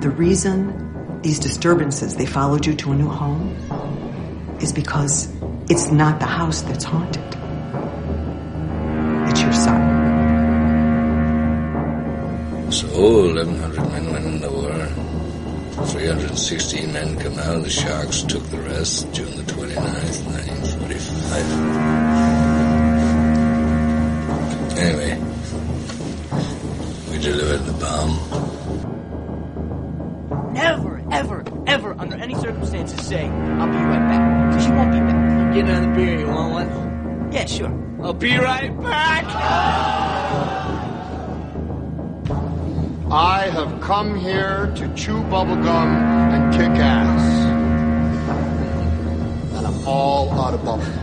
the reason these disturbances, they followed you to a new home, is because it's not the house that's haunted. It's your son. So 1,100 men went in the war. 316 men come out. The Sharks took the rest June the 29th, 1945. Anyway, we delivered the bomb. Never, ever, ever, under any circumstances say, I'll be right back. Because you won't be back. Get another beer, you want one? Yeah, sure. I'll be right back! I have come here to chew bubblegum and kick ass. And I'm all out of bubblegum.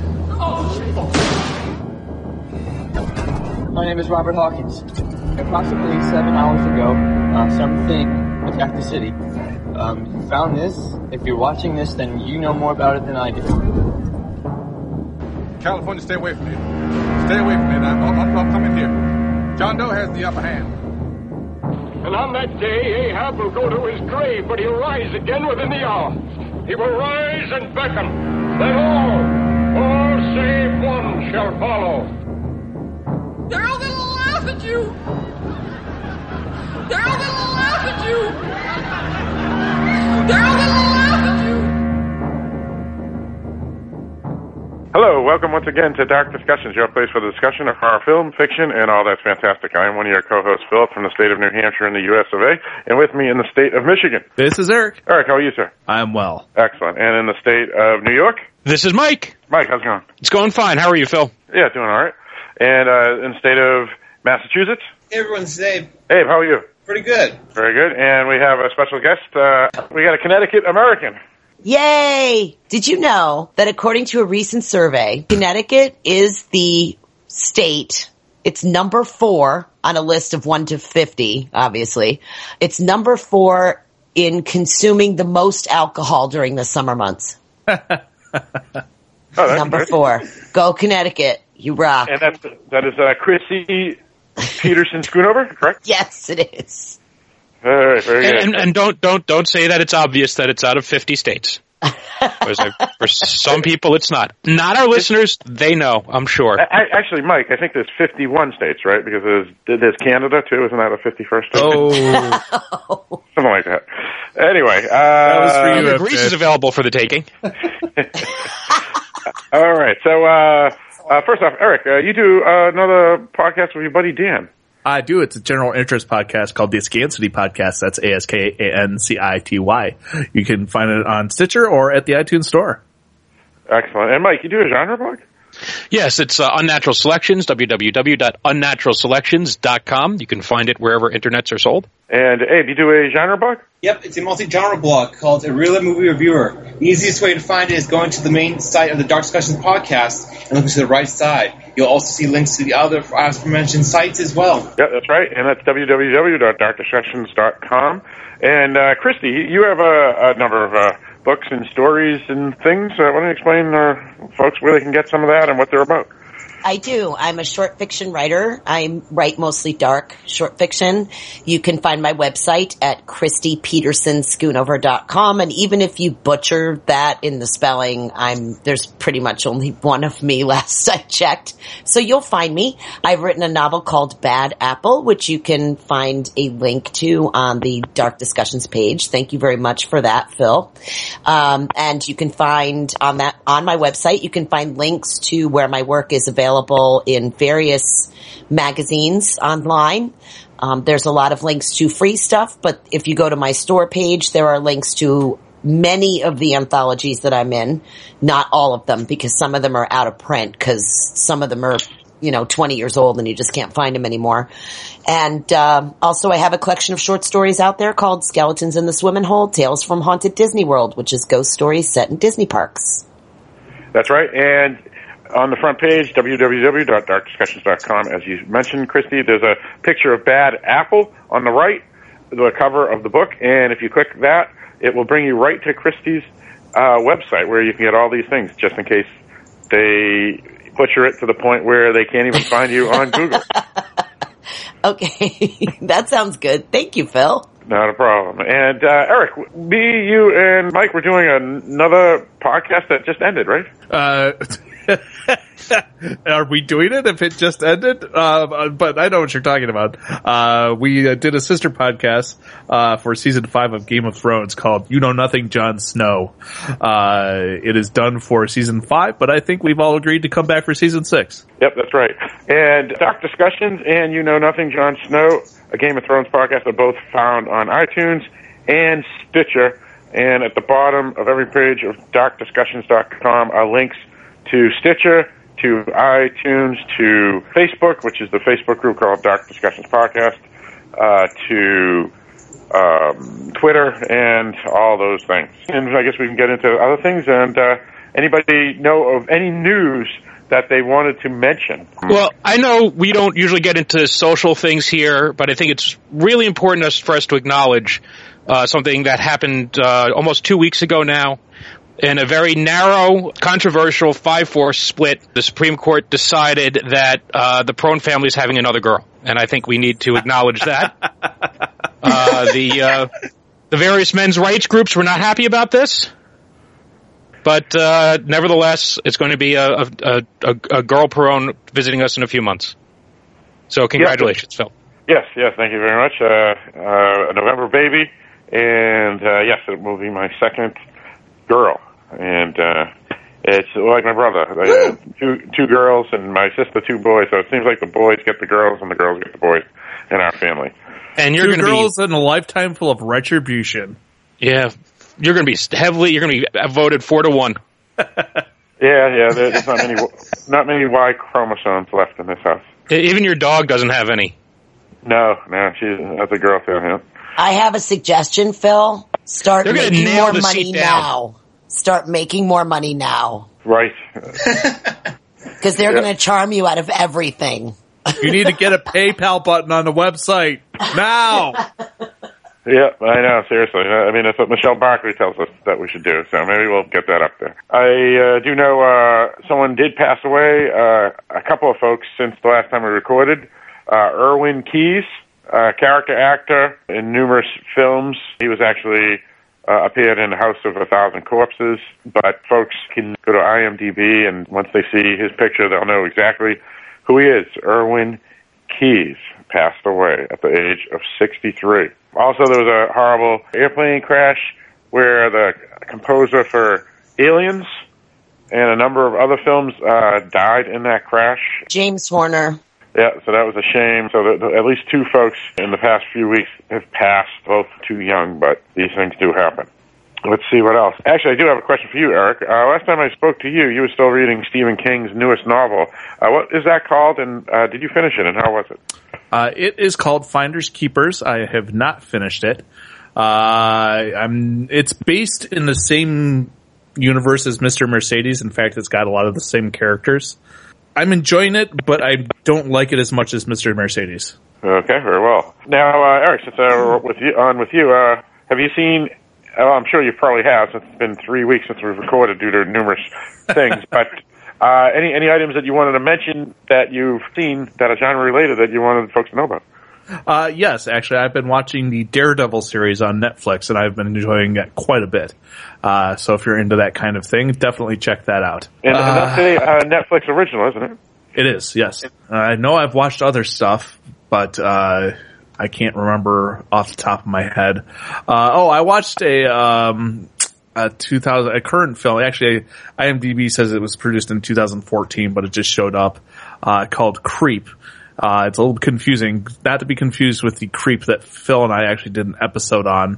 My name is Robert Hawkins. Approximately 7 hours ago, something attacked the city. You found this. If you're watching this, then you know more about it than I do. California, stay away from me. Stay away from me. I'm coming here. John Doe has the upper hand. And on that day, Ahab will go to his grave, but he'll rise again within the hour. He will rise and beckon. Then all save one shall follow. They're all gonna laugh at you! They're all gonna laugh at you! They're all gonna laugh at you! Hello, welcome once again to Dark Discussions, your place for the discussion of horror film, fiction, and all that's fantastic. I am one of your co-hosts, Philip, from the state of New Hampshire in the U.S. of A., and with me in the state of Michigan. This is Eric. Eric, how are you, sir? I'm well. Excellent. And in the state of New York? This is Mike. Mike, how's it going? It's going fine. How are you, Phil? Yeah, doing all right. And in the state of Massachusetts? Hey, everyone, this is Abe. Abe, how are you? Pretty good. Very good. And we have a special guest. We got a Connecticut American. Yay! Did you know that according to a recent survey, Connecticut is the state, it's number 4 on a list of 1 to 50, obviously. It's number 4 in consuming the most alcohol during the summer months. Number good. 4. Go Connecticut. You rock. And that is Christy Peterson Schoonover, correct? Yes, it is. All right, very good. And don't say that it's obvious that it's out of 50 states. For some people, it's not. Not our listeners. They know, I'm sure. Actually, Mike, I think there's 51 states, right? Because there's Canada, too. Isn't that a 51st state? Oh. Something like that. Anyway. That was for you. Greece is available for the taking. All right. So, first off, Eric, you do another podcast with your buddy Dan. I do. It's a general interest podcast called the Askancity Podcast. That's ASKANCITY. You can find it on Stitcher or at the iTunes Store. Excellent. And Mike, you do a genre blog? Yes, it's Unnatural Selections, www.unnaturalselections.com. You can find it wherever internets are sold. And Abe, you do a genre blog? Yep, it's a multi-genre blog called A Real Movie Reviewer. The easiest way to find it is going to the main site of the Dark Discussions podcast and looking to the right side. You'll also see links to the other aforementioned sites as well. Yep, that's right. And that's www.darkdiscussions.com. And Christy, you have a number of books and stories and things. Why don't you explain folks where they can get some of that and what they're about? I do. I'm a short fiction writer. I write mostly dark short fiction. You can find my website at ChristyPetersonSchoonover.com. And even if you butcher that in the spelling, there's pretty much only one of me last I checked. So you'll find me. I've written a novel called Bad Apple, which you can find a link to on the Dark Discussions page. Thank you very much for that, Phil. And you can find on my website, you can find links to where my work is available in various magazines online. There's a lot of links to free stuff, but if you go to my store page, there are links to many of the anthologies that I'm in. Not all of them, because some of them are out of print, because some of them are, 20 years old and you just can't find them anymore. And also I have a collection of short stories out there called Skeletons in the Swimming Hole, Tales from Haunted Disney World, which is ghost stories set in Disney parks. That's right. And on the front page, www.darkdiscussions.com, as you mentioned, Christy, there's a picture of Bad Apple on the right, the cover of the book, and if you click that, it will bring you right to Christy's website, where you can get all these things, just in case they butcher it to the point where they can't even find you on Google. Okay, that sounds good. Thank you, Phil. Not a problem. And Eric, me, you, and Mike were doing another podcast that just ended, right? Are we doing it if it just ended? But I know what you're talking about. We did a sister podcast for season 5 of Game of Thrones called You Know Nothing, Jon Snow. It is done for season 5, but I think we've all agreed to come back for season 6. Yep, that's right. And Dark Discussions and You Know Nothing, Jon Snow, a Game of Thrones podcast, are both found on iTunes and Stitcher. And at the bottom of every page of darkdiscussions.com are links to Stitcher, to iTunes, to Facebook, which is the Facebook group called Dark Discussions Podcast, to Twitter, and all those things. And I guess we can get into other things. And anybody know of any news that they wanted to mention? Well, I know we don't usually get into social things here, but I think it's really important for us to acknowledge something that happened almost 2 weeks ago now. In a very narrow, controversial 5-4 split, the Supreme Court decided that the Perron family is having another girl, and I think we need to acknowledge that. The various men's rights groups were not happy about this, but nevertheless, it's going to be a girl Perron visiting us in a few months. So congratulations, Phil. Yes, thank you very much. A November baby, and yes, it will be my second girl. And it's like my brother, two girls, and my sister 2 boys. So it seems like the boys get the girls, and the girls get the boys in our family. And you're 2 girls in a lifetime full of retribution. Yeah, you're going to be voted 4-1. Yeah. There's not many Y chromosomes left in this house. Even your dog doesn't have any. No, that's a girl too. Yeah. I have a suggestion, Phil. Start They're gonna making nail more the money seat down. now. Start making more money now. Right. Because they're going to charm you out of everything. You need to get a PayPal button on the website now. Yeah, I know, seriously. I mean, that's what Michelle Barkley tells us that we should do, so maybe we'll get that up there. I do know someone did pass away, a couple of folks since the last time we recorded. Erwin Keyes, character actor in numerous films. He was actually appeared in House of 1,000 Corpses, but folks can go to IMDb, and once they see his picture, they'll know exactly who he is. Erwin Keyes passed away at the age of 63. Also, there was a horrible airplane crash where the composer for Aliens and a number of other films died in that crash. James Horner. Yeah, so that was a shame. So at least 2 folks in the past few weeks have passed, both too young, but these things do happen. Let's see what else. Actually, I do have a question for you, Eric. Last time I spoke to you, you were still reading Stephen King's newest novel. What is that called, and did you finish it, and how was it? It is called Finders Keepers. I have not finished it. It's based in the same universe as Mr. Mercedes. In fact, it's got a lot of the same characters. I'm enjoying it, but I don't like it as much as Mr. Mercedes. Okay, very well. Now, Eric, since we're with you, have you seen? Well, I'm sure you probably have, since it's been 3 weeks since we've recorded due to numerous things. But any items that you wanted to mention that you've seen that are genre related that you wanted folks to know about? Yes, actually, I've been watching the Daredevil series on Netflix, and I've been enjoying it quite a bit. So if you're into that kind of thing, definitely check that out. And that's a Netflix original, isn't it? It is, yes. I know I've watched other stuff, but I can't remember off the top of my head. I watched a current film. Actually, IMDb says it was produced in 2014, but it just showed up, called Creep. It's a little confusing, not to be confused with the Creep that Phil and I actually did an episode on.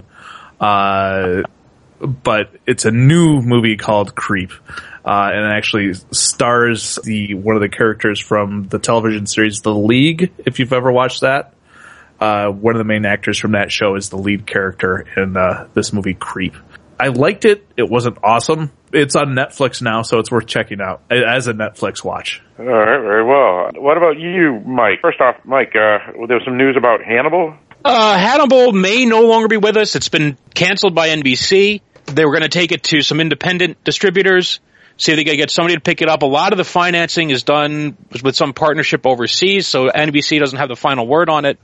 But it's a new movie called Creep. And it actually stars one of the characters from the television series The League, if you've ever watched that. One of the main actors from that show is the lead character in this movie Creep. I liked it. It wasn't awesome. It's on Netflix now, so it's worth checking out as a Netflix watch. All right, very well. What about you, Mike? First off, Mike, there was some news about Hannibal. Hannibal may no longer be with us. It's been canceled by NBC. They were going to take it to some independent distributors, see if they could get somebody to pick it up. A lot of the financing is done with some partnership overseas, so NBC doesn't have the final word on it.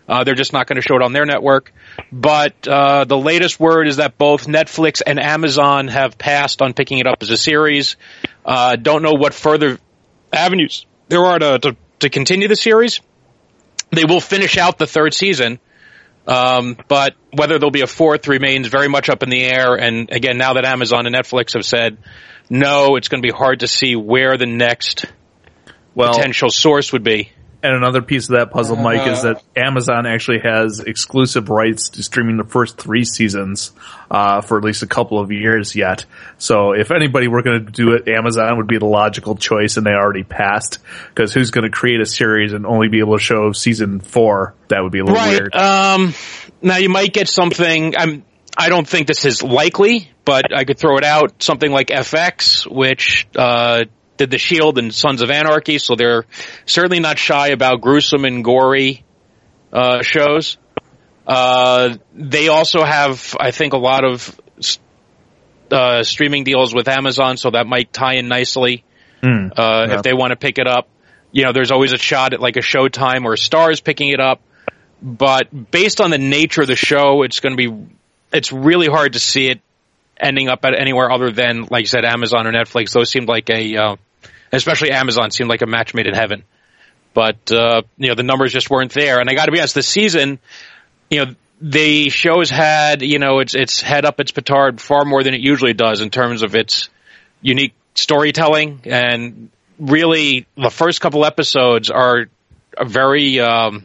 They're just not going to show it on their network. But the latest word is that both Netflix and Amazon have passed on picking it up as a series. Don't know what further avenues there are to continue the series. They will finish out the third season, but whether there'll be a fourth remains very much up in the air. And again, now that Amazon and Netflix have said no, it's going to be hard to see where the next potential source would be. And another piece of that puzzle, Mike, is that Amazon actually has exclusive rights to streaming the first 3 seasons for at least a couple of years yet. So if anybody were going to do it, Amazon would be the logical choice, and they already passed. Because who's going to create a series and only be able to show season 4? That would be a little weird. Now you might get something. I don't think this is likely, but I could throw it out. Something like FX, which did The Shield and Sons of Anarchy, so they're certainly not shy about gruesome and gory shows. They also have, I think, a lot of streaming deals with Amazon, so that might tie in nicely if they want to pick it up. You know, there's always a shot at like a Showtime or Starz picking it up, but based on the nature of the show, it's really hard to see it ending up at anywhere other than, like you said, Amazon or Netflix. Those seemed like especially Amazon seemed like a match made in heaven. But, the numbers just weren't there. And I gotta be honest, this season, the show's had, it's head up its petard far more than it usually does in terms of its unique storytelling. And really, the first couple episodes are very, have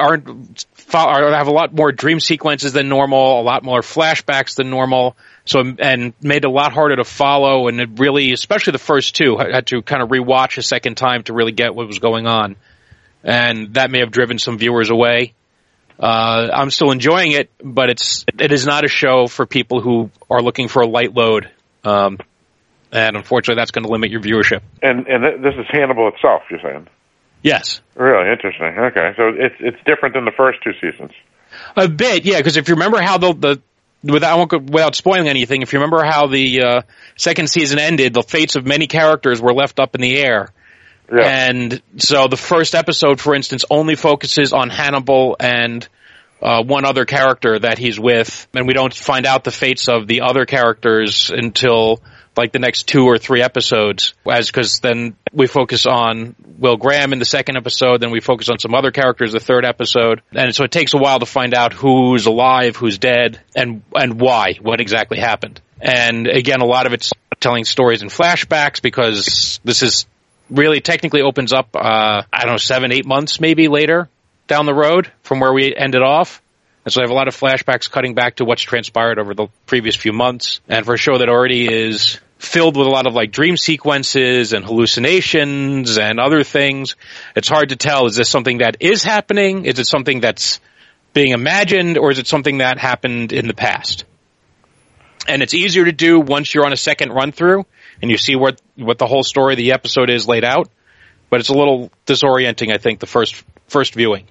a lot more dream sequences than normal, a lot more flashbacks than normal. So, and made it a lot harder to follow, and it really, especially the first 2, I had to kind of rewatch a second time to really get what was going on. And that may have driven some viewers away. I'm still enjoying it, but it is not a show for people who are looking for a light load. And unfortunately, that's going to limit your viewership. And this is Hannibal itself, you're saying? Yes. Really interesting. Okay, so it's different than the first 2 seasons. A bit, yeah, because if you remember how without spoiling anything, if you remember how the second season ended, the fates of many characters were left up in the air. Yeah. And so the first episode, for instance, only focuses on Hannibal and one other character that he's with, and we don't find out the fates of the other characters until like the next 2 or 3 episodes, because then we focus on Will Graham in the second episode, then we focus on some other characters the third episode, and so it takes a while to find out who's alive, who's dead, and why, what exactly happened. And again, a lot of it's telling stories in flashbacks, because this is really technically opens up, 7-8 months maybe later down the road from where we ended off. And so I have a lot of flashbacks cutting back to what's transpired over the previous few months. And for a show that already is filled with a lot of like dream sequences and hallucinations and other things, it's hard to tell, is this something that is happening? Is it something that's being imagined, or is it something that happened in the past? And it's easier to do once you're on a second run through and you see what the whole story of the episode is laid out. But it's a little disorienting, I think, the first viewing.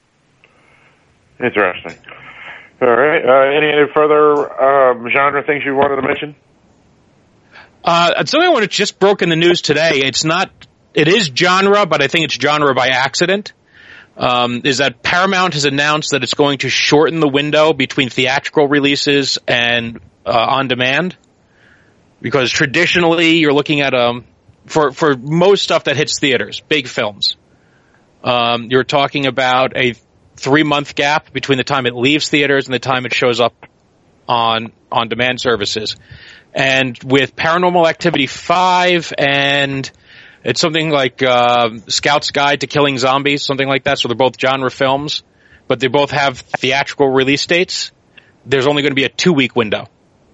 Interesting. All right. Any further genre things you wanted to mention? Something I want to just broke in the news today. It is genre, but I think it's genre by accident. Is that Paramount has announced that it's going to shorten the window between theatrical releases and on demand. Because traditionally, you're looking at for most stuff that hits theaters, big films, you're talking about a 3-month gap between the time it leaves theaters and the time it shows up on demand services. And with Paranormal Activity 5 and it's something like Scout's Guide to Killing Zombies, something like that, so they're both genre films, but they both have theatrical release dates, there's only going to be a 2-week window.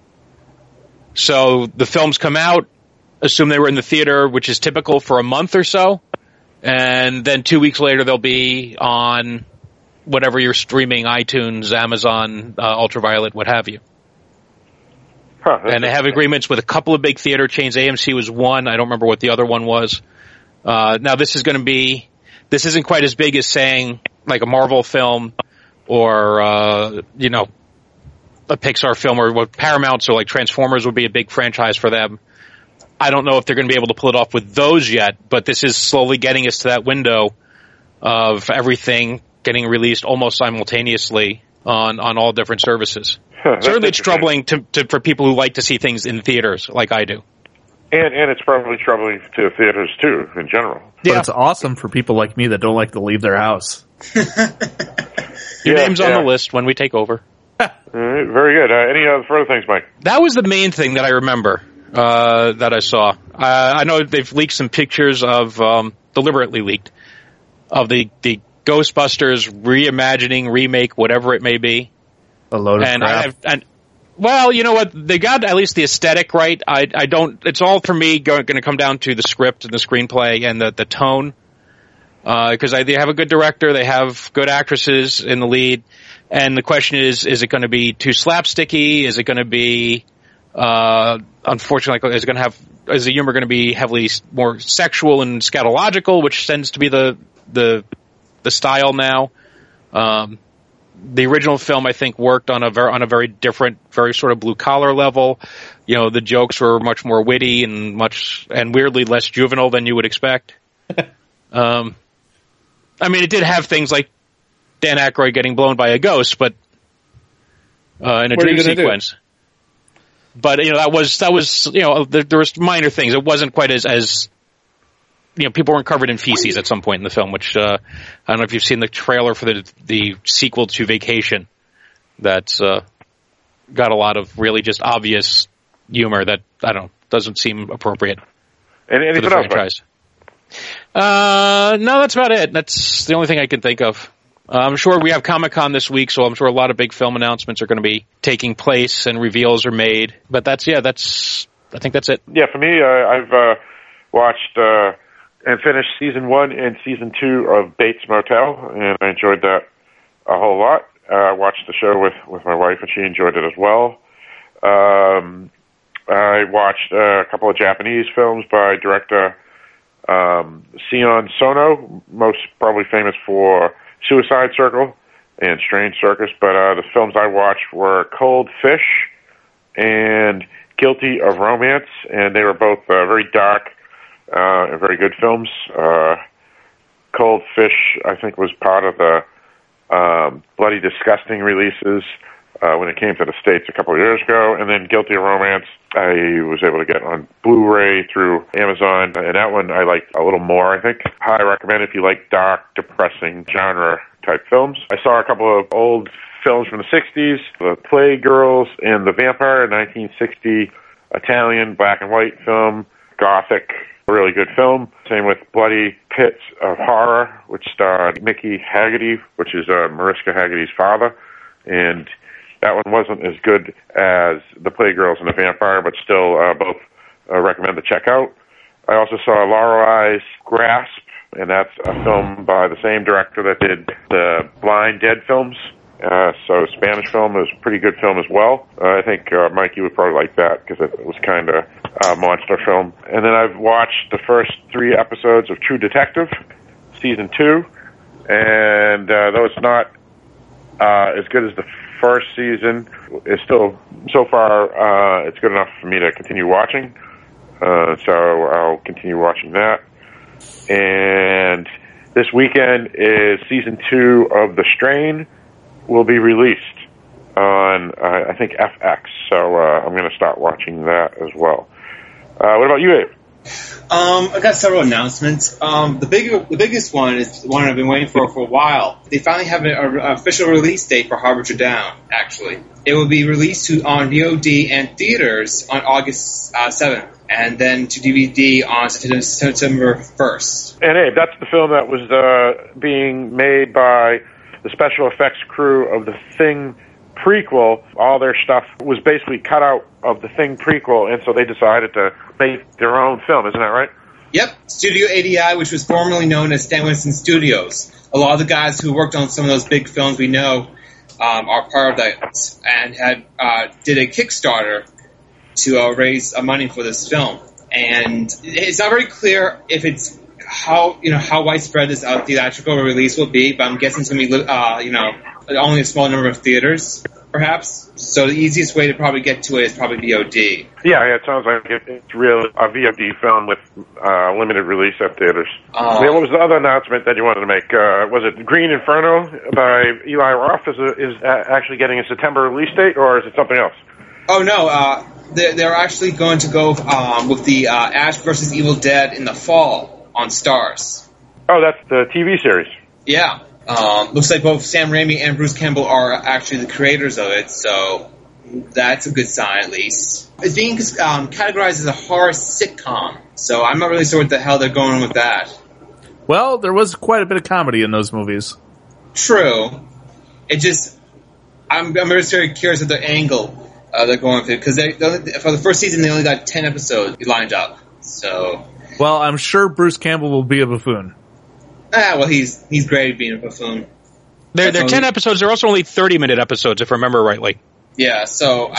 So the films come out, assume they were in the theater, which is typical for a month or so, and then 2 weeks later they'll be on whatever you're streaming, iTunes, Amazon, Ultraviolet, what have you. And they have agreements with a couple of big theater chains. AMC was one. I don't remember what the other one was. Now this isn't quite as big as saying like a Marvel film or, a Pixar film, or what Paramount, so like Transformers would be a big franchise for them. I don't know if they're going to be able to pull it off with those yet, but this is slowly getting us to that window of everything getting released almost simultaneously on all different services. Certainly it's troubling for people who like to see things in theaters like I do. And it's probably troubling to theaters, too, in general. But it's awesome for people like me that don't like to leave their house. Your name's on the list when we take over. All right, very good. Any further things, Mike? That was the main thing that I remember that I saw. I know they've leaked some pictures of, deliberately leaked, of the Ghostbusters reimagining, remake, whatever it may be. A load of crap. Well, you know what? They got at least the aesthetic right. I don't. It's all for me going to come down to the script and the screenplay and the tone. Because they have a good director, they have good actresses in the lead, and the question is it going to be too slapsticky? Is it going to be, unfortunately, is the humor going to be heavily more sexual and scatological, which tends to be the style now? The original film, I think, worked on a very different, very sort of blue collar level. You know, the jokes were much more witty and weirdly less juvenile than you would expect. I mean, it did have things like Dan Aykroyd getting blown by a ghost, but in a dream sequence. But that was there was minor things. It wasn't quite as people weren't covered in feces at some point in the film, which I don't know if you've seen the trailer for the sequel to Vacation. That's got a lot of really just obvious humor that doesn't seem appropriate for the franchise. No, that's about it. That's the only thing I can think of. I'm sure we have Comic-Con this week, so I'm sure a lot of big film announcements are going to be taking place and reveals are made. But I think that's it. Yeah, for me, I've watched and finished season 1 and season 2 of Bates Motel, and I enjoyed that a whole lot. I watched the show with my wife, and she enjoyed it as well. I watched a couple of Japanese films by director Sion Sono, most probably famous for Suicide Circle and Strange Circus, but the films I watched were Cold Fish and Guilty of Romance, and they were both very dark and very good films. Cold Fish, I think, was part of the Bloody Disgusting releases when it came to the States a couple of years ago, and then Guilty of Romance I was able to get on Blu-ray through Amazon, and that one I liked a little more, I think. Highly recommend if you like dark, depressing genre-type films. I saw a couple of old films from the 60s, The Playgirls and The Vampire, a 1960 Italian black and white film, gothic, really good film. Same with Bloody Pits of Horror, which starred Mickey Haggerty, which is Mariska Haggerty's father, and that one wasn't as good as The Playgirls and The Vampire, but still both recommend to check out. I also saw Laurel Eye's Grasp, and that's a film by the same director that did the Blind Dead films. So a Spanish film. It was a pretty good film as well. I think, Mike, you would probably like that because it was kind of a monster film. And then I've watched the first 3 episodes of True Detective, Season 2, and though it's not as good as the first season, is still, so far, it's good enough for me to continue watching. So I'll continue watching that. And this weekend is season 2 of The Strain will be released on, I think, FX. So I'm going to start watching that as well. What about you, Abe? I got several announcements. The biggest one is the one I've been waiting for a while. They finally have an official release date for Harbinger Down, actually. It will be released on VOD and theaters on August 7th, and then to DVD on September 1st. And Abe, that's the film that was being made by the special effects crew of the Thing prequel. All their stuff was basically cut out of the Thing prequel, and so they decided to make their own film. Isn't that right? Yep. Studio ADI, which was formerly known as Stan Winston Studios. A lot of the guys who worked on some of those big films we know are part of that, and did a Kickstarter to raise money for this film. And it's not very clear if it's how widespread this theatrical release will be, but I'm guessing it's going to be only a small number of theaters. perhaps. So the easiest way to probably get to it is probably VOD. Yeah, it sounds like it's really a VOD film with limited release at theaters. What was the other announcement that you wanted to make? Was it Green Inferno by Eli Roth is actually getting a September release date, or is it something else? Oh, no. They're actually going to go with the Ash vs. Evil Dead in the fall on Starz. Oh, that's the TV series. Yeah. Looks like both Sam Raimi and Bruce Campbell are actually the creators of it, so that's a good sign at least. It's being categorized as a horror sitcom, so I'm not really sure what the hell they're going with that. Well, there was quite a bit of comedy in those movies. True. It just... I'm just very curious of the angle they're going for, because for the first season they only got 10 episodes lined up, so... Well, I'm sure Bruce Campbell will be a buffoon. Well, he's great at being a buffoon. They're 10 episodes. They're also only 30-minute episodes, if I remember rightly. Yeah, so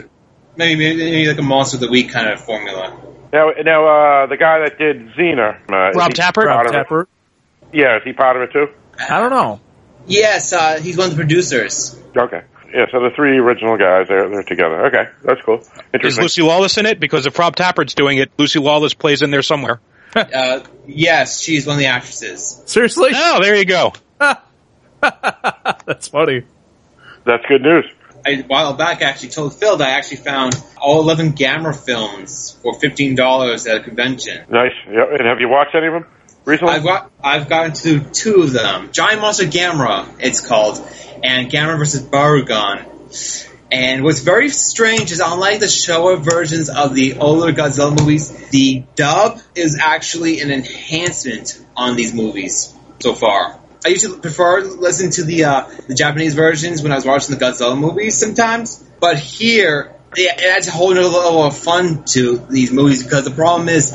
maybe like a Monster of the Week kind of formula. Now, the guy that did Xena, Rob Tapert. Rob Tapert. Yeah, is he part of it too? I don't know. Yes, he's one of the producers. Okay. Yeah, so the three original guys, they're together. Okay, that's cool. Is Lucy Lawless in it? Because if Rob Tapert's doing it, Lucy Lawless plays in there somewhere. Yes, she's one of the actresses. Seriously? Oh, there you go. That's funny. That's good news. A while back, I actually told Phil that I actually found all 11 Gamera films for $15 at a convention. Nice. Yeah. And have you watched any of them recently? I've gotten to 2 of them. Giant Monster Gamera, it's called, and Gamera vs. Barugon. And what's very strange is, unlike the Showa versions of the older Godzilla movies, the dub is actually an enhancement on these movies so far. I used to prefer listening to the Japanese versions when I was watching the Godzilla movies sometimes, but here it adds a whole new level of fun to these movies, because the problem is,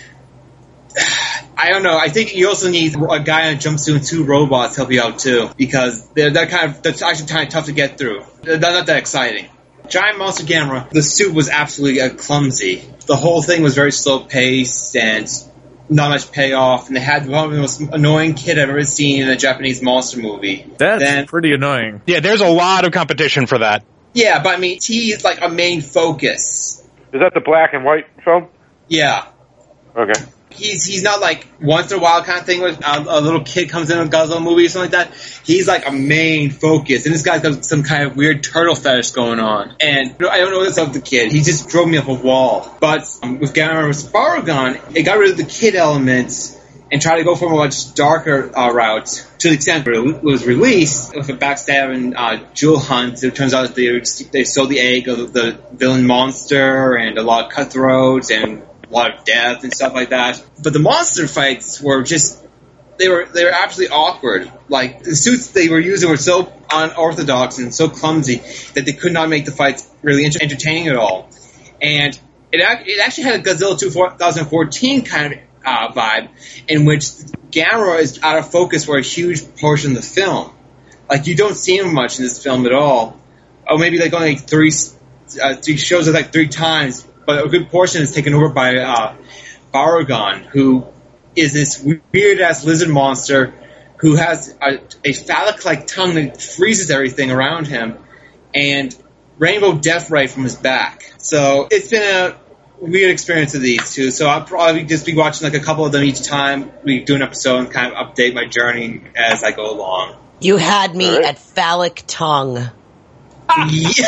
I don't know, I think you also need a guy in a jumpsuit and 2 robots to help you out too, because that's actually kind of tough to get through. They're not that exciting. Giant Monster Gamera, the suit was absolutely clumsy. The whole thing was very slow-paced and not much payoff, and they had one of the most annoying kid I've ever seen in a Japanese monster movie. That's pretty annoying. Yeah, there's a lot of competition for that. Yeah, but I mean, T is like a main focus. Is that the black and white film? Yeah. Okay. He's not like once in a while kind of thing where a little kid comes in a Godzilla movie or something like that. He's like a main focus, and this guy's got some kind of weird turtle fetish going on. And I don't know what's up with the kid. He just drove me up a wall. But with Gamera vs. Barugon, it got rid of the kid elements and tried to go for a much darker route, to the extent where it was released with a backstabbing jewel hunt. It turns out that they sold the egg of the villain monster, and a lot of cutthroats and a lot of death and stuff like that. But the monster fights were just, they were absolutely awkward. Like, the suits they were using were so unorthodox and so clumsy that they could not make the fights really entertaining at all. And it actually had a Godzilla 2014 kind of vibe, in which Gamera is out of focus for a huge portion of the film. Like, you don't see him much in this film at all. Or maybe like only like three shows like 3 times, but a good portion is taken over by Barugon, who is this weird-ass lizard monster who has a phallic-like tongue that freezes everything around him, and rainbow death ray from his back. So it's been a weird experience of these two, so I'll probably just be watching like a couple of them each time we do an episode and kind of update my journey as I go along. You had me at phallic tongue. Yeah.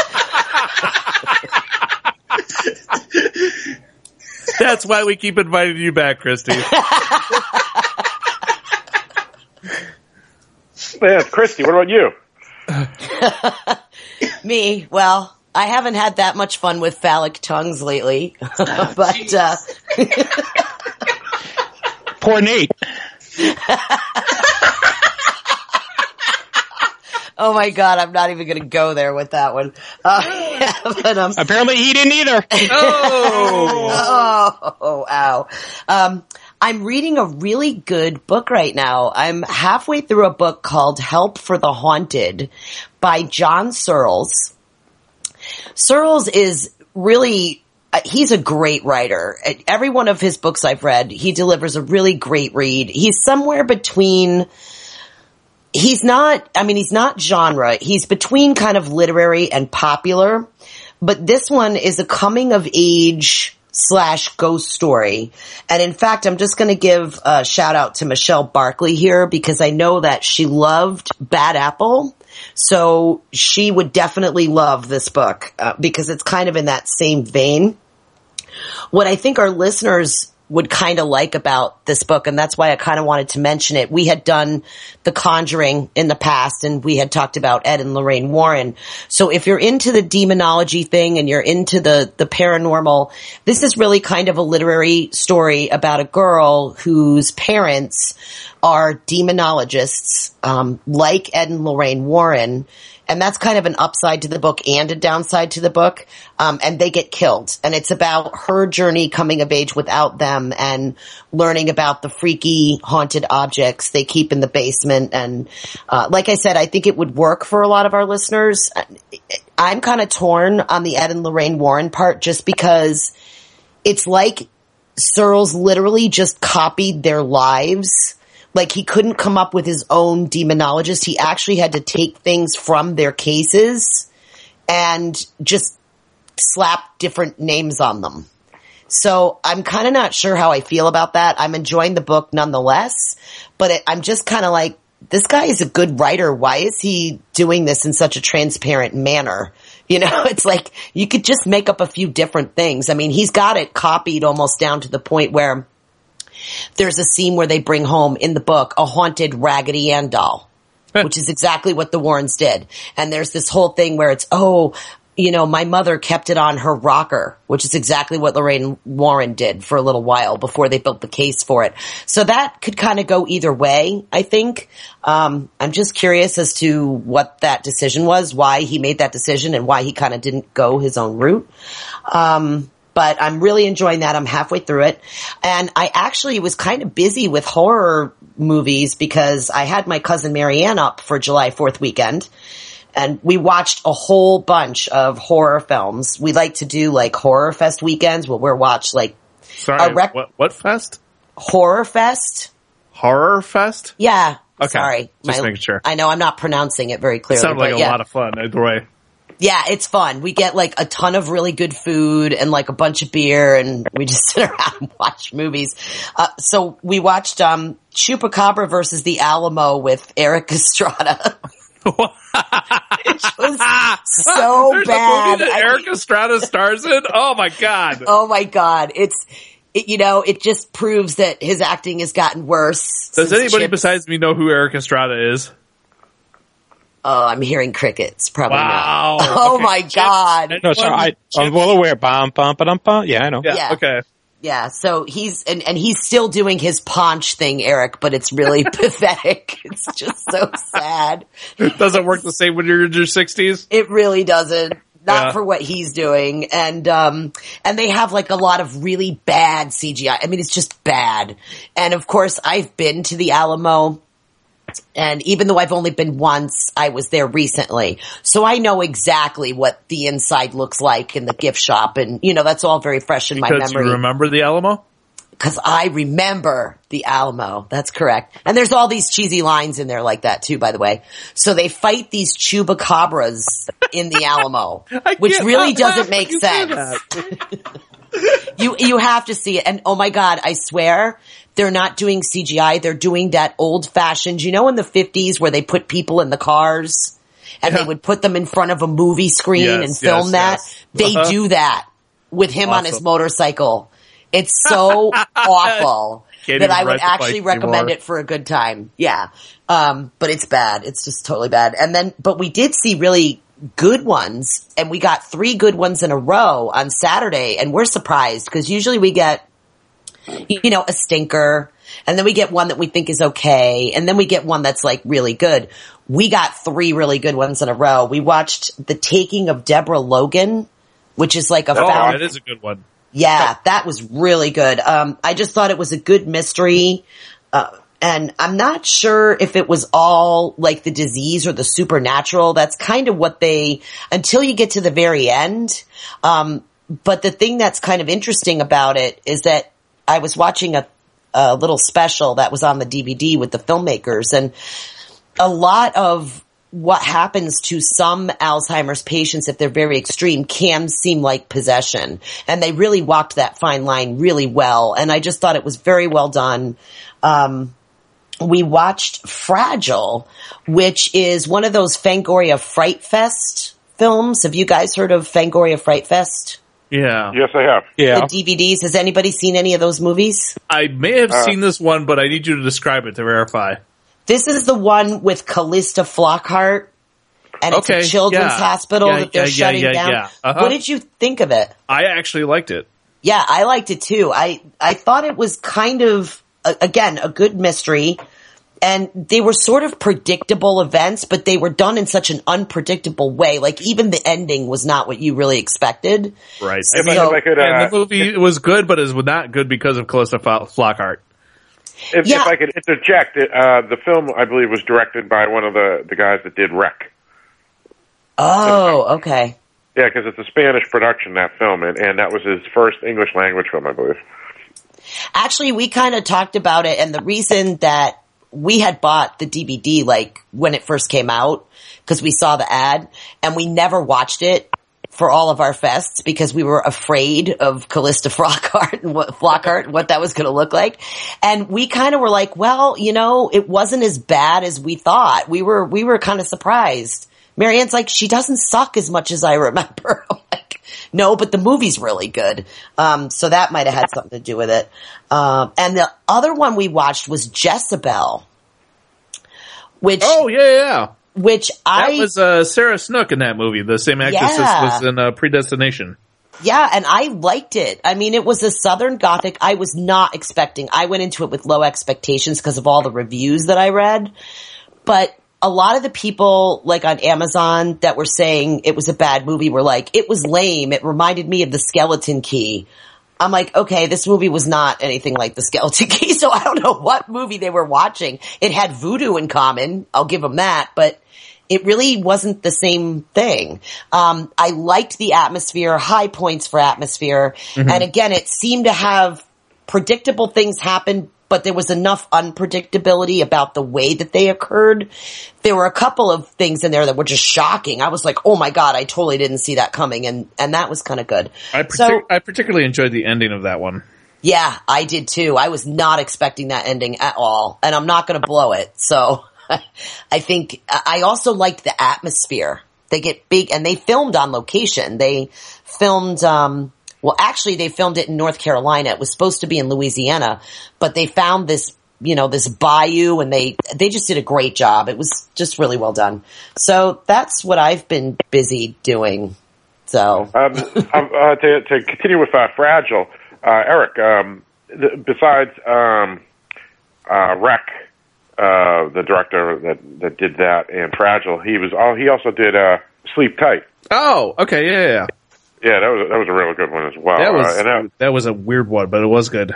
That's why we keep inviting you back, Christy. Yeah, Christy, what about you? Me? Well, I haven't had that much fun with phallic tongues lately. But, Poor Nate. Oh my God, I'm not even going to go there with that one. But, apparently he didn't either. Oh, ow. I'm reading a really good book right now. I'm halfway through a book called Help for the Haunted by John Searles. Searles is really, he's a great writer. Every one of his books I've read, he delivers a really great read. He's somewhere between, he's not genre. He's between kind of literary and popular, but this one is a coming of age / ghost story. And in fact, I'm just going to give a shout out to Michelle Barkley here because I know that she loved Bad Apple. So she would definitely love this book because it's kind of in that same vein. What I think our listeners would kind of like about this book, and that's why I kind of wanted to mention it. We had done The Conjuring in the past, and we had talked about Ed and Lorraine Warren. So if you're into the demonology thing and you're into the paranormal, this is really kind of a literary story about a girl whose parents are demonologists, like Ed and Lorraine Warren. And that's kind of an upside to the book and a downside to the book. And they get killed. And it's about her journey coming of age without them and learning about the freaky haunted objects they keep in the basement. And, like I said, I think it would work for a lot of our listeners. I'm kind of torn on the Ed and Lorraine Warren part just because it's like Searles literally just copied their lives. Like he couldn't come up with his own demonologist. He actually had to take things from their cases and just slap different names on them. So I'm kind of not sure how I feel about that. I'm enjoying the book nonetheless, but I'm just kind of like, this guy is a good writer. Why is he doing this in such a transparent manner? You know, it's like you could just make up a few different things. I mean, he's got it copied almost down to the point where there's a scene where they bring home in the book a haunted Raggedy Ann doll, which is exactly what the Warrens did. And there's this whole thing where it's, my mother kept it on her rocker, which is exactly what Lorraine Warren did for a little while before they built the case for it. So that could kind of go either way, I think. I'm just curious as to what that decision was, why he made that decision and why he kind of didn't go his own route. But I'm really enjoying that. I'm halfway through it. And I actually was kind of busy with horror movies because I had my cousin Marianne up for July 4th weekend. And we watched a whole bunch of horror films. We like to do like Horror Fest weekends where we'll watch like... Sorry, what fest? Horror Fest. Horror Fest? Yeah. Okay. Sorry. Just making sure. I know I'm not pronouncing it very clearly. Sounds like a lot of fun, either way. Yeah, it's fun. We get like a ton of really good food and like a bunch of beer and we just sit around and watch movies. So we watched Chupacabra versus the Alamo with Eric Estrada. Which was so There's bad. A movie that Eric Estrada stars in? Oh my God. Oh my God. It just proves that his acting has gotten worse. Does anybody besides me know who Eric Estrada is? Oh, I'm hearing crickets. Probably wow. not. Oh, okay. My God. No, sorry. I'm well aware. Bum, bum, ba-dum, bum. Yeah, I know. Yeah. Okay. Yeah, so he's still doing his paunch thing, Eric, but it's really pathetic. It's just so sad. It doesn't work the same when you're in your 60s? It really doesn't. Not for what he's doing. And they have like a lot of really bad CGI. I mean, it's just bad. And of course, I've been to the Alamo. And even though I've only been once, I was there recently. So I know exactly what the inside looks like in the gift shop. And, that's all very fresh in my memory. Because you remember the Alamo? Because I remember the Alamo. That's correct. And there's all these cheesy lines in there like that too, by the way. So they fight these chupacabras in the Alamo, which really doesn't make sense. You have to see it. And oh my God, I swear, they're not doing CGI. They're doing that old fashioned, in the 50s where they put people in the cars and they would put them in front of a movie screen and film that. Yes. They do that with him on his motorcycle. It's so awful that I would actually recommend it for a good time. Yeah. But it's bad. It's just totally bad. But we did see really good ones and we got 3 good ones in a row on Saturday and we're surprised because usually we get, a stinker and then we get one that we think is okay. And then we get one that's like really good. We got 3 really good ones in a row. We watched The Taking of Deborah Logan, which is like that is a good one. Yeah, that was really good. I just thought it was a good mystery. And I'm not sure if it was all like the disease or the supernatural. That's kind of what until you get to the very end. But the thing that's kind of interesting about it is that I was watching a little special that was on the DVD with the filmmakers and a lot of what happens to some Alzheimer's patients, if they're very extreme, can seem like possession. And they really walked that fine line really well. And I just thought it was very well done. We watched Fragile, which is one of those Fangoria Fright Fest films. Have you guys heard of Fangoria Fright Fest? Yeah. Yes, I have. Yeah. The DVDs. Has anybody seen any of those movies? I may have seen this one, but I need you to describe it to verify. This is the one with Callista Flockhart, and it's a children's hospital that they're shutting down. Yeah. Uh-huh. What did you think of it? I actually liked it. Yeah, I liked it too. I thought it was kind of, again, a good mystery. And they were sort of predictable events, but they were done in such an unpredictable way. Like, even the ending was not what you really expected. Right. If I could, and the movie was good, but it was not good because of Callista Flockhart. If I could interject, the film, I believe, was directed by one of the guys that did Wreck. Oh, okay. Yeah, because it's a Spanish production, that film, and that was his first English language film, I believe. Actually, we kind of talked about it, and the reason that we had bought the DVD, like, when it first came out, because we saw the ad, and we never watched it for all of our fests because we were afraid of Callista Flockhart and what that was going to look like. And we kind of were like, well, you know, it wasn't as bad as we thought. We were kind of surprised. Marianne's like, she doesn't suck as much as I remember. I'm like, no, but the movie's really good. So that might have had something to do with it. And the other one we watched was Jezebel, which that was Sarah Snook in that movie, the same actress as was in Predestination. Yeah, and I liked it. I mean, it was a Southern Gothic. I was not expecting. I went into it with low expectations because of all the reviews that I read. But a lot of the people, like on Amazon, that were saying it was a bad movie were like, it was lame. It reminded me of The Skeleton Key. I'm like, okay, this movie was not anything like The Skeleton Key, so I don't know what movie they were watching. It had voodoo in common. I'll give them that, but it really wasn't the same thing. I liked the atmosphere, high points for atmosphere. Mm-hmm. And again, it seemed to have predictable things happen, but there was enough unpredictability about the way that they occurred. There were a couple of things in there that were just shocking. I was like, oh my God, I totally didn't see that coming. And that was kind of good. I particularly enjoyed the ending of that one. Yeah, I did too. I was not expecting that ending at all. And I'm not going to blow it. So I think I also liked the atmosphere. They get big and they filmed on location. They filmed, they filmed it in North Carolina. It was supposed to be in Louisiana, but they found this, this bayou and they just did a great job. It was just really well done. So that's what I've been busy doing. So, to continue with Fragile, Eric, besides Wreck, the director that did that and Fragile, he also did Sleep Tight. Oh, okay, yeah. Yeah, that was a really good one as well. That was a weird one, but it was good.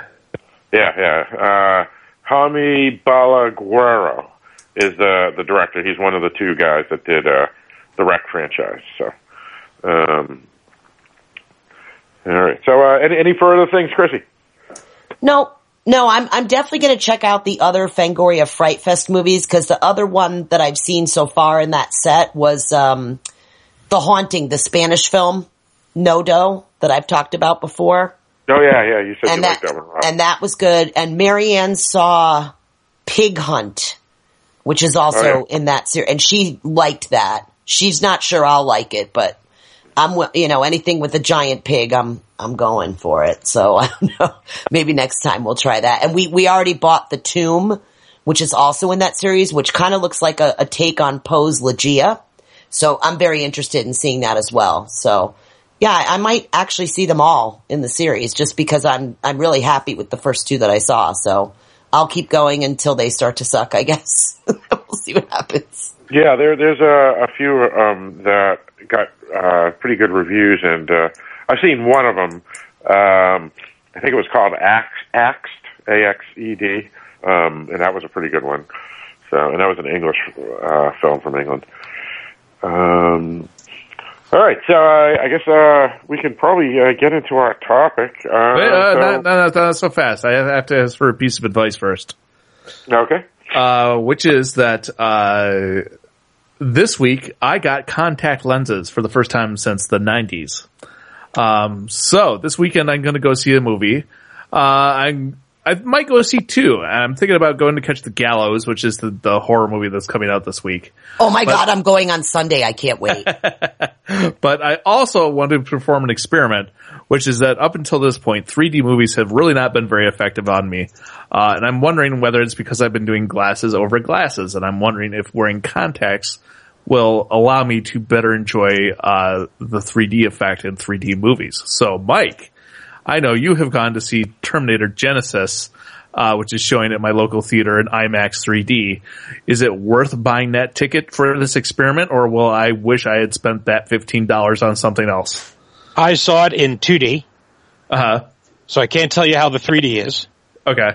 Yeah. Jaime Balaguero is the director. He's one of the two guys that did the Wreck franchise. So, all right. So, any further things, Chrissy? No, I'm definitely going to check out the other Fangoria Fright Fest movies because the other one that I've seen so far in that set was The Haunting, the Spanish film, Nodo, that I've talked about before. Oh, yeah, you said you liked that one. Wow. And that was good. And Marianne saw Pig Hunt, which is also in that series, and she liked that. She's not sure I'll like it, but anything with a giant pig, I'm going for it. So I don't know. Maybe next time we'll try that. And we already bought The Tomb, which is also in that series, which kind of looks like a take on Poe's Ligeia. So I'm very interested in seeing that as well. So yeah, I might actually see them all in the series just because I'm really happy with the first two that I saw. So I'll keep going until they start to suck, I guess. We'll see what happens. Yeah, there's a few that got pretty good reviews, and I've seen one of them. I think it was called Axed, A-X-E-D, and that was a pretty good one. So, and that was an English film from England. All right, so I guess we can probably get into our topic. Not so fast. I have to ask for a piece of advice first. Okay. which is that this week I got contact lenses for the first time since the 90s. So this weekend I'm going to go see a movie. I might go see two. I'm thinking about going to catch The Gallows, which is the horror movie that's coming out this week. Oh my God, I'm going on Sunday. I can't wait. But I also want to perform an experiment, which is that up until this point, 3D movies have really not been very effective on me. And I'm wondering whether it's because I've been doing glasses over glasses, and I'm wondering if wearing contacts will allow me to better enjoy the 3D effect in 3D movies. So, Mike, I know you have gone to see Terminator Genesis, which is showing at my local theater in IMAX 3D. Is it worth buying that ticket for this experiment, or will I wish I had spent that $15 on something else? I saw it in 2D. Uh-huh. So I can't tell you how the 3D is. Okay.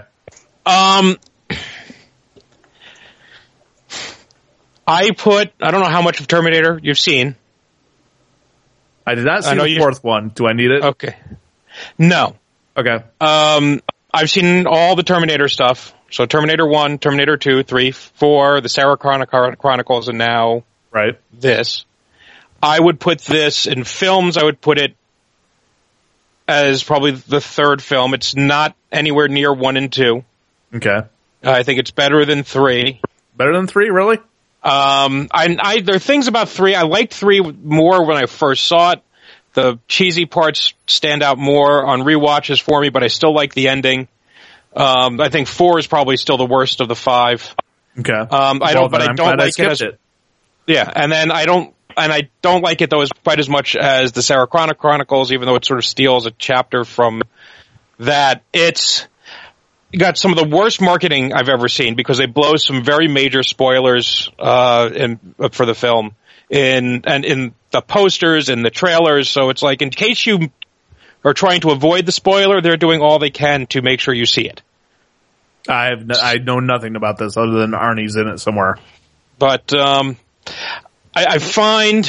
I don't know how much of Terminator you've seen. I did not see the fourth one. Do I need it? Okay. No. Okay. I've seen all the Terminator stuff. So Terminator 1, Terminator 2, 3, 4, the Sarah Chronicles, and now this. I would put this in films. I would put it as probably the third film. It's not anywhere near 1 and 2. Okay. I think it's better than 3. Better than 3, really? There are things about 3. I liked 3 more when I first saw it. The cheesy parts stand out more on rewatches for me, but I still like the ending. I think 4 is probably still the worst of the 5. Okay. I don't like it. Yeah, and then I don't like it though as quite as much as the Sarah Chronicles, even though it sort of steals a chapter from that. It's got some of the worst marketing I've ever seen because they blow some very major spoilers for the film in the posters and the trailers. So it's like in case you are trying to avoid the spoiler, they're doing all they can to make sure you see it. I know nothing about this other than Arnie's in it somewhere. But I find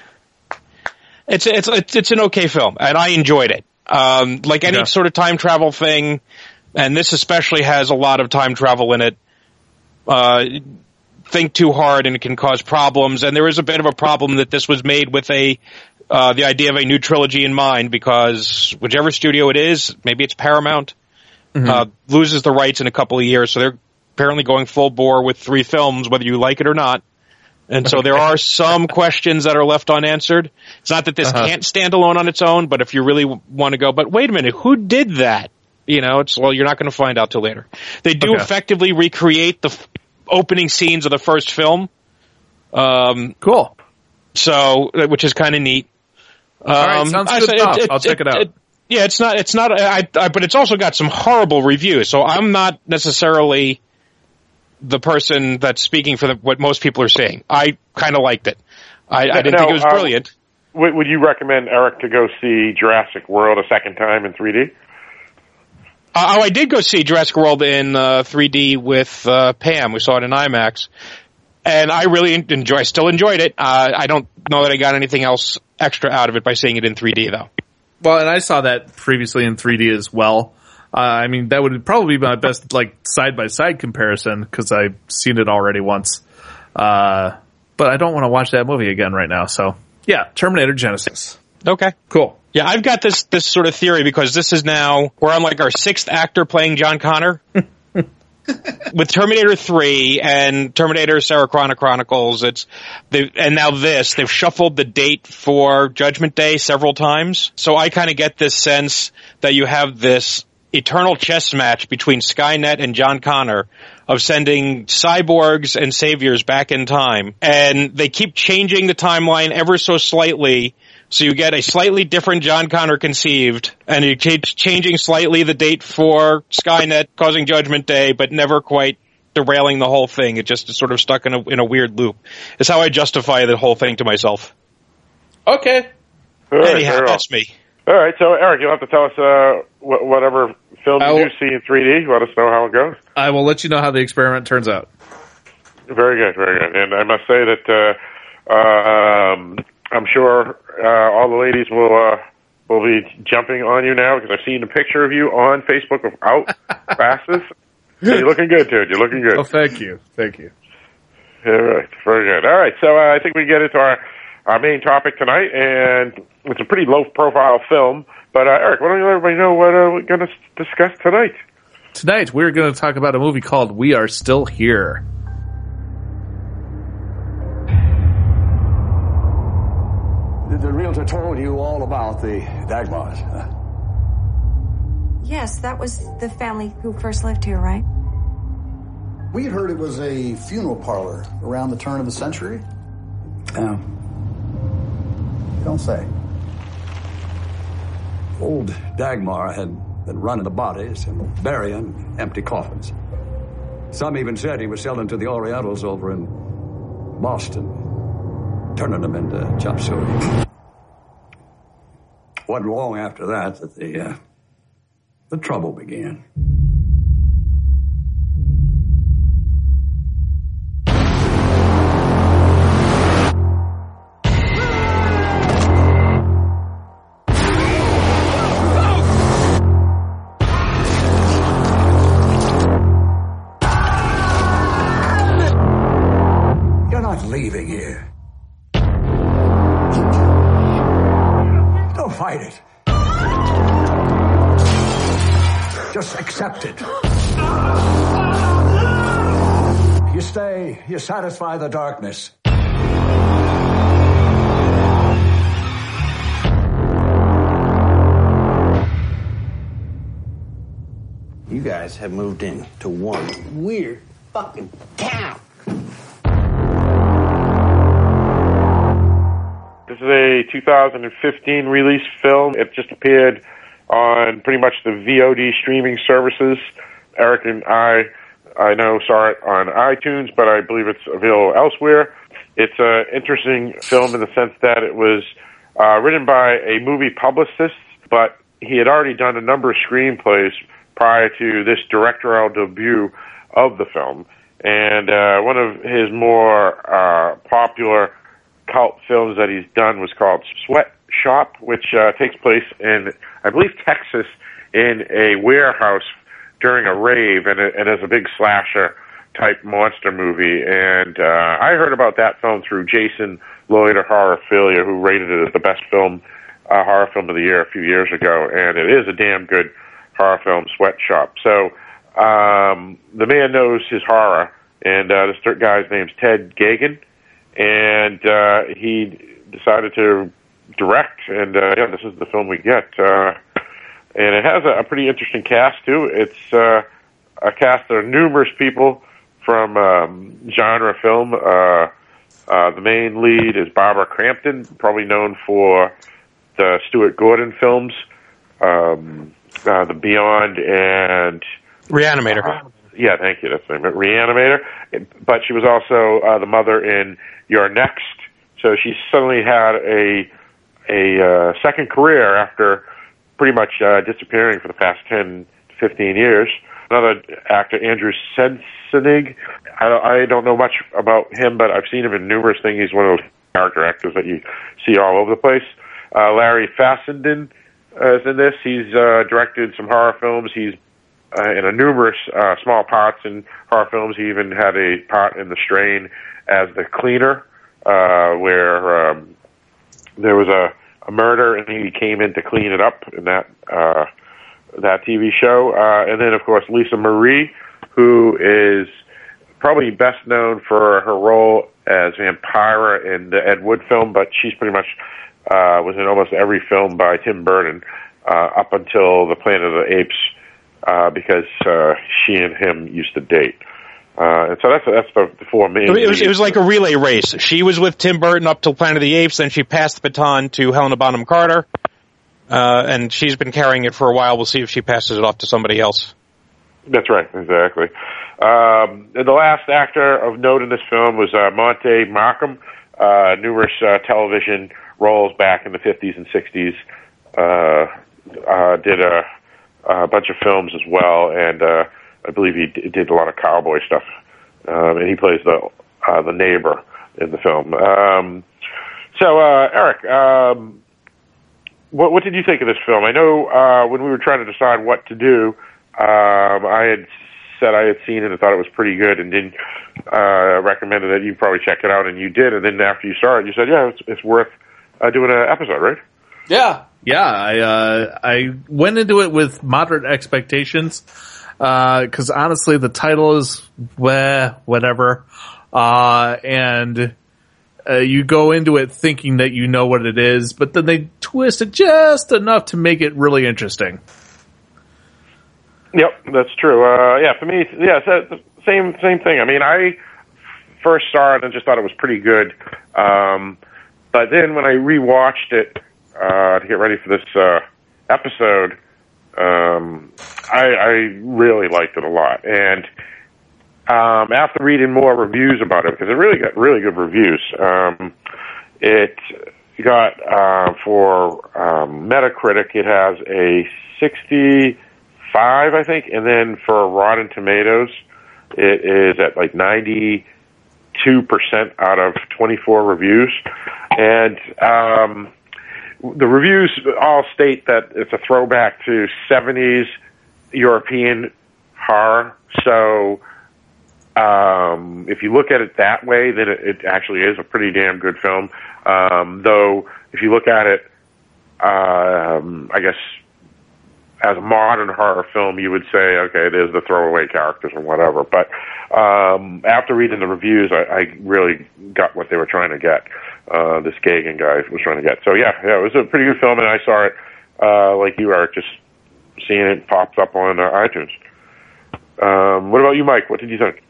it's an okay film, and I enjoyed it. Like any sort of time travel thing, and this especially has a lot of time travel in it. Think too hard and it can cause problems, and there is a bit of a problem that this was made with the idea of a new trilogy in mind, because whichever studio it is, maybe it's Paramount, loses the rights in a couple of years, so they're apparently going full bore with 3 films, whether you like it or not. And so there are some questions that are left unanswered. It's not that this can't stand alone on its own, but if you really want to go, but wait a minute, who did that? You're not going to find out till later. They do effectively recreate the opening scenes of the first film. Cool. So, which is kind of neat. All right, sounds good stuff. I'll check it out. But it's also got some horrible reviews, so I'm not necessarily the person that's speaking for what most people are saying. I kind of liked it. I didn't think it was brilliant. Would you recommend Eric to go see Jurassic World a second time in 3D? I did go see Jurassic World in 3D with Pam. We saw it in IMAX. And I really still enjoyed it. I don't know that I got anything else extra out of it by seeing it in 3D, though. Well, and I saw that previously in 3D as well. That would probably be my best, side-by-side comparison, because I've seen it already once. But I don't want to watch that movie again right now, so. Yeah, Terminator Genesis. Okay. Cool. Yeah, I've got this sort of theory, because this is now, we're on our 6th actor playing John Connor. With Terminator 3 and Terminator Sarah Chronicles, and now they've shuffled the date for Judgment Day several times. So I kind of get this sense that you have this eternal chess match between Skynet and John Connor of sending cyborgs and saviors back in time. And they keep changing the timeline ever so slightly. So you get a slightly different John Connor conceived, and you keep changing slightly the date for Skynet causing Judgment Day, but never quite derailing the whole thing. It just is sort of stuck in a weird loop. It's how I justify the whole thing to myself. Okay. Anyhow, that's me. All right, so Eric, you'll have to tell us whatever film you do see in 3D. Let us know how it goes. I will let you know how the experiment turns out. Very good, very good. And I must say that I'm sure all the ladies will be jumping on you now, because I've seen a picture of you on Facebook without glasses. You're looking good, dude. You're looking good. Oh, thank you. Thank you. All right. Very good. All right. So I think we get into our main topic tonight, and it's a pretty low-profile film. But, Eric, why don't you let everybody know what we're going to discuss tonight? Tonight, we're going to talk about a movie called We Are Still Here. The realtor told you all about the Dagmars, huh? Yes, that was the family who first lived here, right? We had heard it was a funeral parlor around the turn of the century. Yeah. Don't say. Old Dagmar had been running the bodies and burying empty coffins. Some even said he was selling to the Orientals over in Boston, turning them into chop suey. Wasn't long after that the trouble began. You're not leaving here. Don't fight it. Just accept it. You stay, you satisfy the darkness. You guys have moved in to one weird fucking town. This is a 2015 release film. It just appeared on pretty much the VOD streaming services. Eric and I know saw it on iTunes, but I believe it's available elsewhere. It's an interesting film in the sense that it was written by a movie publicist, but he had already done a number of screenplays prior to this directorial debut of the film. And one of his more popular cult films that he's done was called Sweatshop, which takes place in, I believe, Texas, in a warehouse during a rave, and is a big slasher-type monster movie. And I heard about that film through Jason Lloyd of Horrorphilia, who rated it as the best horror film of the year a few years ago, and it is a damn good horror film, Sweatshop. So the man knows his horror, and this guy's name's Ted Geoghegan, and he decided to direct, and this is the film we get. And it has a pretty interesting cast, too. It's a cast of numerous people from genre film. The main lead is Barbara Crampton, probably known for the Stuart Gordon films, The Beyond and Reanimator. Yeah, thank you. That's the name. Reanimator. But she was also the mother in You're Next. So she suddenly had a second career after pretty much disappearing for the past 10 to 15 years. Another actor, Andrew Sensenig. I don't know much about him, but I've seen him in numerous things. He's one of those character actors that you see all over the place. Larry Fessenden is in this. He's directed some horror films. He's in a numerous small parts in horror films. He even had a part in The Strain as the cleaner, where there was a murder and he came in to clean it up in that TV show. And then, of course, Lisa Marie, who is probably best known for her role as Vampira in the Ed Wood film, but she's pretty much was in almost every film by Tim Burton up until The Planet of the Apes, because she and him used to date. And so that's the four main. It was like a relay race. She was with Tim Burton up till Planet of the Apes, then she passed the baton to Helena Bonham Carter, and she's been carrying it for a while. We'll see if she passes it off to somebody else. That's right, exactly. And the last actor of note in this film was Monte Markham, numerous television roles back in the 50s and 60s. Did a bunch of films as well, and I believe he did a lot of cowboy stuff, and he plays the neighbor in the film. So, Eric, what did you think of this film? I know when we were trying to decide what to do, I had said I had seen it and thought it was pretty good, and then recommended that you probably check it out, and you did. And then after you saw it, you said, "Yeah, it's worth doing an episode, right?" Yeah. I went into it with moderate expectations because honestly, the title is whatever, and you go into it thinking that you know what it is, but then they twist it just enough to make it really interesting. Yep, that's true. For me, same thing. I mean, I first saw it and just thought it was pretty good, but then when I rewatched it to get ready for this episode, I really liked it a lot. And after reading more reviews about it, because it really got really good reviews, it got for Metacritic, it has a 65, I think, and then for Rotten Tomatoes, it is at like 92% out of 24 reviews. And the reviews all state that it's a throwback to 70s European horror. So if you look at it that way, then it actually is a pretty damn good film. Though if you look at it, I guess as a modern horror film, you would say, okay, there's the throwaway characters or whatever. But after reading the reviews, I really got what they were trying to get. This Gagan guy was trying to get. So yeah, it was a pretty good film, and I saw it like you are, just seeing it pops up on iTunes. What about you, Mike? What did you think?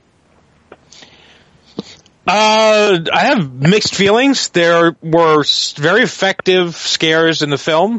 I have mixed feelings. There were very effective scares in the film.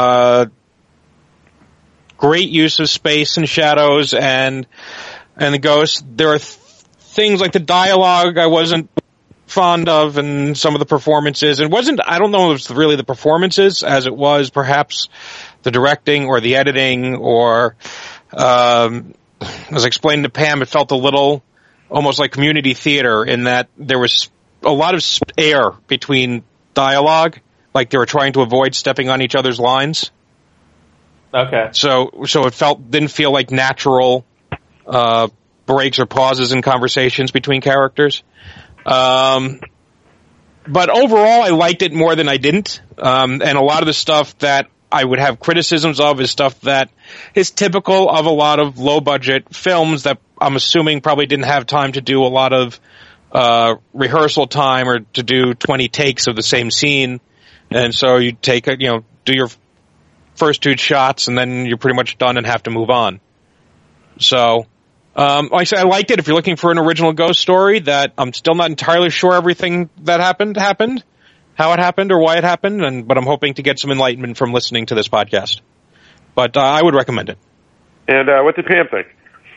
Great use of space and shadows and the ghosts. There are things like the dialogue I wasn't fond of, and some of the performances. I don't know if it was really the performances as it was perhaps the directing or the editing, or as I explained to Pam, it felt a little almost like community theater in that there was a lot of air between dialogue, like they were trying to avoid stepping on each other's lines. Okay. So it didn't feel like natural breaks or pauses in conversations between characters. But overall, I liked it more than I didn't. And a lot of the stuff that I would have criticisms of is stuff that is typical of a lot of low-budget films that I'm assuming probably didn't have time to do a lot of rehearsal time or to do 20 takes of the same scene. And so you take do your first two shots and then you're pretty much done and have to move on. So, like I said, I liked it. If you're looking for an original ghost story that I'm still not entirely sure everything that happened, how it happened or why it happened, but I'm hoping to get some enlightenment from listening to this podcast. But I would recommend it. And what did Pam think?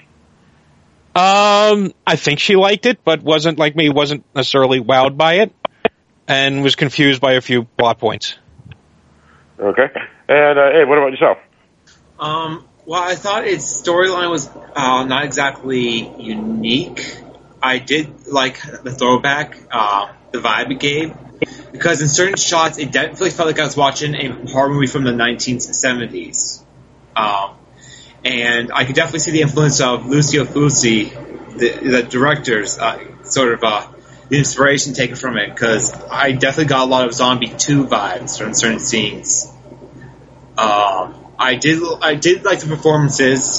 I think she liked it, but wasn't necessarily wowed by it, and was confused by a few plot points. Okay. And hey, what about yourself? Well, I thought its storyline was not exactly unique. I did like the throwback, the vibe it gave, because in certain shots, it definitely felt like I was watching a horror movie from the 1970s. And I could definitely see the influence of Lucio Fulci, the director's the inspiration taken from it, because I definitely got a lot of Zombie 2 vibes from certain scenes. I did like the performances,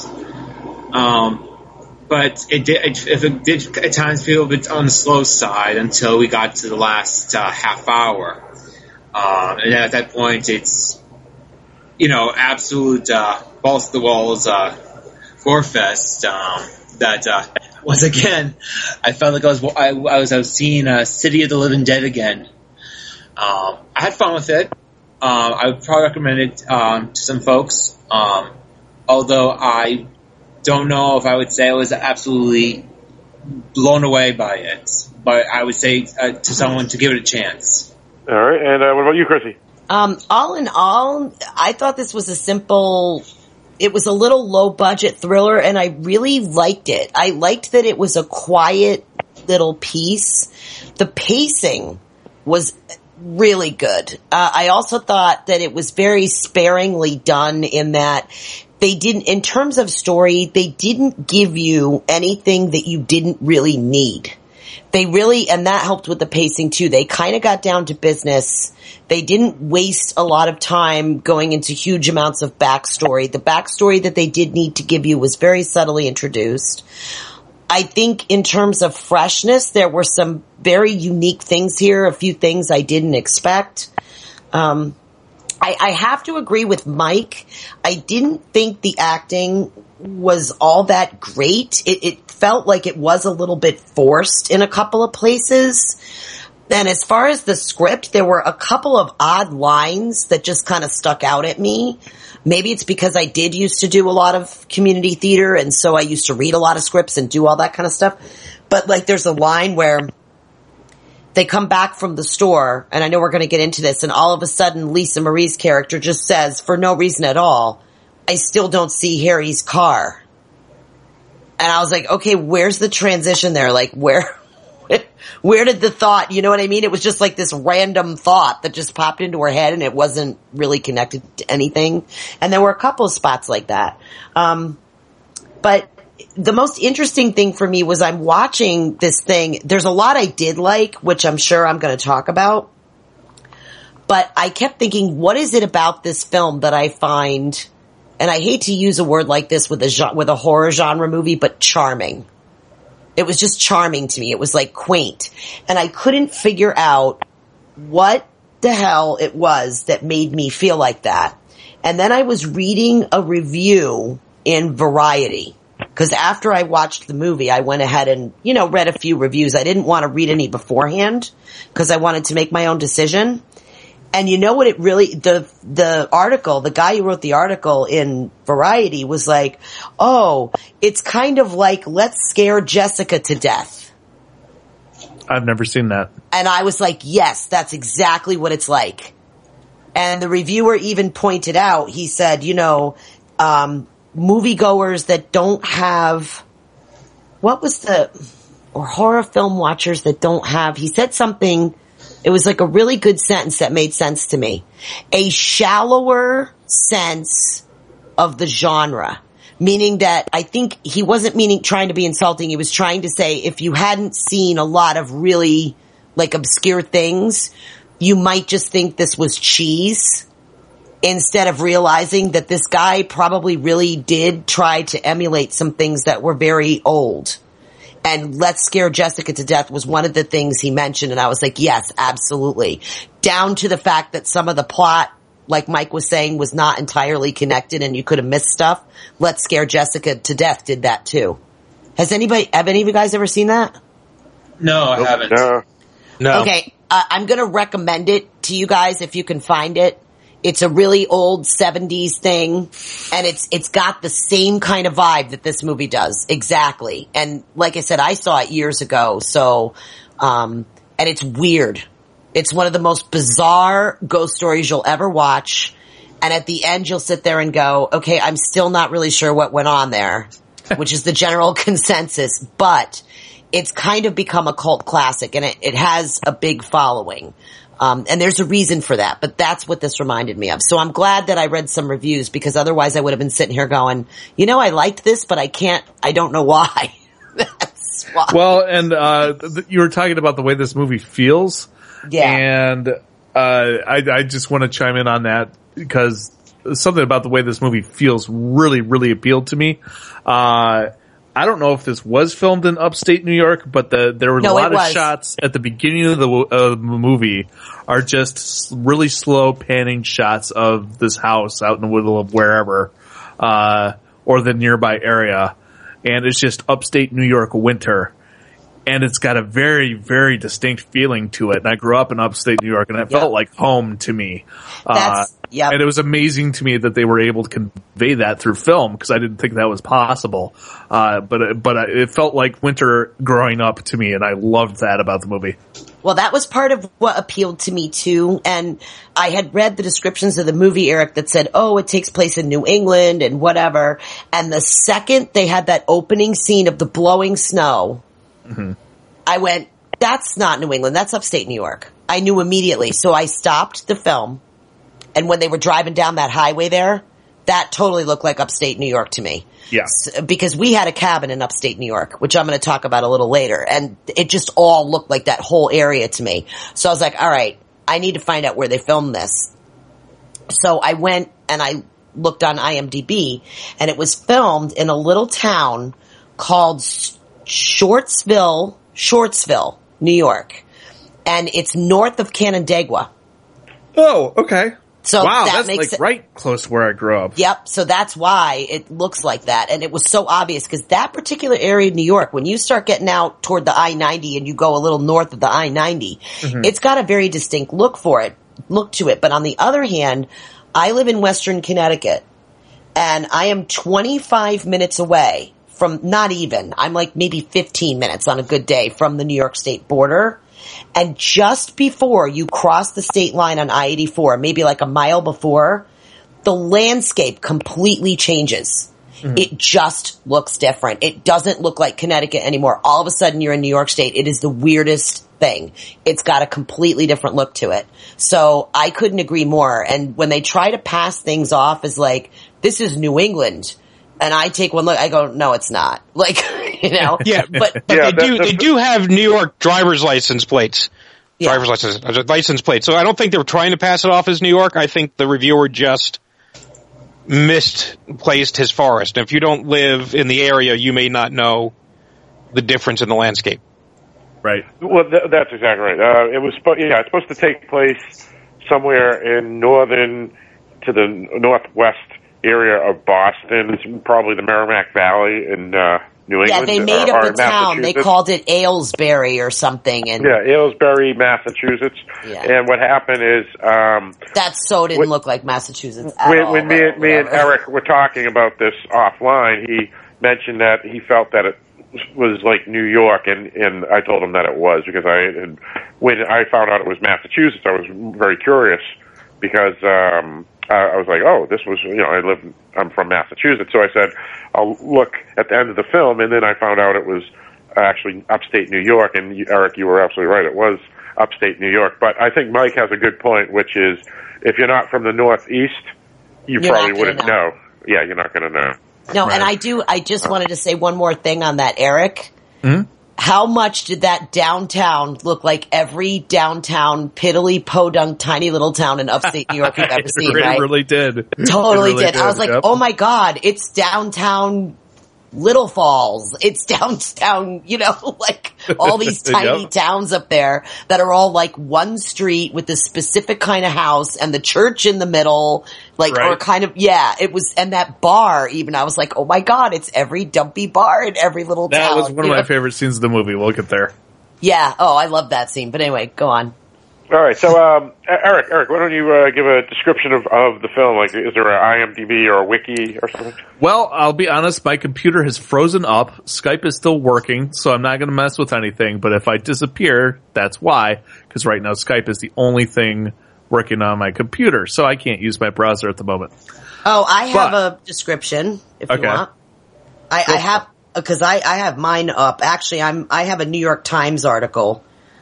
but it did at times feel a bit on the slow side until we got to the last half hour, and then at that point it's absolute balls to the walls gore fest. That once again I felt like I was seeing City of the Living Dead again. I had fun with it. I would probably recommend it to some folks, although I don't know if I would say I was absolutely blown away by it. But I would say to someone to give it a chance. All right, and what about you, Chrissy? All in all, I thought this was it was a little low-budget thriller, and I really liked it. I liked that it was a quiet little piece. The pacing was really good. I also thought that it was very sparingly done in that they didn't, in terms of story, they didn't give you anything that you didn't really need. They really, and that helped with the pacing too. They kind of got down to business. They didn't waste a lot of time going into huge amounts of backstory. The backstory that they did need to give you was very subtly introduced. I think in terms of freshness, there were some very unique things here, a few things I didn't expect. I have to agree with Mike. I didn't think the acting was all that great. It felt like it was a little bit forced in a couple of places. And as far as the script, there were a couple of odd lines that just kind of stuck out at me. Maybe it's because I did used to do a lot of community theater, and so I used to read a lot of scripts and do all that kind of stuff. But like there's a line where they come back from the store, and I know we're going to get into this, and all of a sudden Lisa Marie's character just says, for no reason at all, I still don't see Harry's car. And I was like, okay, where's the transition there? Like, where did the thought, you know what I mean? It was just like this random thought that just popped into her head, and it wasn't really connected to anything. And there were a couple of spots like that. But the most interesting thing for me was I'm watching this thing. There's a lot I did like, which I'm sure I'm going to talk about. But I kept thinking, what is it about this film that I find, and I hate to use a word like this with a horror genre movie, but charming. It was just charming to me. It was like quaint. And I couldn't figure out what the hell it was that made me feel like that. And then I was reading a review in Variety. Because after I watched the movie, I went ahead and, read a few reviews. I didn't want to read any beforehand because I wanted to make my own decision. And you know what it really, the article, the guy who wrote the article in Variety was like, oh, it's kind of like Let's Scare Jessica to Death. I've never seen that. And I was like, yes, that's exactly what it's like. And the reviewer even pointed out, he said, moviegoers that don't have, or horror film watchers that don't have, he said something, it was like a really good sentence that made sense to me. A shallower sense of the genre. Meaning that I think he wasn't trying to be insulting. He was trying to say if you hadn't seen a lot of really like obscure things, you might just think this was cheese instead of realizing that this guy probably really did try to emulate some things that were very old. And Let's Scare Jessica to Death was one of the things he mentioned, and I was like, yes, absolutely. Down to the fact that some of the plot, like Mike was saying, was not entirely connected and you could have missed stuff. Let's Scare Jessica to Death did that too. Have any of you guys ever seen that? No, I haven't. No. Okay, I'm going to recommend it to you guys if you can find it. It's a really old 70s thing, and it's got the same kind of vibe that this movie does. Exactly. And like I said, I saw it years ago, so, and it's weird. It's one of the most bizarre ghost stories you'll ever watch, and at the end you'll sit there and go, okay, I'm still not really sure what went on there, which is the general consensus, but it's kind of become a cult classic, and it has a big following. And there's a reason for that, but that's what this reminded me of. So I'm glad that I read some reviews because otherwise I would have been sitting here going, I liked this, but I don't know why. That's why. Well, and, you were talking about the way this movie feels. Yeah. And, I just want to chime in on that because something about the way this movie feels really, really appealed to me. I don't know if this was filmed in upstate New York, but there were a lot of shots at the beginning of the movie are just really slow panning shots of this house out in the middle of wherever, or the nearby area. And it's just upstate New York winter. And it's got a very, very distinct feeling to it. And I grew up in upstate New York, and it felt like home to me. Yep. And it was amazing to me that they were able to convey that through film, because I didn't think that was possible. But it felt like winter growing up to me, and I loved that about the movie. Well, that was part of what appealed to me too. And I had read the descriptions of the movie, Eric, that said, oh, it takes place in New England and whatever. And the second they had that opening scene of the blowing snow, mm-hmm. I went, that's not New England. That's upstate New York. I knew immediately. So I stopped the film. And when they were driving down that highway there, that totally looked like upstate New York to me. Yes. Because we had a cabin in upstate New York, which I'm going to talk about a little later. And it just all looked like that whole area to me. So I was like, all right, I need to find out where they filmed this. So I went and I looked on IMDb, and it was filmed in a little town called Shortsville, New York. And it's north of Canandaigua. Oh, okay. So wow, that that's makes like right close to where I grew up. Yep. So that's why it looks like that. And it was so obvious because that particular area of New York, when you start getting out toward the I-90 and you go a little north of the I-90, it's got a very distinct look to it. But on the other hand, I live in Western Connecticut and I am 25 minutes away from, not even, I'm like maybe 15 minutes on a good day from the New York State border. And just before you cross the state line on I-84, maybe like a mile before, the landscape completely changes. It just looks different. It doesn't look like Connecticut anymore. All of a sudden you're in New York State. It is the weirdest thing. It's got a completely different look to it. So I couldn't agree more. And when they try to pass things off as like, this is New England, and I take one look, I go, no, it's not. Like, you know? Yeah, but yeah, they do have New York driver's license plates. Yeah. License plates. So I don't think they were trying to pass it off as New York. I think the reviewer just misplaced his forest. And if you don't live in the area, you may not know the difference in the landscape. Right. Well, that's exactly right. It was it's supposed to take place somewhere in northern to the northwest area of Boston. It's probably the Merrimack Valley in New England. Yeah, they made up a town. They called it Aylesbury or something. And Aylesbury, Massachusetts. Yeah. And what happened is that so didn't look like Massachusetts at all. When me and Eric were talking about this offline, he mentioned that he felt that it was like New York, and I told him that it was because when I found out it was Massachusetts, I was very curious because I was like, oh, this was, I'm from Massachusetts. So I said, I'll look at the end of the film, and then I found out it was actually upstate New York. And Eric, you were absolutely right. It was upstate New York. But I think Mike has a good point, which is if you're not from the Northeast, you're probably wouldn't know. Yeah, you're not going to know. No, right. And I just wanted to say one more thing on that, Eric. Mm-hmm. How much did that downtown look like every downtown, piddly, podunk, tiny little town in upstate New York you've ever seen, right? It really did. Totally did. I was like, oh my God, it's downtown Little Falls. It's downtown, like all these tiny towns up there that are all like one street with a specific kind of house and the church in the middle, or kind of, it was, and that bar even, I was like, oh my God, it's every dumpy bar in every little town. That was one of my favorite scenes of the movie. We'll get there. Yeah. Oh, I love that scene. But anyway, go on. All right, so Eric, why don't you give a description of the film? Like, is there an IMDb or a wiki or something? Well, I'll be honest, my computer has frozen up. Skype is still working, so I'm not going to mess with anything. But if I disappear, that's why, because right now Skype is the only thing working on my computer, so I can't use my browser at the moment. Oh, I have a description if you want. I have, because I have mine up. Actually, I have a New York Times article.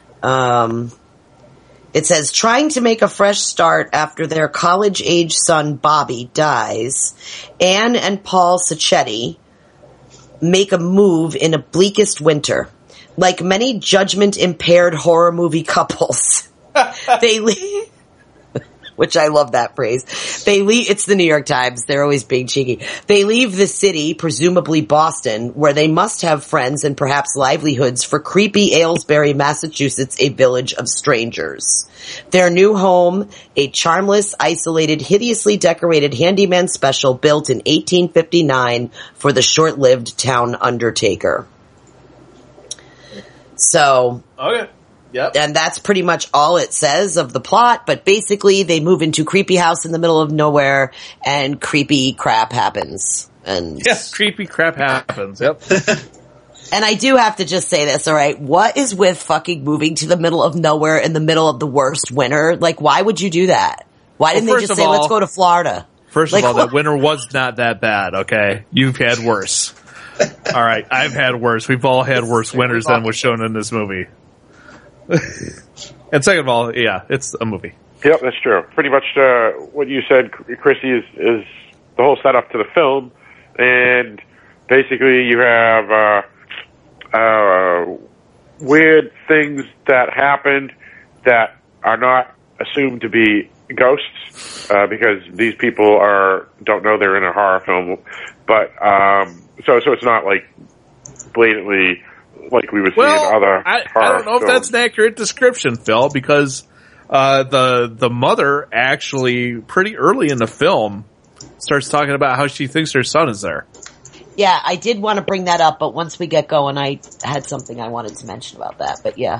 It says, trying to make a fresh start after their college-age son, Bobby, dies, Anne and Paul Sacchetti make a move in a bleakest winter. Like many judgment-impaired horror movie couples, they leave... Which I love that phrase. It's the New York Times. They're always being cheeky. They leave the city, presumably Boston, where they must have friends and perhaps livelihoods for creepy Aylesbury, Massachusetts, a village of strangers. Their new home, a charmless, isolated, hideously decorated handyman special built in 1859 for the short-lived town undertaker. So... Okay. Yep. And that's pretty much all it says of the plot, but basically they move into creepy house in the middle of nowhere and creepy crap happens. And creepy crap happens. Yep. And I do have to just say this, all right? What is with fucking moving to the middle of nowhere in the middle of the worst winter? Like, why would you do that? Why didn't they just say, let's go to Florida? First of all, that winter was not that bad, okay? You've had worse. All right, I've had worse. We've all had worse winters than was shown in this movie. And second of all, it's a movie. Yep, that's true. Pretty much what you said, Chrissy, is the whole setup to the film, and basically you have weird things that happened that are not assumed to be ghosts, because these people don't know they're in a horror film, but so it's not like blatantly like we would see in other horror I don't know films. if that's an accurate description, Phil, because the mother actually pretty early in the film starts talking about how she thinks her son is there. Yeah, I did want to bring that up, but once we get going, I had something I wanted to mention about that. But yeah.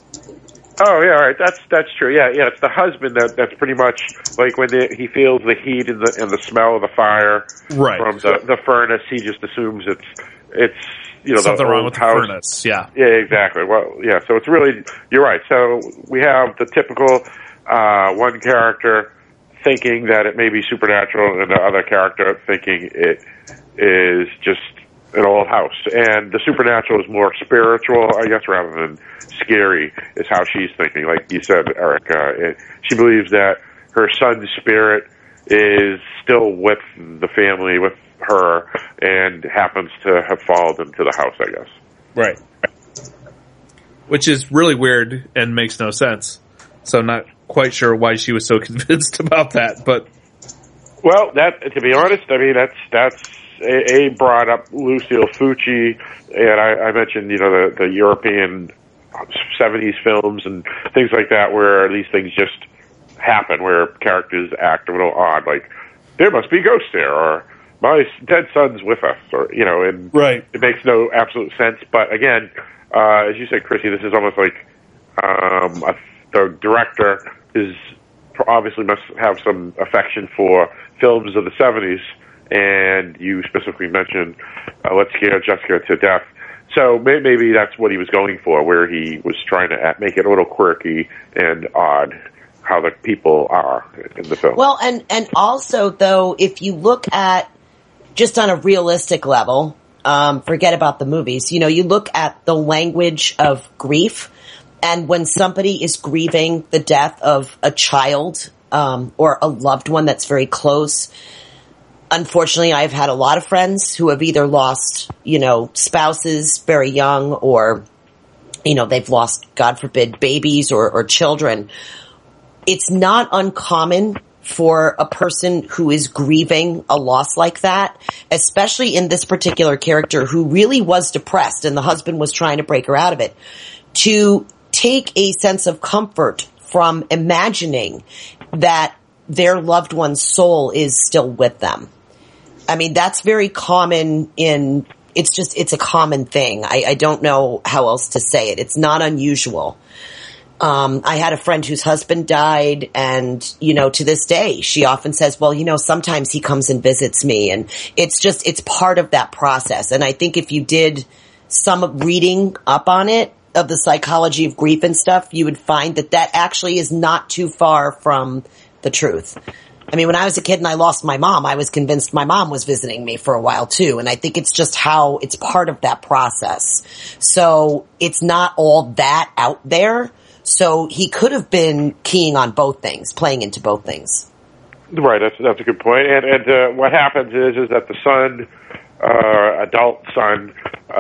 Oh yeah, all right. That's true. Yeah. It's the husband that's pretty much like when he feels the heat and the smell of the fire from the furnace. He just assumes it's something the wrong old with the house. furnace. Yeah. Yeah, exactly. Well, yeah. So it's really, you're right. So we have the typical one character thinking that it may be supernatural, and the other character thinking it is just an old house. And the supernatural is more spiritual, I guess, rather than scary, is how she's thinking. Like you said, Eric, she believes that her son's spirit is still with the family, with her, and happens to have fallen into the house, I guess. Right. Which is really weird and makes no sense. So I'm not quite sure why she was so convinced about that, but... Well, to be honest, I mean, that's brought up Lucille Fucci, and I mentioned, the European 70s films and things like that, where these things just happen, where characters act a little odd, like, there must be ghosts there, or my dead son's with us, or, and it makes no absolute sense. But again, as you said, Chrissy, this is almost like the director obviously must have some affection for films of the 70s, and you specifically mentioned Let's Scare Jessica to Death. So maybe that's what he was going for, where he was trying to make it a little quirky and odd, how the people are in the film. Well, and also, though, if you look at just on a realistic level, forget about the movies, you look at the language of grief, and when somebody is grieving the death of a child or a loved one that's very close, unfortunately, I've had a lot of friends who have either lost, spouses very young, or, they've lost, God forbid, babies or children. It's not uncommon for a person who is grieving a loss like that, especially in this particular character who really was depressed and the husband was trying to break her out of it, to take a sense of comfort from imagining that their loved one's soul is still with them. I mean, that's very common it's a common thing. I don't know how else to say it. It's not unusual. I had a friend whose husband died, and, to this day, she often says, well, sometimes he comes and visits me, and it's part of that process. And I think if you did some reading up on it, of the psychology of grief and stuff, you would find that actually is not too far from the truth. I mean, when I was a kid and I lost my mom, I was convinced my mom was visiting me for a while too. And I think it's just how it's part of that process. So it's not all that out there. So he could have been keying on both things, playing into both things. Right. That's a good point. And what happens is that the son, adult son,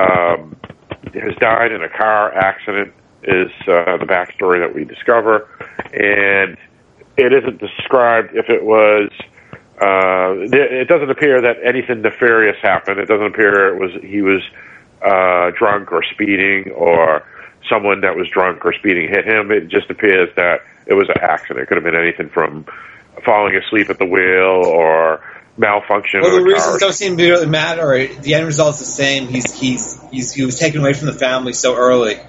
has died in a car accident, is the backstory that we discover. And it isn't described if it was, it doesn't appear that anything nefarious happened. It doesn't appear he was drunk or speeding, or someone that was drunk or speeding hit him. It just appears that it was an accident. It could have been anything from falling asleep at the wheel or malfunction. Well, the reasons don't seem to really matter. The end result's the same. He was taken away from the family so early.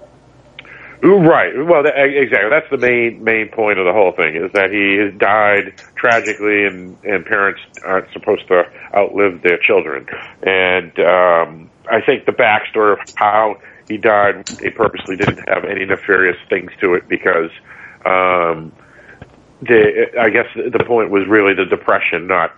Right. Well, exactly. That's the main point of the whole thing, is that he has died tragically, and parents aren't supposed to outlive their children. And I think the backstory of how he died, they purposely didn't have any nefarious things to it, because I guess the point was really the depression, not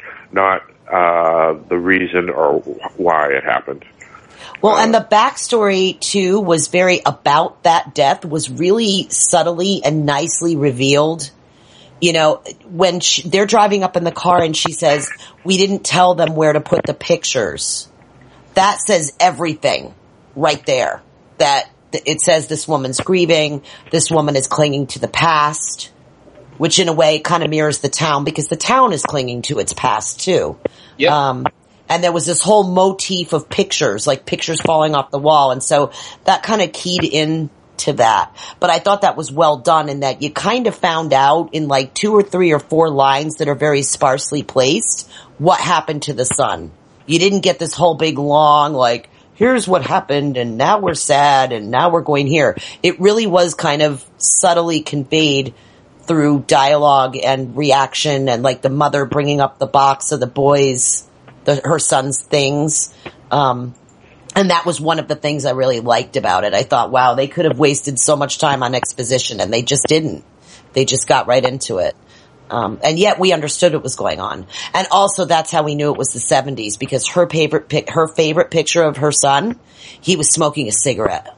the reason or why it happened. Well, and the backstory, too, was very about that death, was really subtly and nicely revealed You know, when they're driving up in the car and she says, we didn't tell them where to put the pictures. That says everything right there. That it says this woman's grieving, this woman is clinging to the past, which in a way kind of mirrors the town because the town is clinging to its past too. Yep. And there was this whole motif of pictures, like pictures falling off the wall. And so that kind of keyed in to that. But I thought that was well done in that you kind of found out in like 2 or 3 or 4 lines that are very sparsely placed what happened to the son. You didn't get this whole big long, like, here's what happened and now we're sad and now we're going here. It really was kind of subtly conveyed through dialogue and reaction and like the mother bringing up the box of the boys, her son's things. And that was one of the things I really liked about it. I thought, wow, they could have wasted so much time on exposition and they just didn't. They just got right into it. And yet we understood what was going on. And also that's how we knew it was the 70s because her favorite picture of her son, he was smoking a cigarette.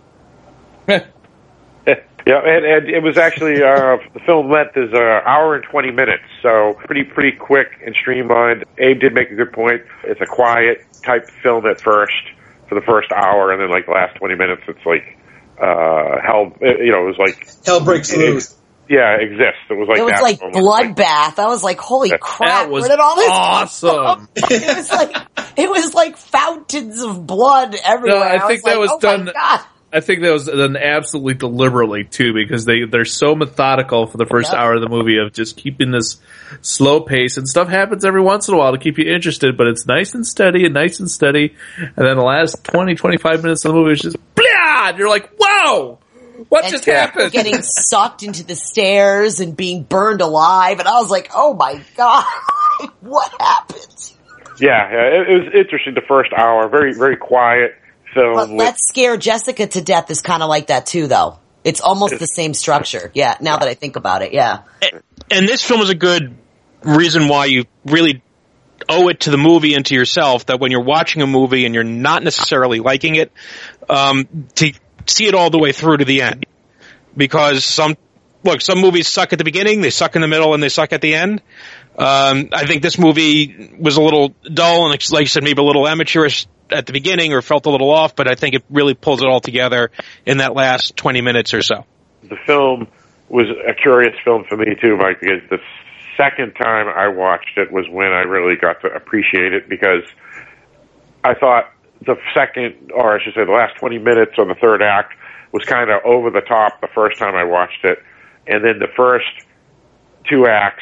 Yeah, and it was actually, the film length is an hour and 20 minutes, so pretty quick and streamlined. Abe did make a good point. It's a quiet type film at first, for the first hour, and then like the last 20 minutes, it's like, hell, you know, it was like... Hell breaks loose. Yeah, it exists. It was like it was that. Like bloodbath. I was like, holy crap, was where did all this awesome. It was like fountains of blood everywhere. No, I think that was done. My God. I think that was done absolutely deliberately too, because they're so methodical for the first hour of the movie of just keeping this slow pace, and stuff happens every once in a while to keep you interested, but it's nice and steady, and then the last 20-25 minutes of the movie is just blah, and you're like, whoa, what just happened? Getting sucked into the stairs and being burned alive, and I was like, oh my God, what happened? Yeah, it was interesting the first hour, very, very quiet. But Let's Scare Jessica to Death is kind of like that too, though. It's almost the same structure. Yeah, now that I think about it, yeah. And this film is a good reason why you really owe it to the movie and to yourself that when you're watching a movie and you're not necessarily liking it, to see it all the way through to the end. Because some movies suck at the beginning, they suck in the middle, and they suck at the end. I think this movie was a little dull and, like you said, maybe a little amateurish at the beginning or felt a little off, but I think it really pulls it all together in that last 20 minutes or so. The film was a curious film for me too, Mike, because the second time I watched it was when I really got to appreciate it, because I thought the second, or I should say the last 20 minutes of the third act was kind of over the top the first time I watched it, and then the first 2 acts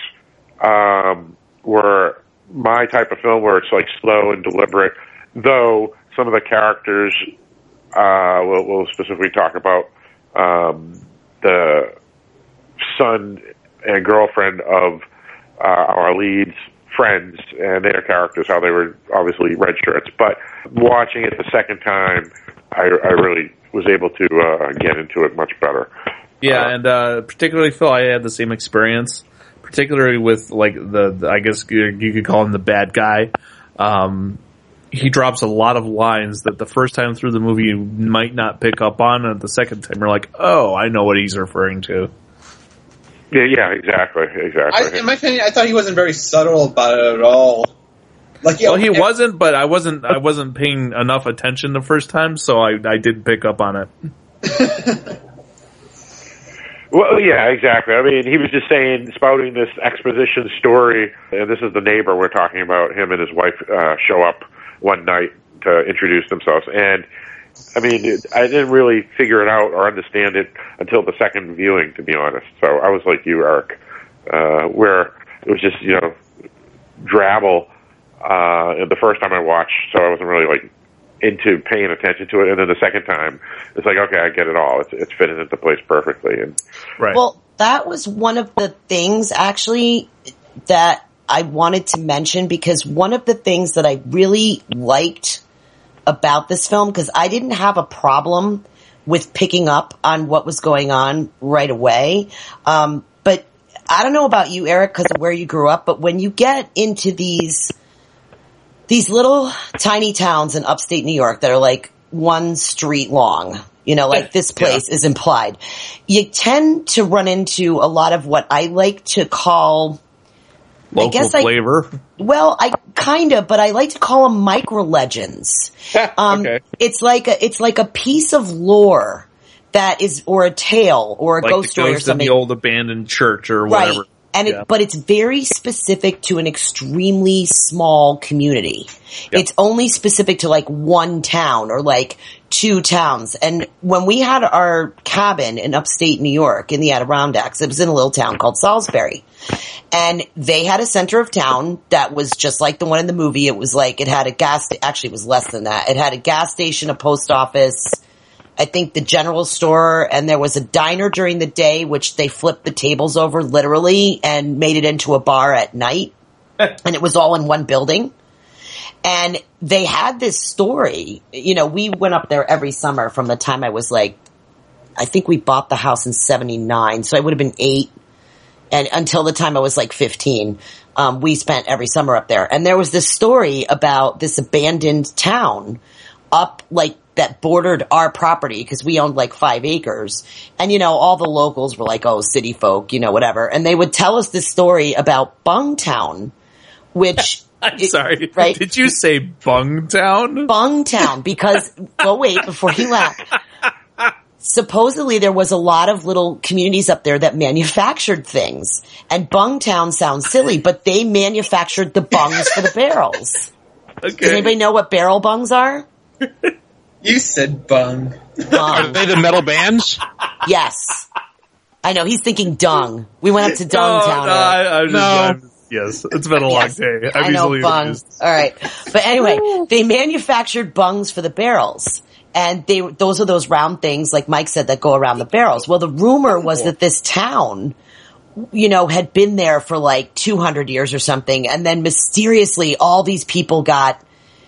were my type of film where it's like slow and deliberate. Though some of the characters, we'll specifically talk about the son and girlfriend of our lead's friends and their characters, how they were obviously red shirts. But watching it the second time, I really was able to get into it much better. Yeah, and particularly Phil, I had the same experience, particularly with like I guess you could call him the bad guy. He drops a lot of lines that the first time through the movie you might not pick up on, and the second time you're like, oh, I know what he's referring to. Yeah, exactly. In my opinion, I thought he wasn't very subtle about it at all. Like, well, he wasn't, but I wasn't paying enough attention the first time, so I didn't pick up on it. Well, yeah, exactly. I mean, he was just spouting this exposition story, and this is the neighbor we're talking about. Him and his wife show up one night to introduce themselves, and I mean, I didn't really figure it out or understand it until the second viewing, to be honest. So I was like you, Eric, where it was just, drabble the first time I watched, so I wasn't really like into paying attention to it, and then the second time it's like, okay, I get it all. It's fitting into place perfectly. And right. Well, that was one of the things actually that I wanted to mention, because one of the things that I really liked about this film, because I didn't have a problem with picking up on what was going on right away. But I don't know about you, Eric, because of where you grew up, but when you get into these little tiny towns in upstate New York that are like one street long, You know, like this place is implied. You tend to run into a lot of what I like to call local flavor. I like to call them micro legends. Okay. It's like a piece of lore that is, or a tale, or a like ghost story or something. In the old abandoned church or whatever. Right. And but it's very specific to an extremely small community. Yep. It's only specific to like one town or like two towns. And when we had our cabin in upstate New York in the Adirondacks, it was in a little town called Salisbury. And they had a center of town that was just like the one in the movie. It was like, it had a actually it was less than that. It had a gas station, a post office, I think the general store, and there was a diner during the day, which they flipped the tables over literally and made it into a bar at night. And it was all in one building. And they had this story. You know, we went up there every summer from the time I was like, I think we bought the house in 79. So I would have been 8. And until the time I was like 15, we spent every summer up there. And there was this story about this abandoned town up like that bordered our property because we owned like 5 acres. And, you know, all the locals were like, oh, city folk, you know, whatever. And they would tell us this story about Bungtown, which... I'm sorry. Right? Did you say Bungtown? Bungtown, because... well, wait, before you laugh. Supposedly there was a lot of little communities up there that manufactured things. And Bungtown sounds silly, but they manufactured the bungs for the barrels. Okay. Does anybody know what barrel bungs are? You said bung. Are they the metal bands? Yes. I know, he's thinking dung. We went up to Dungtown. Yes, it's been a long day. I know, bungs. All right. But anyway, they manufactured bungs for the barrels. And those are those round things, like Mike said, that go around the barrels. Well, the rumor was that this town, you know, had been there for like 200 years or something. And then mysteriously all these people got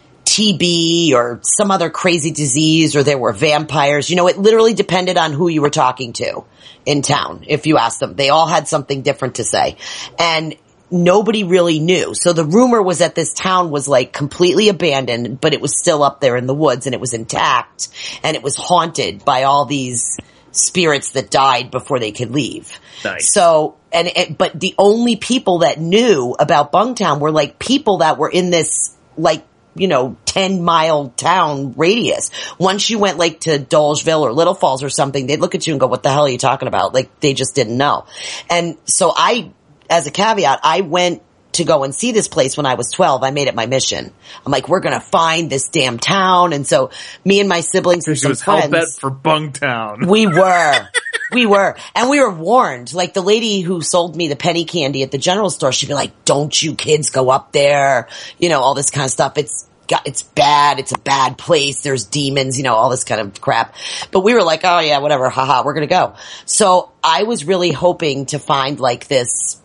TB or some other crazy disease, or there were vampires. You know, it literally depended on who you were talking to in town. If you asked them, they all had something different to say. And nobody really knew. So the rumor was that this town was like completely abandoned, but it was still up there in the woods and it was intact and it was haunted by all these spirits that died before they could leave. Nice. So, but the only people that knew about Bungtown were like people that were in this like, you know, 10-mile town radius. Once you went like to Dolgeville or Little Falls or something, they'd look at you and go, what the hell are you talking about? Like they just didn't know. And so as a caveat, I went to go and see this place when I was 12. I made it my mission. I'm like, we're going to find this damn town. And so me and my siblings and some friends. Hell bent for Bungtown. We were. And we were warned. Like the lady who sold me the penny candy at the general store, she'd be like, don't you kids go up there. You know, all this kind of stuff. It's bad. It's a bad place. There's demons, you know, all this kind of crap. But we were like, oh yeah, whatever. Haha, we're going to go. So I was really hoping to find like this,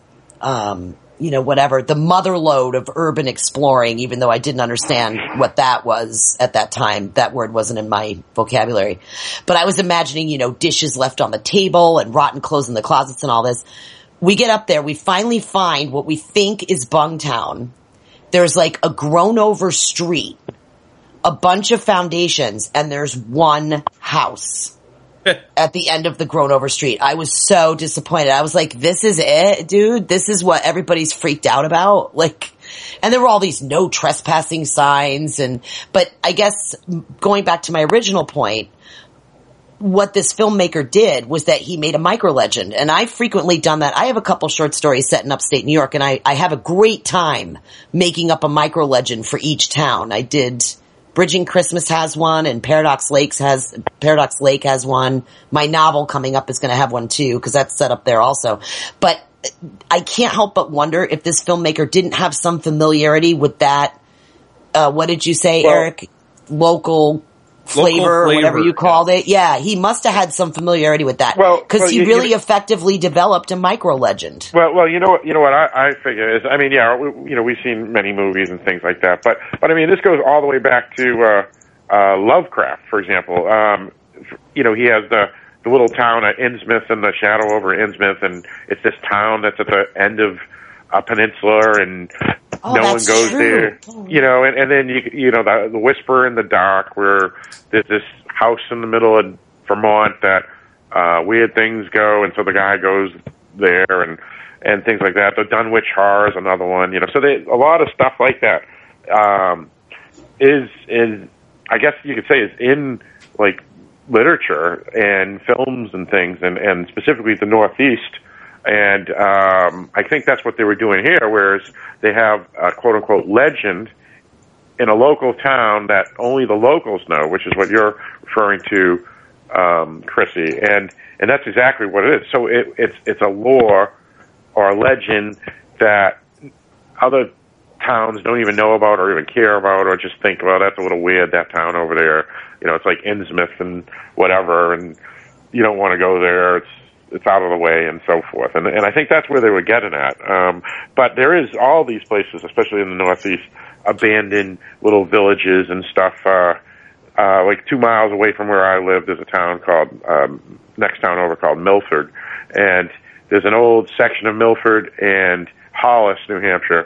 you know, whatever, the mother lode of urban exploring, even though I didn't understand what that was at that time. That word wasn't in my vocabulary. But I was imagining, you know, dishes left on the table and rotten clothes in the closets and all this. We get up there. We finally find what we think is Bungtown. There's like a grown over street, a bunch of foundations, and there's one house at the end of the grown over street. I was so disappointed. I was like, this is it, dude? This is what everybody's freaked out about? Like, and there were all these no trespassing signs but I guess going back to my original point, what this filmmaker did was that he made a micro legend, and I've frequently done that. I have a couple short stories set in upstate New York, and I have a great time making up a micro legend for each town. I did Bridging Christmas has one, and Paradox Lake has one. My novel coming up is going to have one too, because that's set up there also. But I can't help but wonder if this filmmaker didn't have some familiarity with that. What did you say, Eric? Local flavor, or whatever you called it. Yeah, he must have had some familiarity with that. Because he really effectively developed a micro legend. Well, you know what I figure is, I mean, yeah, we've seen many movies and things like that, but I mean, this goes all the way back to Lovecraft, for example. You know, he has the little town at Innsmouth and the shadow over Innsmouth, and it's this town that's at the end of a peninsula, and no one goes there. You know, and then you know the Whisper in the Dark, where there's this house in the middle of Vermont that weird things go, and so the guy goes there and things like that. The Dunwich Horror is another one, so a lot of stuff like that is I guess you could say is in like literature and films and things, and specifically the Northeast. And I think that's what they were doing here, whereas they have a quote-unquote legend in a local town that only the locals know, which is what you're referring to, Chrissy. And that's exactly what it is. So it's a lore or a legend that other towns don't even know about or even care about or just think, well, that's a little weird, that town over there. It's like Innsmouth and whatever, and you don't want to go there. It's out of the way and so forth. And I think that's where they were getting at. But there is all these places, especially in the Northeast, abandoned little villages and stuff. Like 2 miles away from where I live, there's a town called, next town over called Milford. And there's an old section of Milford and Hollis, New Hampshire,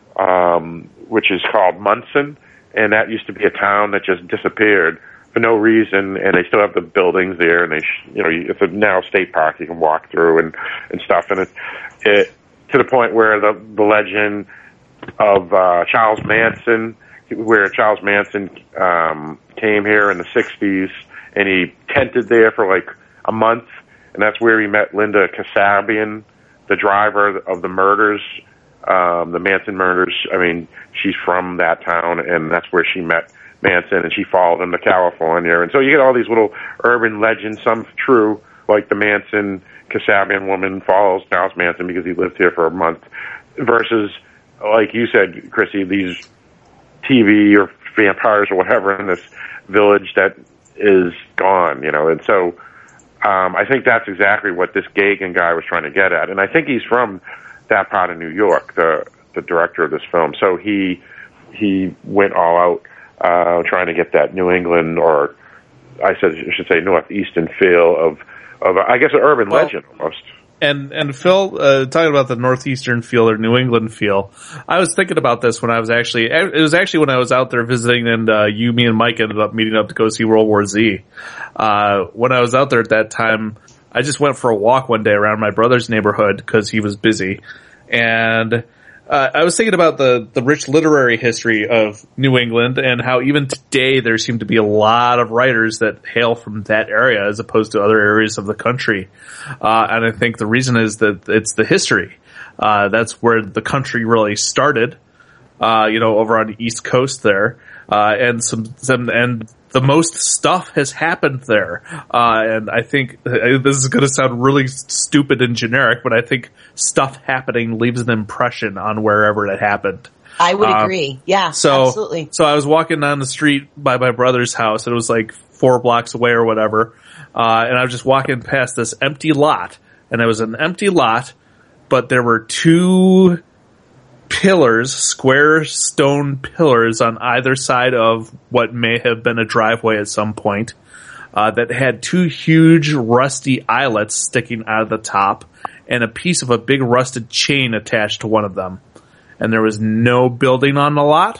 which is called Munson. And that used to be a town that just disappeared for no reason, and they still have the buildings there, and it's a now state park you can walk through and stuff, and it to the point where the legend of Charles Manson, where Charles Manson came here in the 60s, and he tented there for like a month, and that's where he met Linda Kasabian, the driver of the murders, the Manson murders. I mean, she's from that town, and that's where she met Manson, and she followed him to California. And so you get all these little urban legends, some true, like the Manson Kasabian woman follows Charles Manson because he lived here for a month, versus, like you said, Chrissy, these TV or vampires or whatever in this village that is gone, And so I think that's exactly what this Gagan guy was trying to get at. And I think he's from that part of New York, the director of this film. So he went all out trying to get that New England, or I should say Northeastern feel of I guess an urban legend almost. And Phil, talking about the Northeastern feel or New England feel, I was thinking about this when it was actually when I was out there visiting, and me and Mike ended up meeting up to go see World War Z. When I was out there at that time, I just went for a walk one day around my brother's neighborhood because he was busy, and I was thinking about the rich literary history of New England and how even today there seem to be a lot of writers that hail from that area as opposed to other areas of the country. And I think the reason is that it's the history. That's where the country really started, over on the East Coast there. And the most stuff has happened there. And I think this is going to sound really stupid and generic, but I think stuff happening leaves an impression on wherever it happened. I would agree. Yeah, absolutely. So I was walking down the street by my brother's house, and it was like 4 blocks away or whatever. And I was just walking past this empty lot, and it was an empty lot, but there were 2 pillars, square stone pillars on either side of what may have been a driveway at some point, that had 2 huge rusty eyelets sticking out of the top and a piece of a big rusted chain attached to one of them. And there was no building on the lot.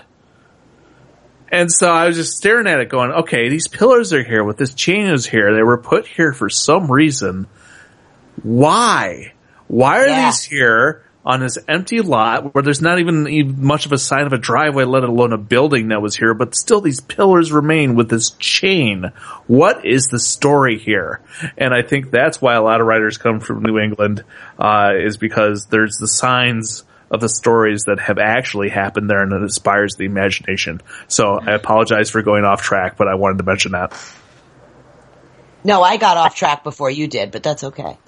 And so I was just staring at it going, okay, these pillars are here, with this chain is here. They were put here for some reason. Why? Why are these here on this empty lot where there's not even much of a sign of a driveway, let alone a building that was here, but still these pillars remain with this chain? What is the story here? And I think that's why a lot of writers come from New England, is because there's the signs of the stories that have actually happened there, and it inspires the imagination. So I apologize for going off track, but I wanted to mention that. No, I got off track before you did, but that's okay.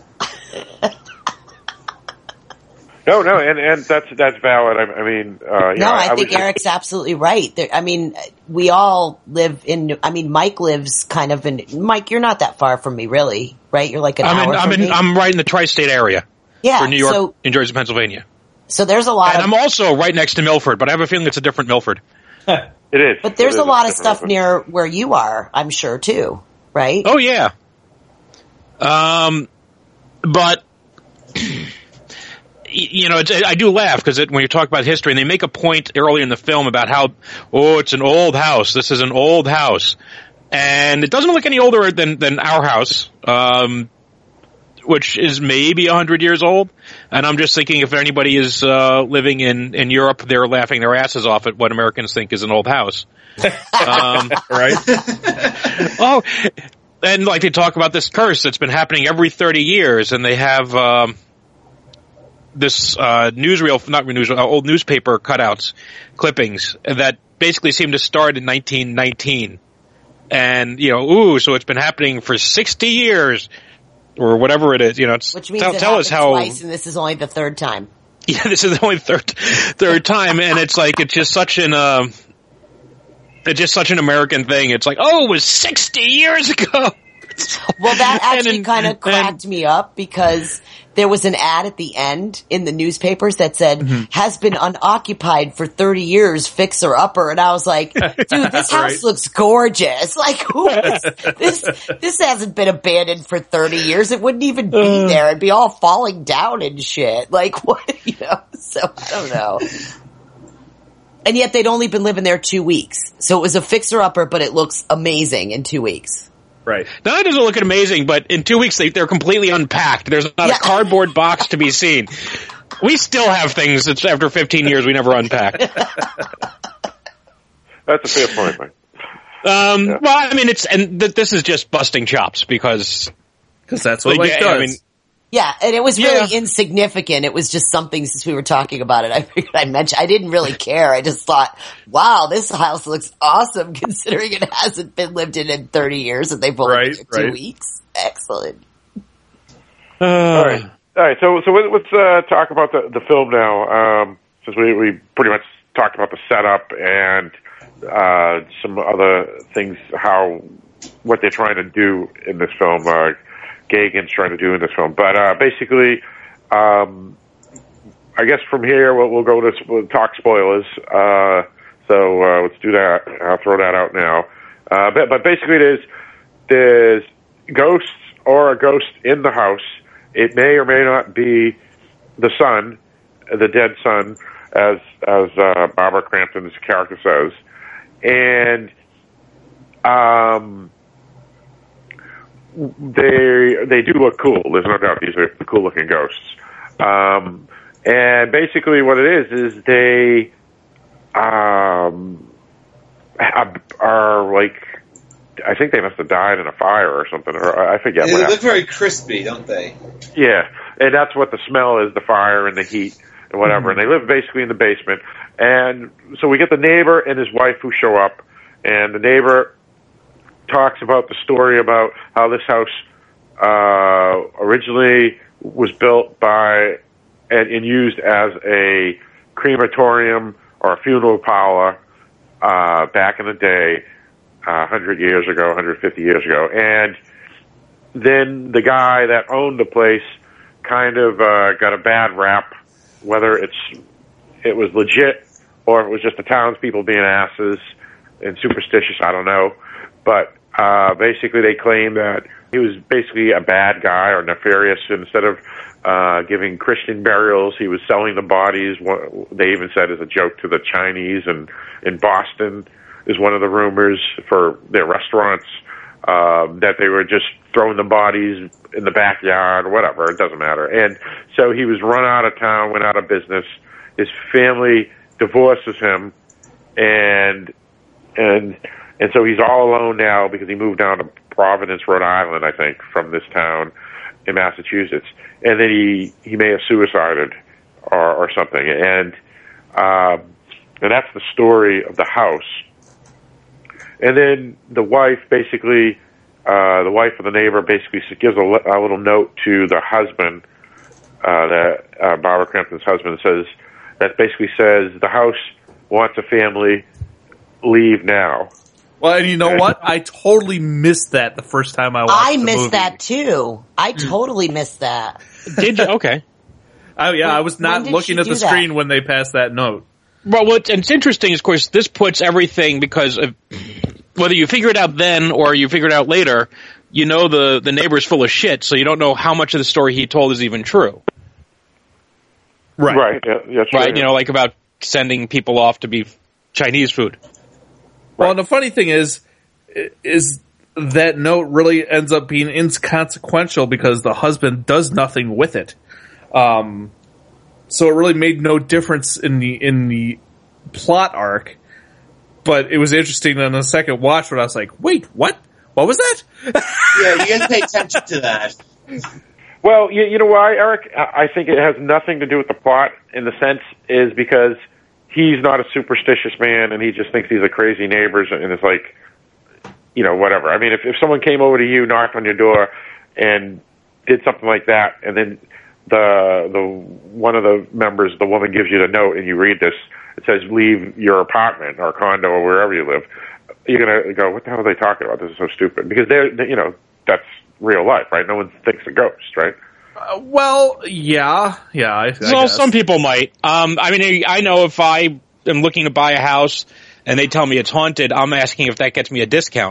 No, and that's valid. I mean, I think Eric's absolutely right. We all live in. Mike lives kind of in. Mike, you're not that far from me, really, right? You're like an hour from me. I'm right in the tri-state area. Yeah, for New York, New Jersey, Pennsylvania. So there's a lot. And I'm also right next to Milford, but I have a feeling it's a different Milford. It is. But there's a lot of stuff near where you are, I'm sure too, right? Oh yeah. But. I do laugh because when you talk about history, and they make a point early in the film about how, it's an old house. This is an old house. And it doesn't look any older than our house, which is maybe 100 years old. And I'm just thinking if anybody is living in Europe, they're laughing their asses off at what Americans think is an old house. Right? Oh, and like they talk about this curse that's been happening every 30 years, and they have this old newspaper cutouts, clippings, that basically seem to start in 1919. And, so it's been happening for 60 years. Or whatever it is, Which means tell us how twice, and this is only the third time. Yeah, this is the only third time, and it's just such an American thing. It's like, it was 60 years ago. Well, that actually kind of cracked me up because there was an ad at the end in the newspapers that said, has been unoccupied for 30 years, fixer upper. And I was like, dude, this house looks gorgeous. Like, who is this hasn't been abandoned for 30 years. It wouldn't even be there. It'd be all falling down and shit. Like, what, so I don't know. And yet they'd only been living there 2 weeks. So it was a fixer upper, but it looks amazing in 2 weeks. Right. Now, that doesn't look amazing, but in 2 weeks they're completely unpacked. There's not a cardboard box to be seen. We still have things that after 15 years we never unpacked. That's a fair point, Mike. Well, I mean, this is just busting chops because that's what Mike does. Yeah, and it was really insignificant. It was just something since we were talking about it. I figured I'd mention. I didn't really care. I just thought, wow, this house looks awesome considering it hasn't been lived in 30 years and they've only been here 2 weeks. Excellent. All right. So let's talk about the film now. Since we pretty much talked about the setup and some other things, what they're trying to do in this film. Gagan's trying to do in this film, but basically, I guess from here we'll talk spoilers. So let's do that. I'll throw that out now. But basically, there's ghosts or a ghost in the house. It may or may not be the son, the dead son, as Barbara Crampton's character says, and they do look cool. There's no doubt these are cool looking ghosts. And basically what it is they are like, I think they must have died in a fire or something, or I forget. They look very crispy, don't they? Yeah, and that's what the smell is, the fire and the heat and whatever. And they live basically in the basement. And so we get the neighbor and his wife who show up, and the neighbor talks about the story about how this house originally was built by and used as a crematorium or a funeral parlor back in the day, 100 years ago, 150 years ago. And then the guy that owned the place kind of got a bad rap, whether it was legit or it was just the townspeople being asses and superstitious, I don't know. But basically they claim that he was basically a bad guy or nefarious. Instead of giving Christian burials, he was selling the bodies. They even said as a joke to the Chinese, and in Boston is one of the rumors for their restaurants, that they were just throwing the bodies in the backyard or whatever. It doesn't matter. And so he was run out of town, went out of business. His family divorces him, and so he's all alone now because he moved down to Providence, Rhode Island, I think, from this town in Massachusetts. And then he may have suicided or something. And that's the story of the house. And then the wife basically, the wife of the neighbor basically gives a little note to the husband, that Barbara Crampton's husband that basically says, the house wants a family, leave now. Well, and you know what? I totally missed that the first time I watched the movie. I missed that too. I totally missed that. Did you? Okay. Oh yeah, I was not looking at the screen when they passed that note. Well, what's interesting is, of course, this puts everything, because of, whether you figure it out then or you figure it out later, you know the neighbor's full of shit, so you don't know how much of the story he told is even true. Right. Right. Yeah, that's right. You know, like about sending people off to be Chinese food. Well, and the funny thing is, is that note really ends up being inconsequential because the husband does nothing with it. So it really made no difference in the plot arc. But it was interesting on the second watch when I was like, wait, what? What was that? Yeah, you guys pay attention to that. Well, you know why, Eric? I think it has nothing to do with the plot in the sense is because he's not a superstitious man and he just thinks these are crazy neighbors and it's like, you know, whatever. I mean, if someone came over to you, knocked on your door, and did something like that, and then the one of the members, the woman, gives you the note, and you read this, it says, "Leave your apartment or condo or wherever you live," you're gonna go, "What the hell are they talking about? This is so stupid." Because you know, that's real life, right? No one thinks a ghost, right? Well, yeah. I guess. Some people might. I mean, I know if I am looking to buy a house and they tell me it's haunted, I'm asking if that gets me a discount.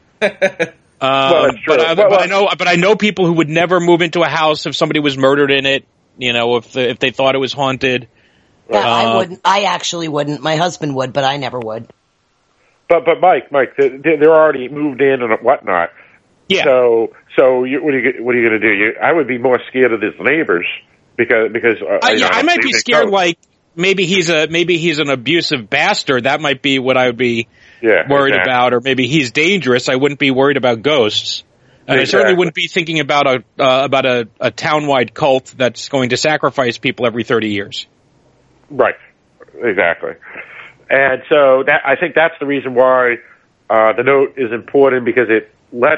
Well, that's true. But I know people who would never move into a house if somebody was murdered in it. You know, if they thought it was haunted. Yeah, I wouldn't. I actually wouldn't. My husband would, but I never would. But Mike, they're already moved in and whatnot. Yeah. So what are you going to do? I would be more scared of his neighbors because I might be scared. Like maybe he's an abusive bastard. That might be what I would be worried about, or maybe he's dangerous. I wouldn't be worried about ghosts, and I certainly wouldn't be thinking about a town-wide cult that's going to sacrifice people every 30 years. Right. Exactly. And so I think that's the reason why the note is important, because it lets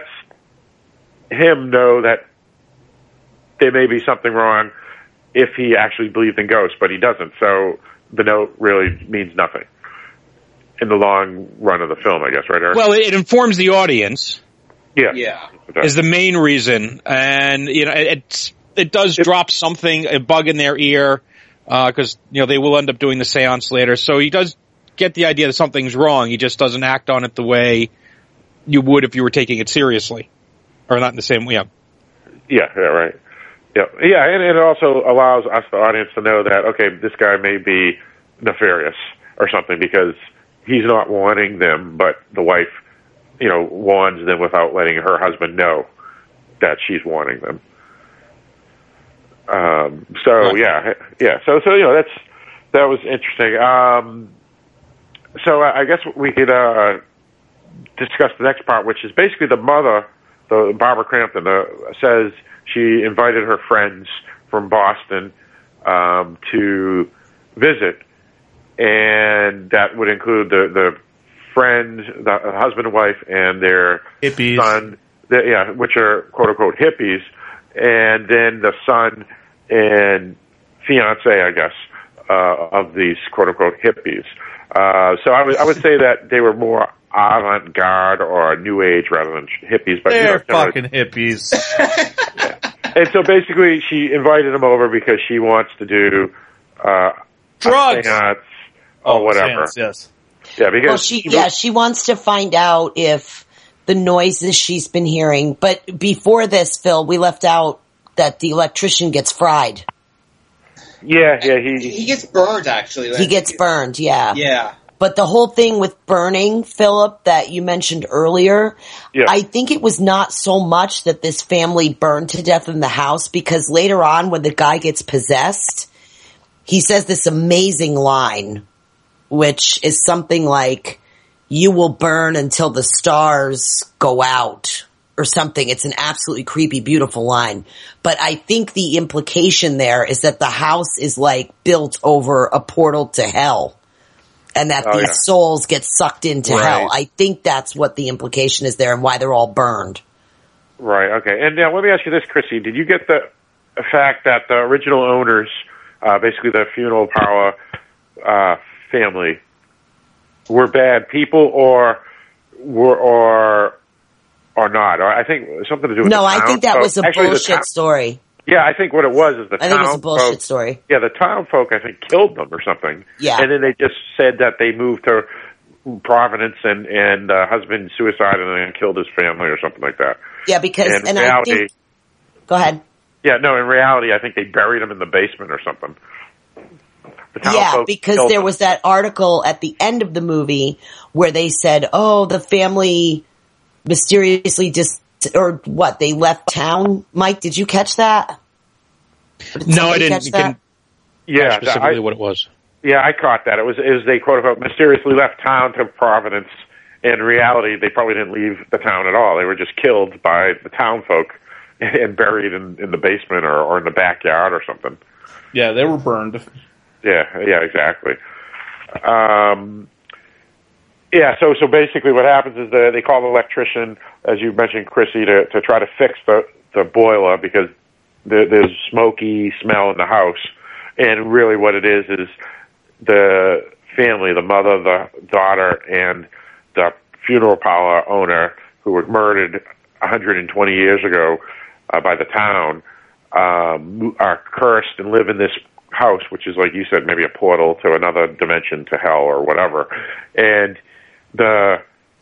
him know that there may be something wrong if he actually believed in ghosts, but he doesn't. So the note really means nothing in the long run of the film, I guess, right, Eric? Well, it informs the audience. Yeah. Is the main reason. And, you know, it does drop something, a bug in their ear, because, you know, they will end up doing the seance later. So he does get the idea that something's wrong. He just doesn't act on it the way you would if you were taking it seriously. Or not in the same way, Yeah, right. Yeah, and it also allows us, the audience, to know that, okay, this guy may be nefarious or something because he's not warning them, but the wife, you know, warns them without letting her husband know that she's warning them. So you know, that was interesting. So I guess we could discuss the next part, which is basically the mother, the Barbara Crampton, says she invited her friends from Boston to visit, and that would include the friend, the husband and wife, and their hippies. Son, which are quote unquote hippies, and then the son and fiance, I guess, of these quote unquote hippies. So I would say that they were more avant-garde or new age rather than hippies. But they're fucking hippies. And so basically, she invited them over because she wants to do drugs or whatever. Seance, yes. Yeah, because she wants to find out if the noises she's been hearing. But before this, Phil, we left out that the electrician gets fried. Yeah, he gets burned, actually. He gets burned, yeah. Yeah. But the whole thing with burning, Philip, that you mentioned earlier, I think it was not so much that this family burned to death in the house, because later on when the guy gets possessed, he says this amazing line, which is something like, "You will burn until the stars go out," or something. It's an absolutely creepy, beautiful line. But I think the implication there is that the house is like built over a portal to hell, and that these souls get sucked into hell. I think that's what the implication is there and why they're all burned. Right, okay. And now let me ask you this, Chrissy. Did you get the fact that the original owners, basically the funeral parlor family, were bad people or not? Or I think something to do with No, the I town. think that was a bullshit story. Yeah, I think what it was is the town. I think it was a bullshit story. Yeah, the town folk, I think, killed them or something. Yeah. And then they just said that they moved to Providence and husband suicided and then killed his family or something like that. Yeah, because, in reality, I think... Go ahead. Yeah, no, in reality, I think they buried him in the basement or something. Yeah, because there was that article at the end of the movie where they said, oh, the family mysteriously or what? They left town. Mike, did you catch that? No, I didn't. Yeah, specifically what it was. Yeah, I caught that. It was they quote unquote mysteriously left town to Providence. In reality, they probably didn't leave the town at all. They were just killed by the town folk and buried in the basement or in the backyard or something. Yeah, they were burned. Yeah, exactly. So basically what happens is they call the electrician, as you mentioned, Chrissy, to try to fix the boiler because there's smoky smell in the house. And really what it is the family, the mother, the daughter, and the funeral parlor owner who were murdered 120 years ago by the town are cursed and live in this house, which is, like you said, maybe a portal to another dimension, to hell or whatever. And the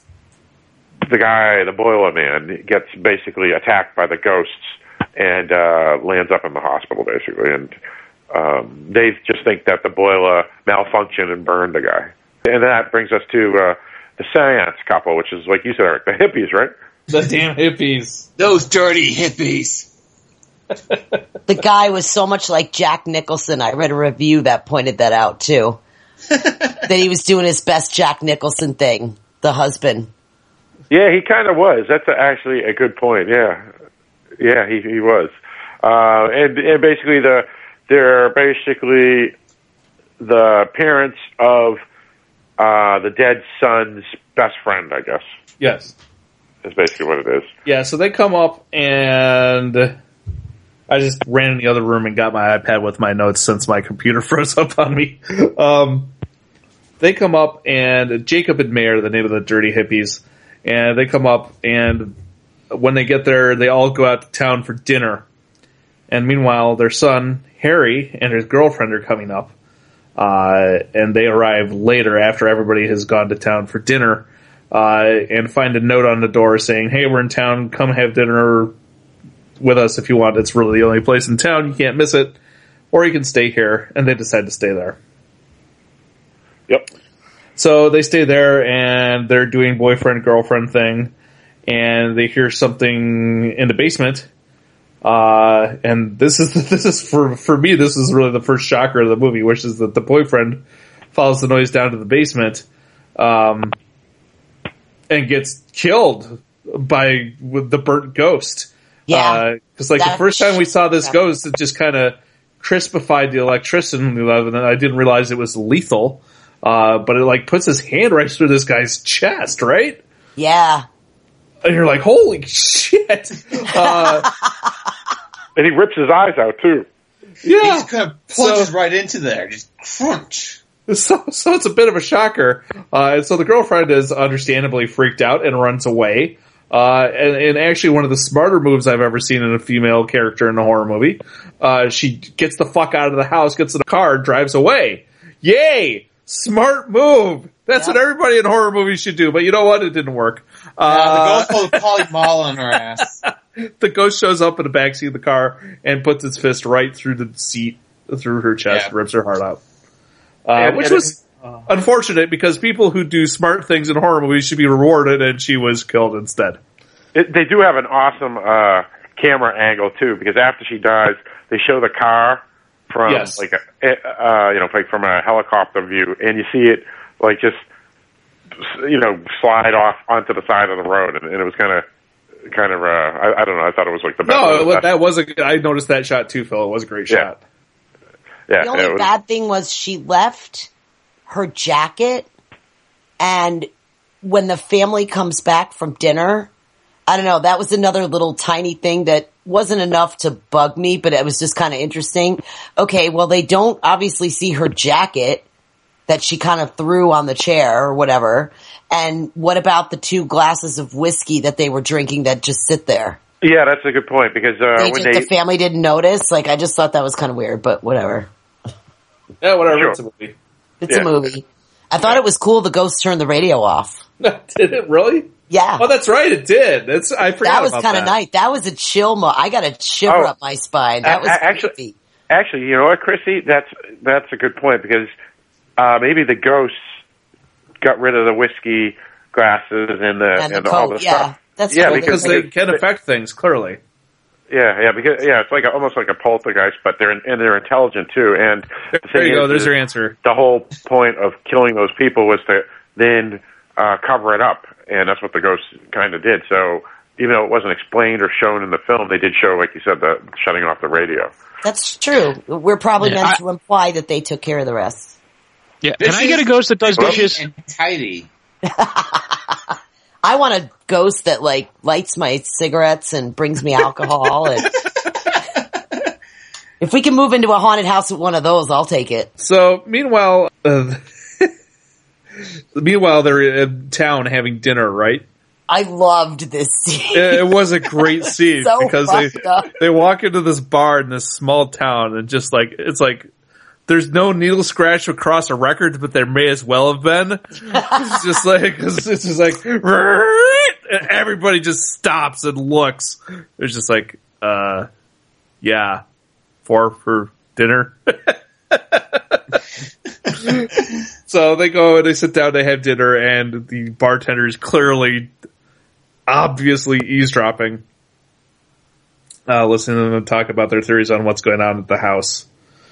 guy, the boiler man, gets basically attacked by the ghosts and lands up in the hospital, basically. And they just think that the boiler malfunctioned and burned the guy. And that brings us to the seance couple, which is, like you said, Eric, the hippies, right? The damn hippies. Those dirty hippies. The guy was so much like Jack Nicholson. I read a review that pointed that out, too. That he was doing his best Jack Nicholson thing, the husband. Yeah, he kind of was. That's actually a good point, yeah. Yeah, he was. And basically they're basically the parents of the dead son's best friend, I guess. Yes. Is basically what it is. Yeah, so they come up and I just ran in the other room and got my iPad with my notes since my computer froze up on me. They come up and Jacob and Mayer, the name of the dirty hippies, and they come up and when they get there, they all go out to town for dinner. And meanwhile, their son, Harry, and his girlfriend are coming up. And they arrive later after everybody has gone to town for dinner, and find a note on the door saying, "Hey, we're in town. Come have dinner with us if you want. It's really the only place in town. You can't miss it. Or you can stay here." And they decide to stay there. Yep. So they stay there and they're doing boyfriend-girlfriend thing, and they hear something in the basement. And this is for me, this is really the first shocker of the movie, which is that the boyfriend follows the noise down to the basement, and gets killed with the burnt ghost. Yeah. Cause like the first time we saw this ghost, it just kind of crispified the electricity, and I didn't realize it was lethal. But it like puts his hand right through this guy's chest, right? Yeah. And you're like, holy shit. And he rips his eyes out, too. Yeah. He just kind of plunges right into there. Just crunch. So it's a bit of a shocker. And so the girlfriend is understandably freaked out and runs away. And actually one of the smarter moves I've ever seen in a female character in a horror movie. She gets the fuck out of the house, gets in the car, drives away. Yay! Smart move! That's what everybody in horror movies should do, but you know what? It didn't work. The ghost pulled Polly Mall on her ass. The ghost shows up in the backseat of the car and puts its fist right through the seat, through her chest, rips her heart out. Which was unfortunate because people who do smart things in horror movies should be rewarded, and she was killed instead. They do have an awesome camera angle, too, because after she dies, they show the car from like from a helicopter view, and you see it like just slide off onto the side of the road, and it was kind of I don't know. I thought it was like the best. No, that was I noticed that shot too, Phil. It was a great shot. Yeah. The only bad thing was she left her jacket, and when the family comes back from dinner, I don't know, that was another little tiny thing that wasn't enough to bug me, but it was just kind of interesting. Okay, well, they don't obviously see her jacket that she kind of threw on the chair or whatever. And what about the 2 glasses of whiskey that they were drinking that just sit there? Yeah, that's a good point, because the family didn't notice. Like, I just thought that was kind of weird, but whatever. Yeah, whatever. Sure. It's a movie. It's a movie. I thought it was cool the ghost turned the radio off. Did it really? Yeah. Oh, that's right. It did. I forgot that was about kind of nice. That was a chill I got a shiver up my spine. That was creepy. Actually, you know what, Chrissy? That's a good point, because maybe the ghosts got rid of the whiskey glasses and all the stuff. That's because they can affect things clearly. Yeah, because it's like almost like a poltergeist, but they're intelligent too. And there you go. There's your answer. The whole point of killing those people was to then cover it up, and that's what the ghost kind of did. So even though it wasn't explained or shown in the film, they did show, like you said, the shutting off the radio. That's true. We're probably meant to imply that they took care of the rest. Yeah, can I get a ghost that does dishes? And tidy. I want a ghost that like lights my cigarettes and brings me alcohol. And if we can move into a haunted house with one of those, I'll take it. So meanwhile, they're in town having dinner, right? I loved this scene. It was a great scene So because they walk into this bar in this small town and just like it's like there's no needle scratch across a record, but there may as well have been. It's just like and everybody just stops and looks. It's just like, yeah, 4 for dinner. So they go and they sit down, they have dinner, and the bartender is clearly, obviously eavesdropping, listening to them talk about their theories on what's going on at the house.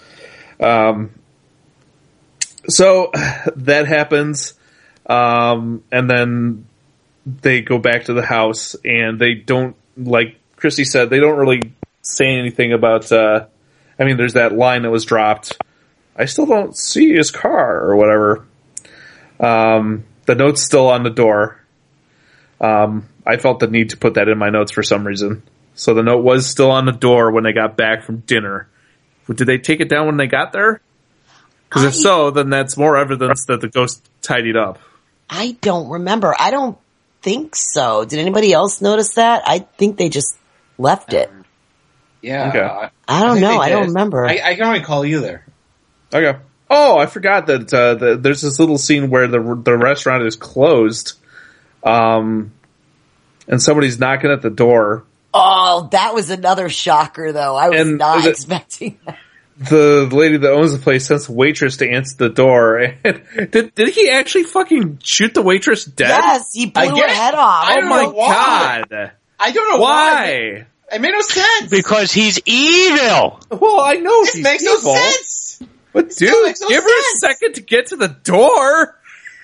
So that happens, and then they go back to the house, and they don't, like Christy said, they don't really say anything about, there's that line that was dropped, I still don't see his car, or whatever. The note's still on the door. I felt the need to put that in my notes for some reason. So the note was still on the door when they got back from dinner. Did they take it down when they got there? Because if so, then that's more evidence that the ghost tidied up. I don't remember. I don't think so. Did anybody else notice that? I think they just left it. Yeah. Okay. I don't know. I don't remember. I can't recall either. Okay. Oh, I forgot that there's this little scene where the restaurant is closed, and somebody's knocking at the door. Oh, that was another shocker, though. I was not expecting that. The lady that owns the place sends the waitress to answer the door. And did he actually fucking shoot the waitress dead? Yes, he blew her head off. Oh my god! I don't know why. It made no sense. Because he's evil. Well, I know This makes no sense. But dude, give her a second to get to the door.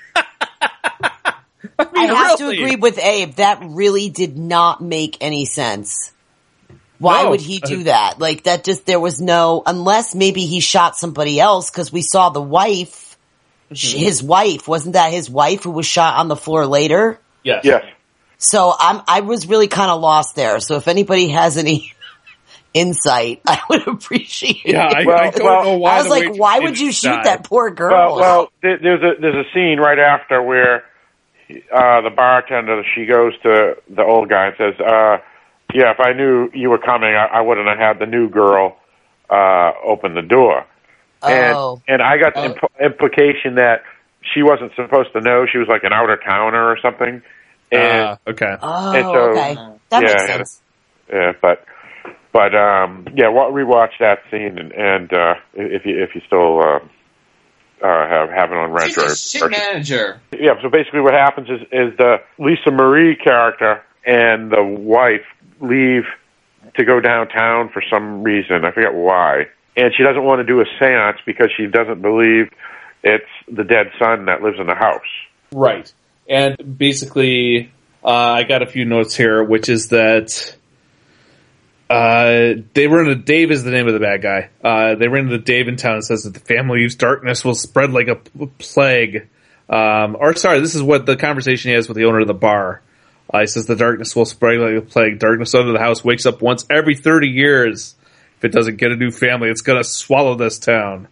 I have to agree with Abe. That really did not make any sense. Why would he do that? Like, that just, there was no, unless maybe he shot somebody else, because we saw the wife, his wife, wasn't that his wife who was shot on the floor later? Yes. Yes. So I was really kind of lost there. So if anybody has any insight, I would appreciate it. Yeah, I don't know why. I was like, why would you shoot that poor girl? Well, there's a scene right after where the bartender, she goes to the old guy and says, yeah, if I knew you were coming, I wouldn't have had the new girl open the door. And I got the implication that she wasn't supposed to know. She was like an outer towner or something. And, okay. Okay. That makes sense. Yeah, but rewatch that scene, and if you still have it on rent. She's a shit manager. Yeah, so basically what happens is the Lisa Marie character and the wife leave to go downtown for some reason. I forget why. And she doesn't want to do a seance because she doesn't believe it's the dead son that lives in the house. Right. And basically, I got a few notes here, which is that Dave is the name of the bad guy. They ran into Dave in town and says that the family's darkness will spread like a plague. This is what the conversation he has with the owner of the bar. He says the darkness will spread like a plague. Darkness under the house wakes up once every 30 years. If it doesn't get a new family, it's going to swallow this town.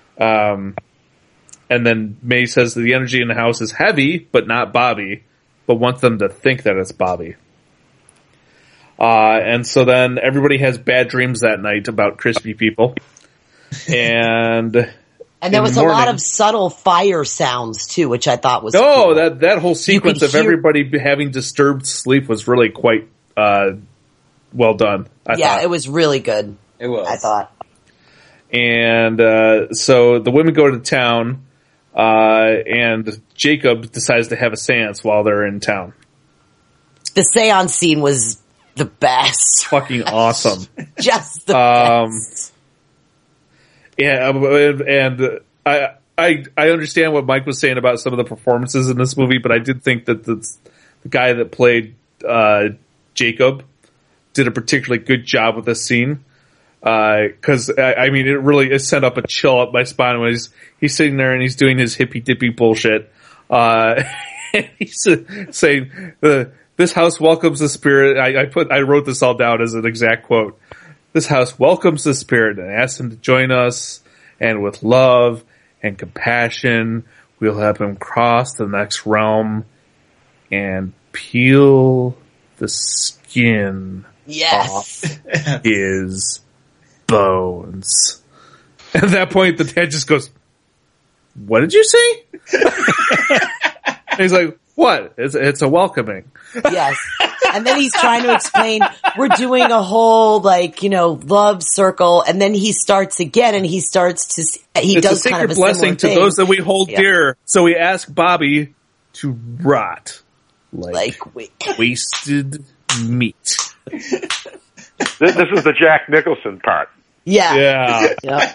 And then May says that the energy in the house is heavy, but not Bobby, but wants them to think that it's Bobby. And so then everybody has bad dreams that night about crispy people. And there was a lot of subtle fire sounds too, which I thought was cool. that whole sequence of everybody having disturbed sleep was really quite well done. I thought. It was really good. It was. I thought. And so the women go to town, and Jacob decides to have a seance while they're in town. The seance scene was the best. Fucking awesome. Just the best. Yeah, and I understand what Mike was saying about some of the performances in this movie, but I did think that the guy that played Jacob did a particularly good job with this scene. Cause I mean, it sent up a chill up my spine when he's sitting there and he's doing his hippy dippy bullshit. And he's saying, this house welcomes the spirit. I wrote this all down as an exact quote. This house welcomes the spirit and asks him to join us, and with love and compassion, we'll help him cross the next realm and peel the skin off his bones. At that point, the dad just goes, "What did you say?" And he's like, "What? It's a welcoming." Yes. And then he's trying to explain, we're doing a whole, love circle, and then he starts again, and he starts to, he does kind of a blessing to thing. Those that we hold dear. So we ask Bobby to rot like wasted meat. This is the Jack Nicholson part. Yeah.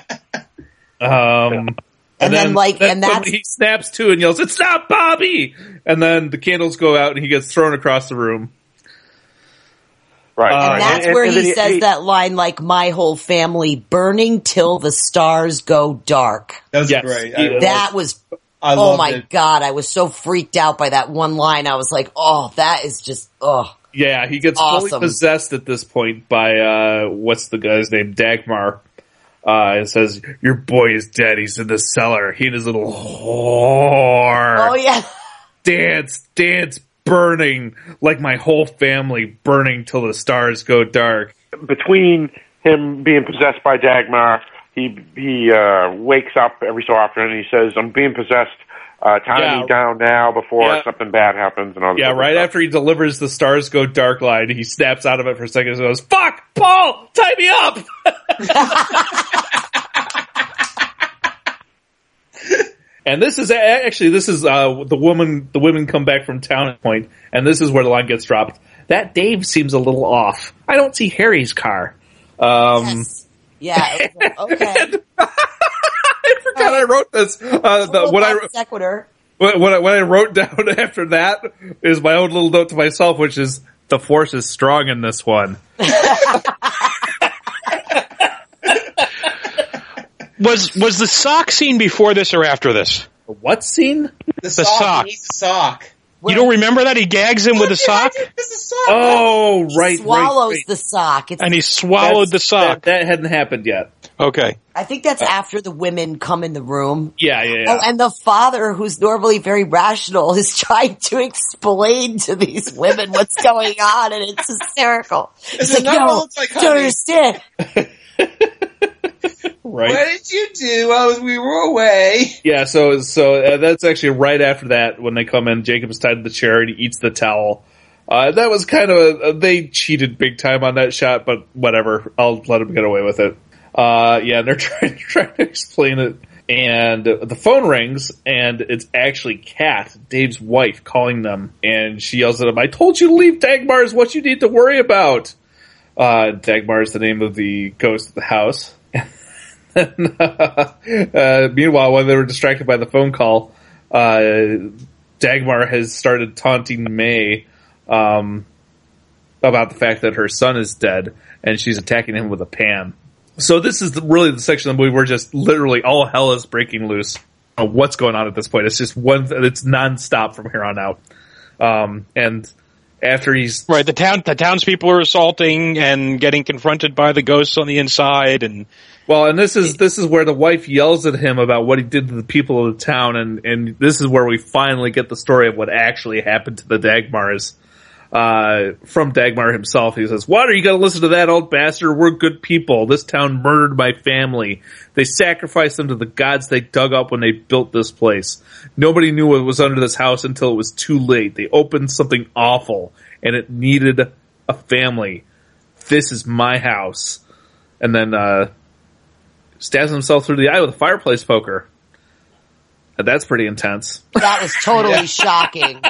And then when he snaps to and yells, "It's not Bobby!" And then the candles go out and he gets thrown across the room. Right. And that's where he says that line, like, "My whole family burning till the stars go dark." That was great. Oh my God, I was so freaked out by that one line. I was like, oh, that is just, oh. Yeah, he gets awesome. fully possessed at this point by, what's the guy's name? Dagmar. It says, "Your boy is dead. He's in the cellar. He and his little whore. Oh, yeah. Dance, burning like my whole family burning till the stars go dark." Between him being possessed by Dagmar, he wakes up every so often and he says, "I'm being possessed. Tie me down now before something bad happens." And all yeah, right after he delivers the "stars go dark" line, he snaps out of it for a second and goes, "Fuck, Paul, tie me up!" And this is the women come back from town point, and this is where the line gets dropped. "That Dave seems a little off. I don't see Harry's car." Yes. Yeah. Okay. I forgot I wrote this. Sequitur. What I wrote down after that is my own little note to myself, which is, "The force is strong in this one." Was the sock scene before this or after this? What scene? The sock. He needs a sock. You don't remember that? He gags him with a sock? Oh, right. He swallows the sock. And he swallowed the sock. That hadn't happened yet. Okay. I think that's after the women come in the room. Yeah. Oh, and the father, who's normally very rational, is trying to explain to these women what's going on, and it's hysterical. It's like, "No, don't understand." Right. What did you do? We were away. Yeah, so that's actually right after that when they come in. Jacob's tied to the chair and he eats the towel. That was kind of they cheated big time on that shot, but whatever. I'll let them get away with it. They're trying to explain it, and the phone rings, and it's actually Kat, Dave's wife, calling them, and she yells at him, "I told you to leave Dagmar is what you need to worry about." Dagmar is the name of the ghost of the house. Meanwhile, when they were distracted by the phone call, Dagmar has started taunting May about the fact that her son is dead, and she's attacking him with a pan. So this is really the section of the movie where just literally all hell is breaking loose. What's going on at this point? It's just it's nonstop from here on out. And after he's right, the townspeople are assaulting and getting confronted by the ghosts on the inside, and this is where the wife yells at him about what he did to the people of the town, and this is where we finally get the story of what actually happened to the Dagmars. From Dagmar himself, he says, "What, are you going to listen to that old bastard? We're good people. This town murdered my family. They sacrificed them to the gods they dug up when they built this place. Nobody knew what was under this house until it was too late. They opened something awful, and it needed a family. This is my house." And then stabs himself through the eye with a fireplace poker. And that's pretty intense. That was totally shocking.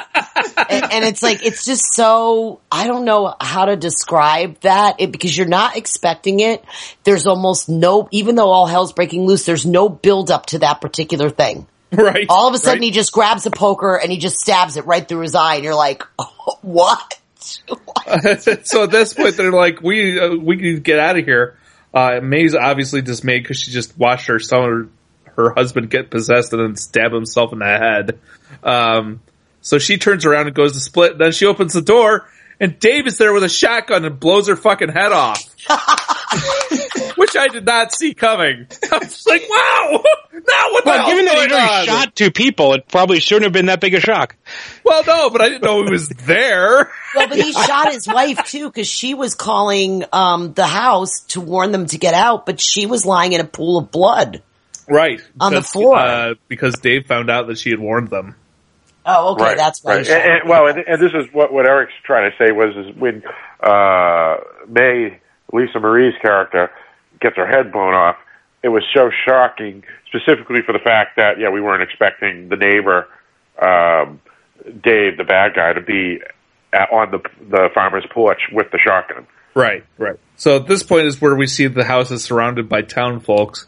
and it's like, it's just so, I don't know how to describe that because you're not expecting it. There's almost no, even though all hell's breaking loose, there's no build up to that particular thing. Right. All of a sudden he just grabs a poker and he just stabs it right through his eye and you're like, oh, what? So at this point they're like, we can get out of here. May's obviously dismayed because she just watched her son, her husband get possessed and then stab himself in the head. So she turns around and goes to split. Then she opens the door and Dave is there with a shotgun and blows her fucking head off. Which I did not see coming. I was like, wow! Now what the hell? Given that he only shot 2 people, it probably shouldn't have been that big a shock. Well, no, but I didn't know he was there. Well, but he shot his wife too because she was calling the house to warn them to get out, but she was lying in a pool of blood. Right. On the floor. Because Dave found out that she had warned them. Oh, okay, right, that's why. Right. And this is what Eric's trying to say is when May, Lisa Marie's character, gets her head blown off, it was so shocking, specifically for the fact that, we weren't expecting the neighbor, Dave, the bad guy, to be on the farmer's porch with the shotgun. Right. So at this point is where we see the house is surrounded by town folks.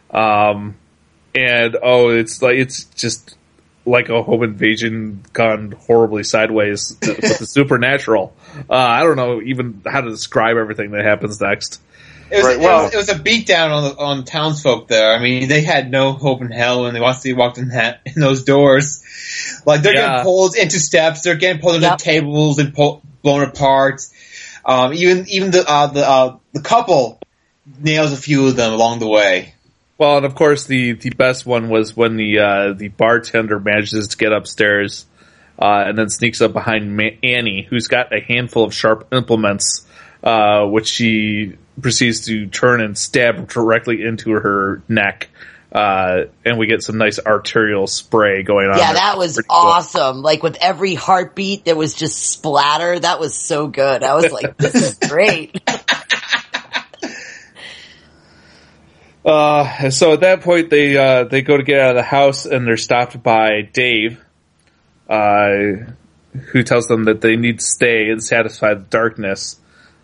It's just like a home invasion gone horribly sideways with the supernatural. I don't know even how to describe everything that happens next. It was a beatdown on townsfolk there. I mean, they had no hope in hell when they walked in those doors. Like, they're getting pulled into steps, they're getting pulled into tables and blown apart. Even the couple nails a few of them along the way. Well, and of course, the best one was when the bartender manages to get upstairs and then sneaks up behind Annie, who's got a handful of sharp implements, which she proceeds to turn and stab directly into her neck. And we get some nice arterial spray going on. Yeah, that was awesome. Cool. Like, with every heartbeat, there was just splatter. That was so good. I was like, this is great. So at that point, they go to get out of the house, and they're stopped by Dave, who tells them that they need to stay and satisfy the darkness.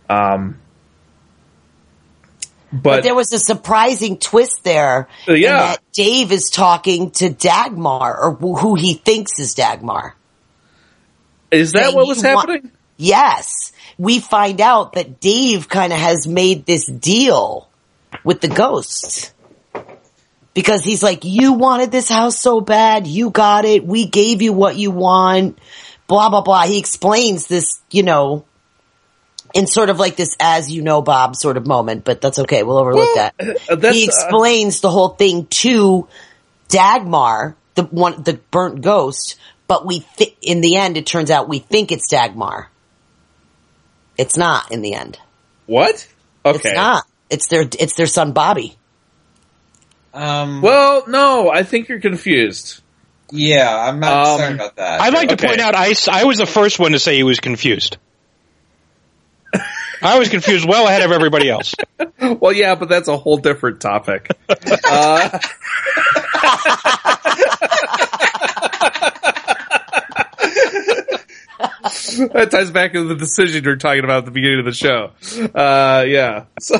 But there was a surprising twist there. In that Dave is talking to Dagmar, or who he thinks is Dagmar. Is that what was happening? Yes. We find out that Dave kind of has made this deal with the ghosts. Because he's like, you wanted this house so bad, you got it, we gave you what you want, blah, blah, blah. He explains this, in sort of like this as you know, Bob sort of moment, but that's okay. We'll overlook that. He explains the whole thing to Dagmar, the burnt ghost, but in the end, it turns out we think it's Dagmar. It's not in the end. What? Okay. It's not. It's their son Bobby. Well, no, I think you're confused. Yeah, I'm not sorry about that. I'd like to point out I was the first one to say he was confused. I was confused well ahead of everybody else. Well, yeah, but that's a whole different topic. That ties back to the decision you're talking about at the beginning of the show. Yeah. So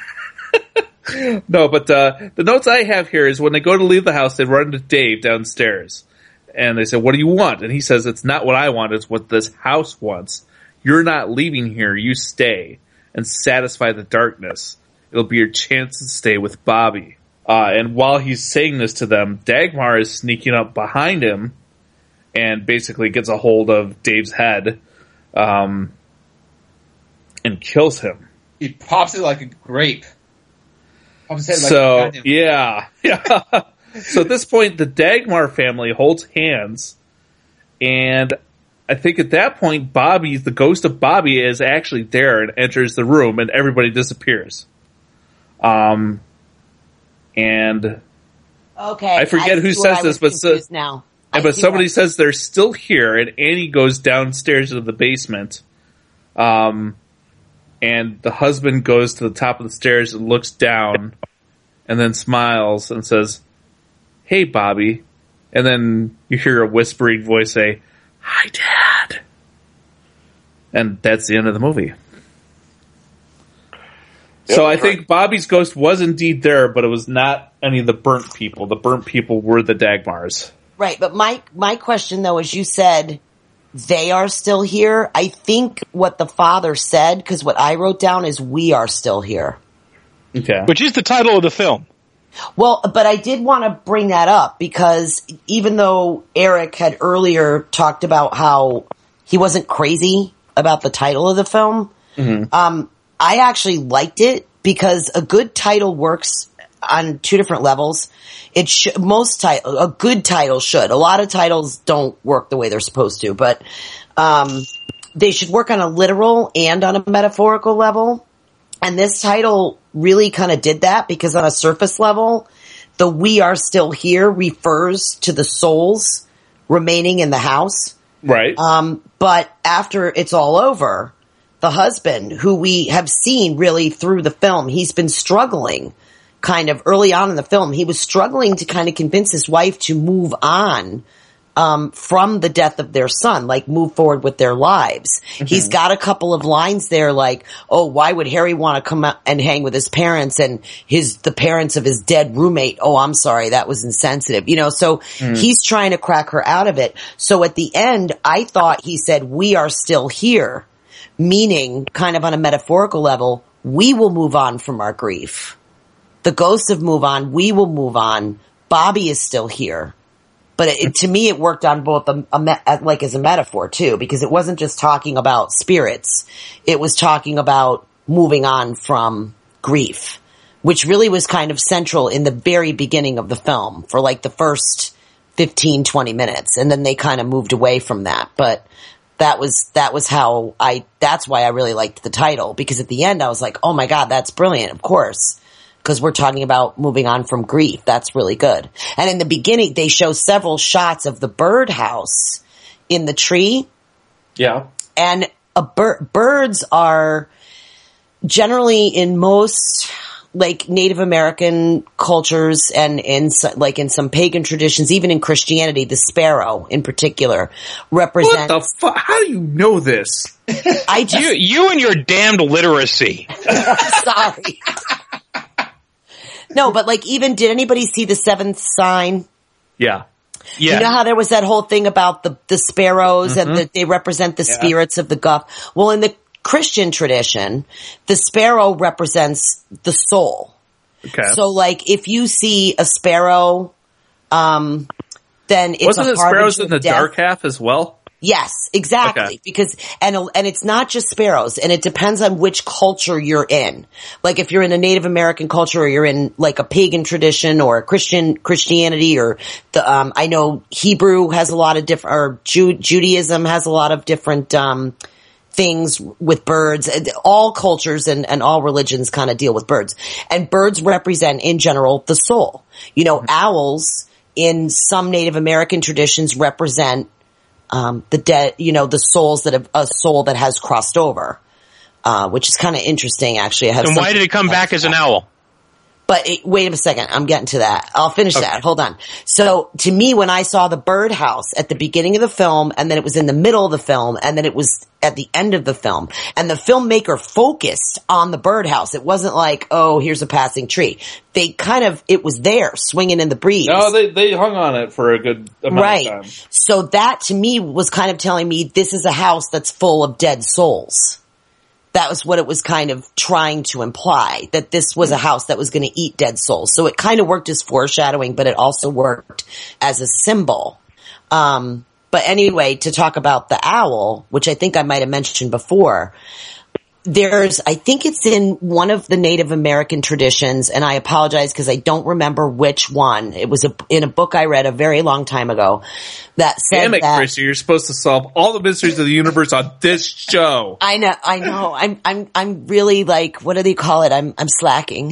no, but the notes I have here is when they go to leave the house, they run into Dave downstairs. And they say, what do you want? And he says, it's not what I want, it's what this house wants. You're not leaving here, you stay and satisfy the darkness. It'll be your chance to stay with Bobby. And while he's saying this to them, Dagmar is sneaking up behind him and basically gets a hold of Dave's head and kills him. He pops it like a grape. So, yeah. So at this point, the Dagmar family holds hands, and I think at that point, Bobby, the ghost of Bobby, is actually there and enters the room, and everybody disappears. And okay, I forget who says this, but somebody says they're still here, and Annie goes downstairs into the basement. And the husband goes to the top of the stairs and looks down, and then smiles and says, "Hey, Bobby." And then you hear a whispering voice say, "Hi, Dad." And that's the end of the movie. So I think Bobby's ghost was indeed there, but it was not any of the burnt people. The burnt people were the Dagmars. Right, but my question though is, you said they are still here. I think what the father said, because what I wrote down is we are still here. Okay. Which is the title of the film. Well, but I did want to bring that up because even though Eric had earlier talked about how he wasn't crazy about the title of the film, I actually liked it because a good title works on two different levels. A good title should. A lot of titles don't work the way they're supposed to, but they should work on a literal and on a metaphorical level. And this title really kind of did that because on a surface level, the "we are still here" refers to the souls remaining in the house. Right. But after it's all over, the husband, who we have seen really through the film, he's been struggling kind of early on in the film. He was struggling to kind of convince his wife to move on from the death of their son, like move forward with their lives. He's got a couple of lines there like, oh, why would Harry want to come out and hang with his parents and the parents of his dead roommate? Oh, I'm sorry, that was insensitive. So he's trying to crack her out of it. So at the end, I thought he said, we are still here, meaning kind of on a metaphorical level, we will move on from our grief. The ghosts have moved on. We will move on. Bobby is still here. But to me, it worked on both like as a metaphor too, because it wasn't just talking about spirits. It was talking about moving on from grief, which really was kind of central in the very beginning of the film for like the first 15, 20 minutes. And then they kind of moved away from that. But that's why I really liked the title, because at the end I was like, oh my God, that's brilliant. Of course. Because we're talking about moving on from grief. That's really good. And in the beginning, they show several shots of the birdhouse in the tree. Yeah. And birds are generally in most like Native American cultures and in some pagan traditions, even in Christianity, the sparrow in particular represents. What the fuck? How do you know this? You and your damned literacy. Sorry. No, but like did anybody see The Seventh Sign? Yeah. Yeah. You know how there was that whole thing about the sparrows and that they represent the spirits of the guff? Well, in the Christian tradition, the sparrow represents the soul. Okay. So like if you see a sparrow, then it's wasn't a it sparrows in the death. dark half as well? Yes, exactly. Okay. Because, and it's not just sparrows, and it depends on which culture you're in. Like if you're in a Native American culture or you're in like a pagan tradition or a Christianity or I know Hebrew has a lot of different, or Judaism has a lot of different, things with birds. All cultures and all religions kind of deal with birds. And birds represent in general the soul. Owls in some Native American traditions represent the dead, the souls a soul that has crossed over, which is kind of interesting, actually. And why did it come back as an owl? But wait a second, I'm getting to that. I'll finish that. Hold on. So to me, when I saw the birdhouse at the beginning of the film, and then it was in the middle of the film, and then it was at the end of the film, and the filmmaker focused on the birdhouse. It wasn't like, oh, here's a passing tree. It was there, swinging in the breeze. No, they hung on it for a good amount of time. So that to me was kind of telling me this is a house that's full of dead souls. That was what it was kind of trying to imply, that this was a house that was going to eat dead souls. So it kind of worked as foreshadowing, but it also worked as a symbol. But anyway, to talk about the owl, which I think I might have mentioned before, I think it's in one of the Native American traditions, and I apologize because I don't remember which one. It was in a book I read a very long time ago that said Damn it, Chrissy, you're supposed to solve all the mysteries of the universe on this show. I know. I'm really like, what do they call it? I'm slacking.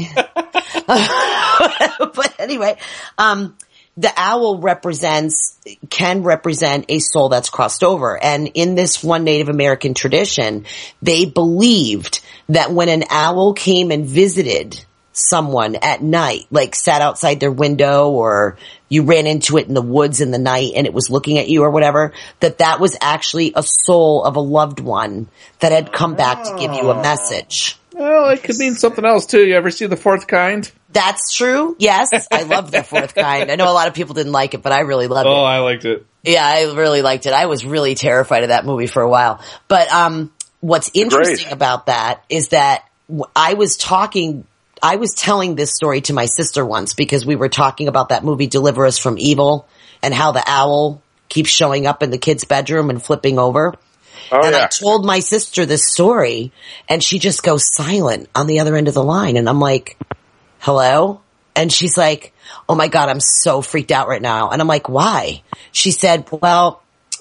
But anyway, the owl can represent a soul that's crossed over. And in this one Native American tradition, they believed that when an owl came and visited someone at night, like sat outside their window or you ran into it in the woods in the night and it was looking at you or whatever, that was actually a soul of a loved one that had come back to give you a message. Well, it could mean something else too. You ever see The Fourth Kind? That's true. Yes. I love The Fourth Kind. I know a lot of people didn't like it, but I really loved it. Oh, I liked it. Yeah, I really liked it. I was really terrified of that movie for a while. But what's interesting about that is that I was telling this story to my sister once because we were talking about that movie Deliver Us from Evil and how the owl keeps showing up in the kid's bedroom and flipping over. I told my sister this story and she just goes silent on the other end of the line. And I'm like, hello? And she's like, oh my God, I'm so freaked out right now. And I'm like, why? She said, well,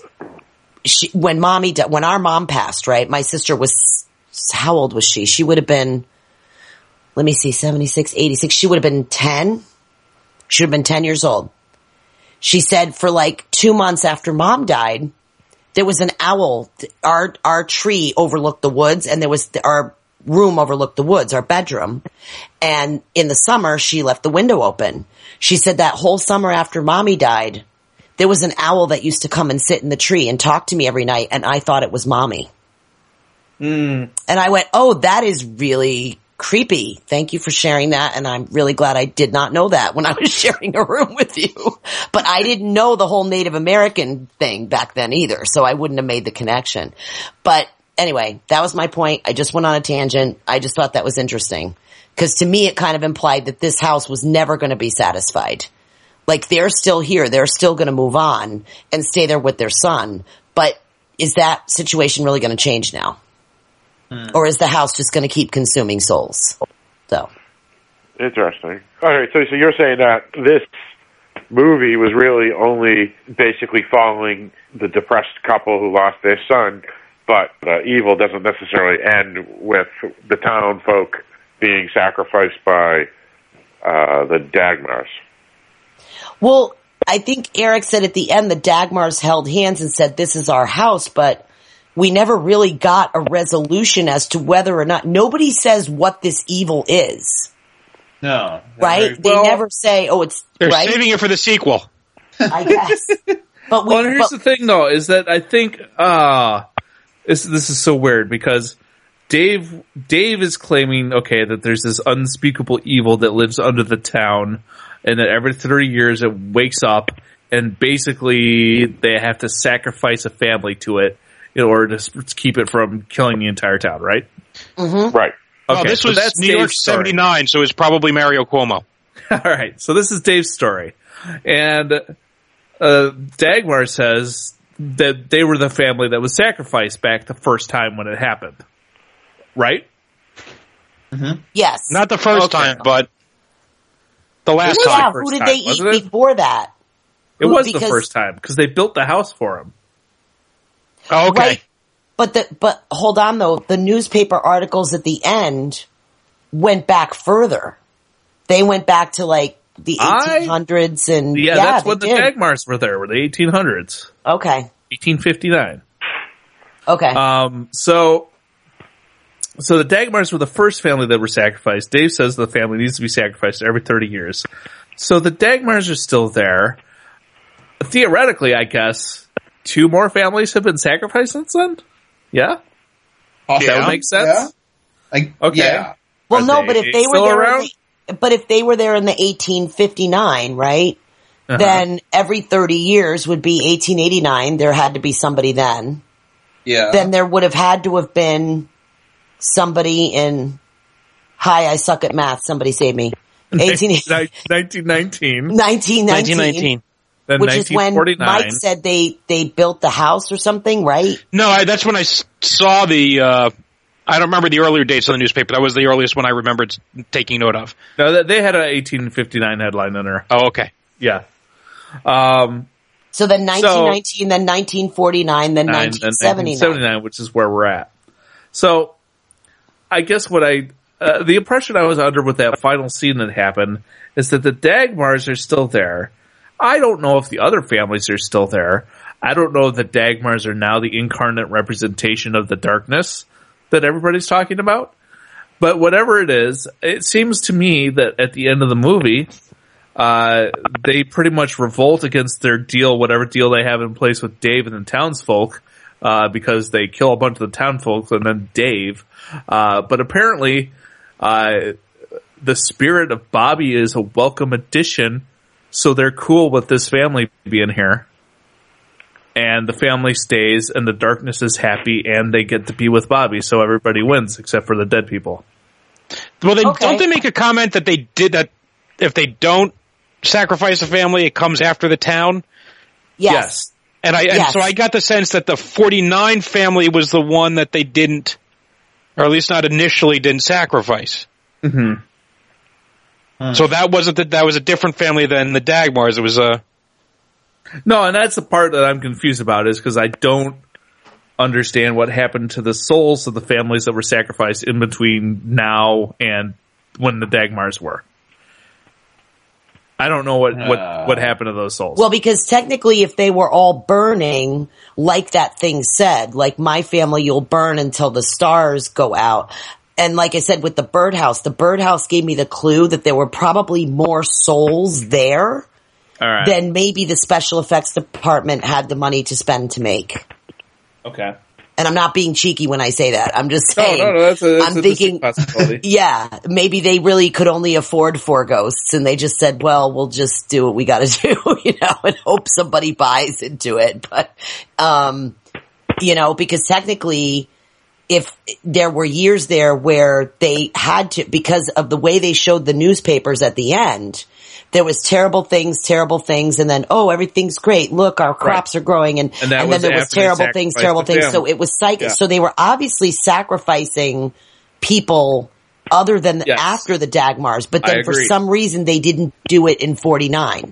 when our mom passed, right? My sister was, how old was she? She would have been, let me see, 76, 86. She would have been 10. She would have been 10 years old. She said for like 2 months after mom died, there was an owl. Our tree overlooked the woods and our room overlooked the woods, our bedroom. And in the summer, she left the window open. She said that whole summer after mommy died, there was an owl that used to come and sit in the tree and talk to me every night. And I thought it was mommy. And I went, oh, that is really creepy. Thank you for sharing that. And I'm really glad I did not know that when I was sharing a room with you. But I didn't know the whole Native American thing back then either. So I wouldn't have made the connection. But anyway, that was my point. I just went on a tangent. I just thought that was interesting. Because to me, it kind of implied that this house was never going to be satisfied. Like they're still here. They're still going to move on and stay there with their son. But is that situation really going to change now? Or is the house just going to keep consuming souls? So interesting. All right, so you're saying that this movie was really only basically following the depressed couple who lost their son, but evil doesn't necessarily end with the town folk being sacrificed by the Dagmars. Well, I think Eric said at the end the Dagmars held hands and said, "This is our house," but we never really got a resolution as to whether or not, nobody says what this evil is. No. Right? They never say, oh, it's, they're right? saving it for the sequel. I guess. But here's the thing though, is that I think, this is so weird because Dave is claiming, okay, that there's this unspeakable evil that lives under the town and that every 30 years it wakes up and basically they have to sacrifice a family to it in order to keep it from killing the entire town, right? Mm-hmm. Right. Okay, Okay, this so was that's New York Dave's story. 79, so it was probably Mario Cuomo. All right, so this is Dave's story. And Dagmar says that they were the family that was sacrificed back the first time when it happened. Right? Mm-hmm. Yes. Not the first time, but the last yeah, time. who did they eat before that? It was the first time, because they built the house for him. Oh, okay. Right. But hold on though, the newspaper articles at the end went back further. They went back to like the 1800s and yeah, that's when the Dagmars were there, were the 1800s. Okay. 1859. Okay. So the Dagmars were the first family that were sacrificed. Dave says the family needs to be sacrificed every 30 years. So the Dagmars are still there. Theoretically, I guess 2 more families have been sacrificed since then? Yeah? That would make sense? Yeah. Okay. Yeah. Well, Are no, but if they were there, around? but if they were there in the 1859, right? Uh-huh. Then every 30 years would be 1889. There had to be somebody then. Yeah. Then there would have had to have been somebody in, hi, I suck at math. Somebody save me. 1919. 1919. Then Which is when 1949. Mike said they built the house or something, right? No, that's when I saw the, I don't remember the earlier dates on the newspaper. That was the earliest one I remembered taking note of. No, they had a 1859 headline in there. Oh, okay. Yeah. So then 1919, then 1949, then 1979. 1979, which is where we're at. So, I guess what the impression I was under with that final scene that happened is that the Dagmars are still there. I don't know if the other families are still there. I don't know if the Dagmars are now the incarnate representation of the darkness that everybody's talking about. But whatever it is, it seems to me that at the end of the movie, they pretty much revolt against their deal, whatever deal they have in place with Dave and the townsfolk, because they kill a bunch of the townfolk and then Dave. But apparently, the spirit of Bobby is a welcome addition, so they're cool with this family being here. And the family stays, and the darkness is happy, and they get to be with Bobby, so everybody wins, except for the dead people. Well, don't they make a comment that they did that if they don't sacrifice a family, it comes after the town? Yes. And so I got the sense that the 49 family was the one that they didn't, or at least not initially, didn't sacrifice. Mm-hmm. So that was a different family than the Dagmars. It was a... No, and that's the part that I'm confused about, is because I don't understand what happened to the souls of the families that were sacrificed in between now and when the Dagmars were. I don't know what happened to those souls. Well, because technically if they were all burning, like that thing said, like my family, you'll burn until the stars go out. And like I said, with the birdhouse gave me the clue that there were probably more souls there than maybe the special effects department had the money to spend to make. Okay. And I'm not being cheeky when I say that. I'm just saying. No, that's I'm thinking, yeah, maybe they really could only afford 4 ghosts, and they just said, "Well, we'll just do what we got to do," and hope somebody buys into it. But, because technically, if there were years there where they had to, because of the way they showed the newspapers at the end, there was terrible things, and then, everything's great. Look, our crops are growing, and then there was terrible things. So it was So they were obviously sacrificing people other than after the Dagmars, but then for some reason they didn't do it in 49.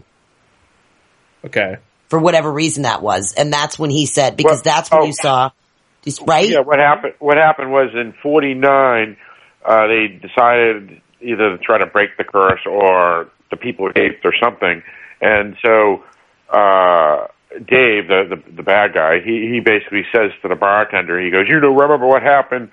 Okay. For whatever reason that was. And that's when he said, because that's when you saw, right? Yeah, what happened was in 49, they decided either to try to break the curse or the people escaped or something. And so Dave, the bad guy, he basically says to the bartender, he goes, remember what happened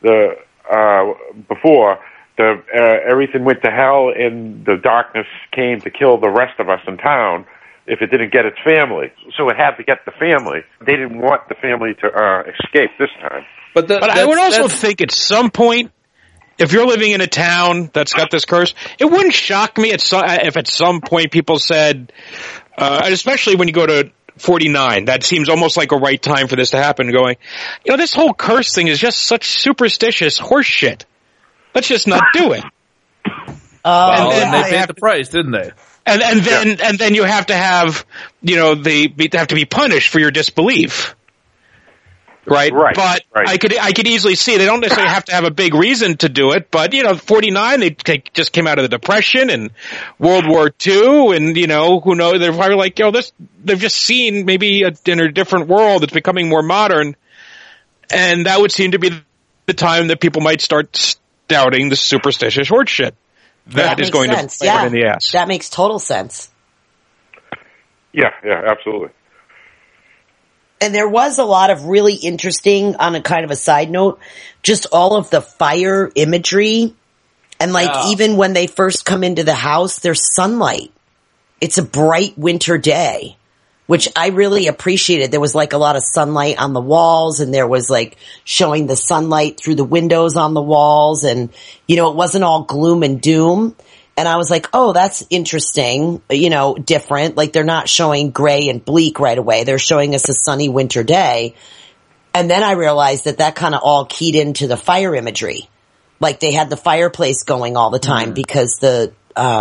before? Everything went to hell and the darkness came to kill the rest of us in town if it didn't get its family. So it had to get the family. They didn't want the family to escape this time. But I would also think at some point, if you're living in a town that's got this curse, it wouldn't shock me if at some point people said, and especially when you go to 49, that seems almost like a right time for this to happen, going, this whole curse thing is just such superstitious horse shit. Let's just not do it. And they paid the price, didn't they? And then you have to have, they have to be punished for your disbelief. Right. But I could easily see they don't necessarily have to have a big reason to do it, but 49, they just came out of the Depression and World War II, and who knows, they're probably like, they've just seen maybe in a different world that's becoming more modern, and that would seem to be the time that people might start doubting the superstitious horse shit. That is going to bite in the ass. That makes total sense. Yeah, absolutely. And there was a lot of really interesting, on a kind of a side note, just all of the fire imagery. And even when they first come into the house, there's sunlight. It's a bright winter day, which I really appreciated. There was a lot of sunlight on the walls, and there was showing the sunlight through the windows on the walls, and it wasn't all gloom and doom. And I was like, oh, that's interesting, different. They're not showing gray and bleak right away. They're showing us a sunny winter day. And then I realized that kind of all keyed into the fire imagery. They had the fireplace going all the time because the,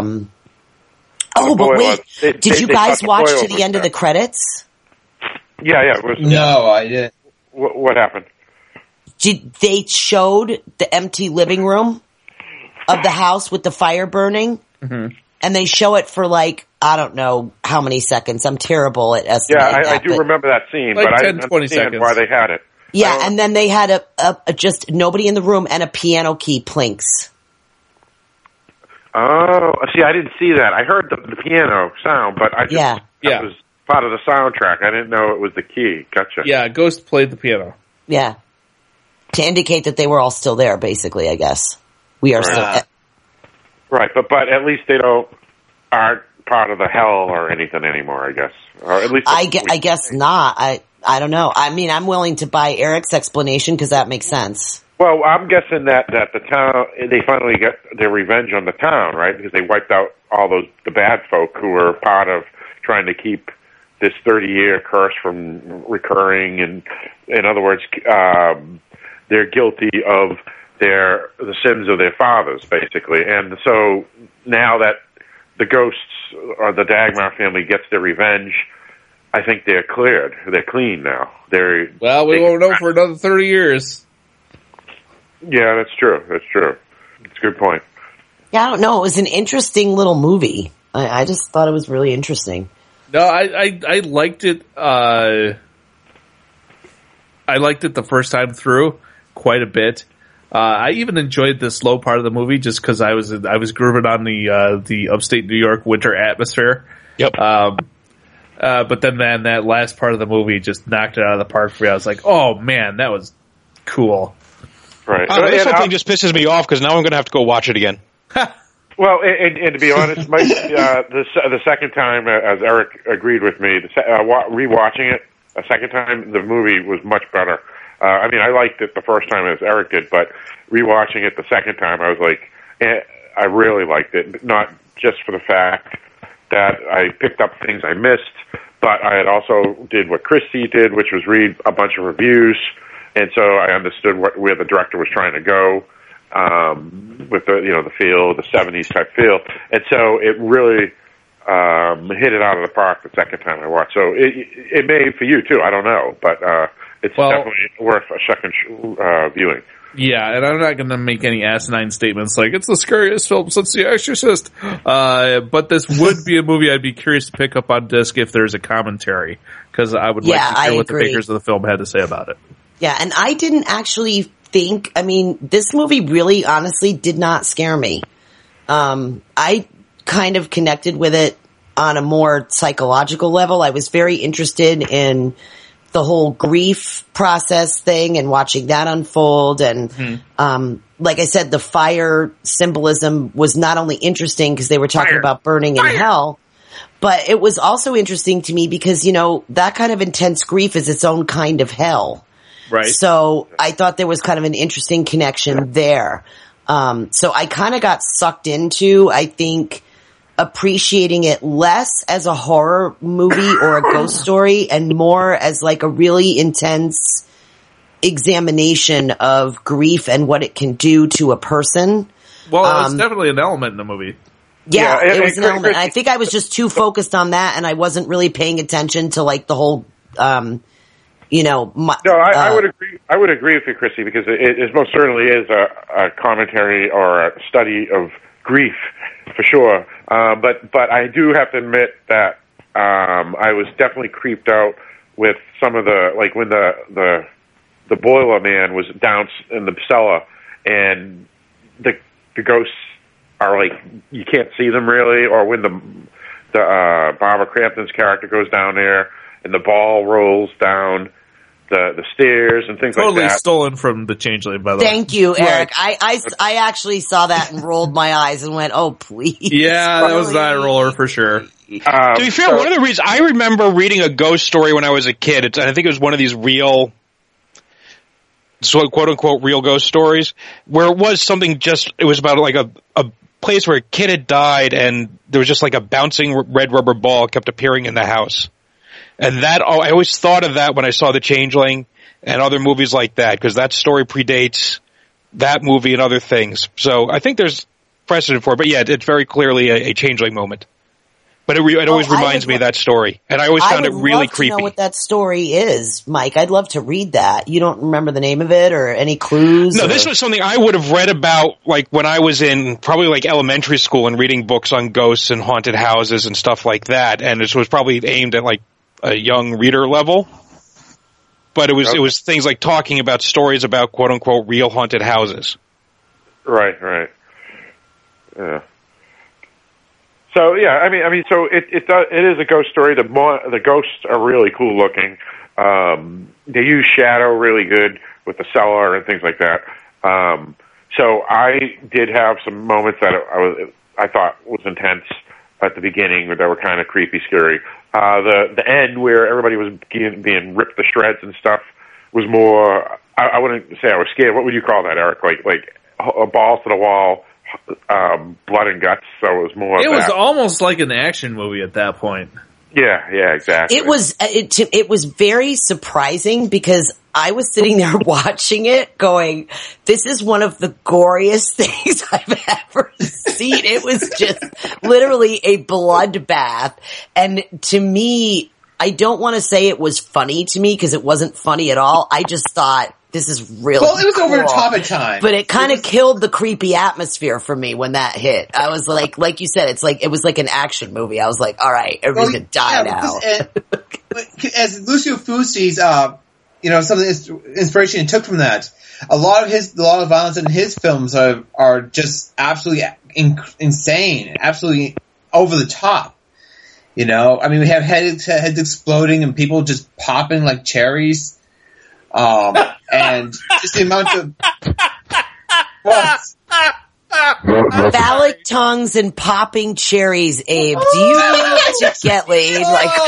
but wait, did you guys watch to the end of the credits? Yeah. No, I didn't. What happened? They showed the empty living room of the house with the fire burning, and they show it for I don't know how many seconds. I'm terrible at estimating. Yeah, I do remember that scene, but I didn't understand why they had it. Yeah, and then they had a just nobody in the room and a piano key plinks. Oh, see, I didn't see that. I heard the piano sound, but that was part of the soundtrack. I didn't know it was the key. Gotcha. Yeah, Ghost played the piano. Yeah, to indicate that they were all still there, basically, I guess. We are right, but at least they aren't part of the hell or anything anymore, I guess. Or at least I guess not. I don't know. I mean, I'm willing to buy Eric's explanation because that makes sense. Well, I'm guessing that the town, they finally get their revenge on the town, right? Because they wiped out all the bad folk who were part of trying to keep this 30-year curse from recurring. And in other words, they're guilty of the sins of their fathers, basically. And so now that the ghosts or the Dagmar family gets their revenge, I think they're cleared. They're clean now. We won't know for another 30 years. Yeah, that's true. That's a good point. Yeah, I don't know. It was an interesting little movie. I just thought it was really interesting. No, I liked it. I liked it the first time through quite a bit. I even enjoyed the slow part of the movie just because I was grooving on the upstate New York winter atmosphere. Yep. But then that last part of the movie just knocked it out of the park for me. I was like, oh man, that was cool. Right. This whole thing just pisses me off because now I'm going to have to go watch it again. Well, and to be honest, Mike, the second time, as Eric agreed with me, rewatching it a second time, the movie was much better. I mean, I liked it the first time as Eric did, but rewatching it the second time, I was like, I really liked it. Not just for the fact that I picked up things I missed, but I had also did what Christy did, which was read a bunch of reviews, and so I understood where the director was trying to go with the feel, the 70s type feel, and so it really hit it out of the park the second time I watched. So it may for you too. I don't know, but it's definitely worth a second viewing. Yeah, and I'm not going to make any asinine statements like it's the scariest film since The Exorcist. But this would be a movie I'd be curious to pick up on disc if there's a commentary, because I would like to hear what the makers of the film had to say about it. Yeah, and I didn't actually think, I mean, this movie really honestly did not scare me. I kind of connected with it on a more psychological level. I was very interested in the whole grief process thing and watching that unfold. And, like I said, the fire symbolism was not only interesting because they were talking about burning in hell, but it was also interesting to me because, that kind of intense grief is its own kind of hell. Right. So I thought there was kind of an interesting connection there. So I kind of got sucked into, I think, appreciating it less as a horror movie or a ghost story and more as like a really intense examination of grief and what it can do to a person. Well, it's definitely an element in the movie. Yeah, it was an element. I think I was just too focused on that and I wasn't really paying attention to like the whole, I would agree. I would agree with you, Chrissy, because it most certainly is a commentary or a study of grief, for sure. But I do have to admit that I was definitely creeped out with some of like when the boiler man was down in the cellar and the ghosts are like you can't see them really, or when the Barbara Crampton's character goes down there and the ball rolls down the stairs and things like that. Totally stolen from The Changeling, by the way. Thank you, Eric. I actually saw that and rolled my eyes and went, oh, please. Yeah, that was an eye roller for sure. To be fair, one of the reasons I remember reading a ghost story when I was a kid, I think it was one of these real, quote unquote, real ghost stories, where it was something it was about like a place where a kid had died and there was just like a bouncing red rubber ball kept appearing in the house. And I always thought of that when I saw The Changeling and other movies like that, because that story predates that movie and other things. So I think there's precedent for it. But yeah, it's very clearly a Changeling moment. But it always reminds me of that story. And I always found it really creepy. I would love to know what that story is, Mike. I'd love to read that. You don't remember the name of it or any clues? No, this was something I would have read about like when I was in probably like elementary school and reading books on ghosts and haunted houses and stuff like that. And this was probably aimed at like a young reader level, but it was things like talking about stories about quote unquote real haunted houses. Right. Yeah. So yeah, I mean, so it is a ghost story. The ghosts are really cool looking. They use shadow really good with the cellar and things like that. So I did have some moments that I thought was intense at the beginning that were kind of creepy, scary. The end where everybody was being ripped to shreds and stuff was more. I wouldn't say I was scared. What would you call that, Eric? Like balls to the wall, blood and guts. So it was more. It was almost like an action movie at that point. Yeah, exactly. It was very surprising because I was sitting there watching it going, this is one of the goriest things I've ever seen. It was just literally a bloodbath. And to me, I don't want to say it was funny to me because it wasn't funny at all. I just thought, this is really Well, it was cool. over the top at times. But it kind of killed the creepy atmosphere for me when that hit. I was like you said, it was like an action movie. I was like, all right, everybody's gonna die now. As Lucio Fusi's, some of the inspiration he took from that, a lot of violence in his films are just absolutely insane, absolutely over the top. You know, I mean, we have heads exploding and people just popping like cherries. And just the amount of phallic tongues and popping cherries, Abe. Do you need to get laid?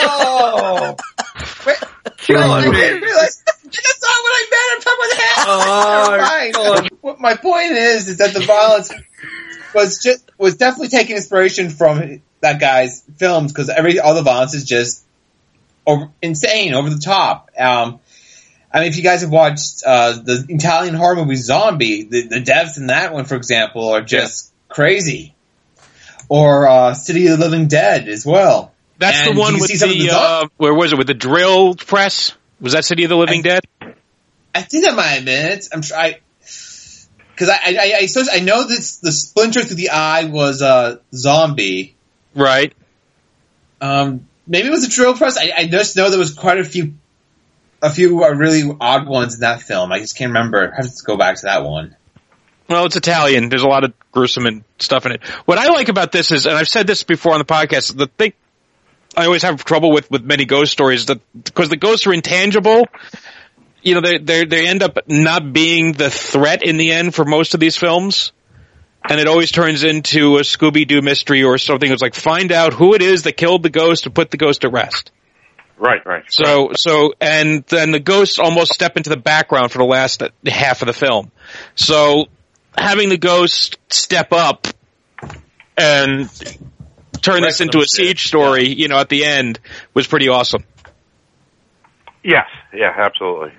That's not what I meant. I'm talking about the head. My point is that the violence was definitely taking inspiration from that guy's films because all the violence is just insane, over the top. I mean, if you guys have watched the Italian horror movie Zombie, the deaths in that one, for example, are just crazy. Or City of the Living Dead as well. That's the one with where was it, with the drill press? Was that City of the Living Dead? I think that might have been it. I'm trying. Because I know that the splinter through the eye was Zombie. Right. Maybe it was a drill press. I just know there was quite a few really odd ones in that film. I just can't remember. I have to go back to that one. Well, it's Italian. There's a lot of gruesome stuff in it. What I like about this is, and I've said this before on the podcast, the thing I always have trouble with many ghost stories, that because the ghosts are intangible, you know, they end up not being the threat in the end for most of these films. And it always turns into a Scooby-Doo mystery or something. It's like, find out who it is that killed the ghost and put the ghost to rest. Right. So, and then the ghosts almost step into the background for the last half of the film. So, having the ghost step up and turn this into a siege story, you know, at the end was pretty awesome. Yes. Yeah, absolutely.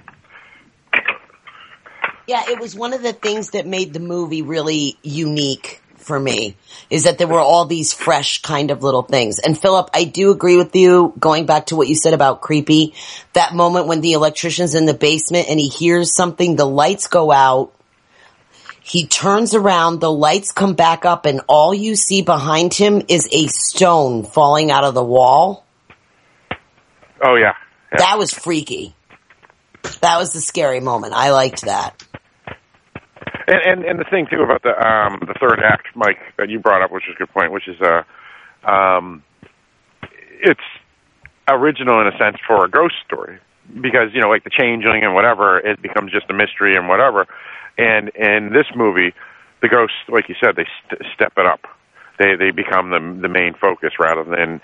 Yeah, it was one of the things that made the movie really unique for me, is that there were all these fresh kind of little things. And Philip, I do agree with you, going back to what you said about creepy, that moment when the electrician's in the basement and he hears something, the lights go out, he turns around, the lights come back up, and all you see behind him is a stone falling out of the wall. Oh, yeah. That was freaky. That was the scary moment. I liked that. And the thing too about the third act, Mike, that you brought up, which is a good point, which is it's original in a sense for a ghost story, because you know, like the Changeling and whatever, it becomes just a mystery and whatever. And in this movie, the ghosts, like you said, they step it up. They become the main focus rather than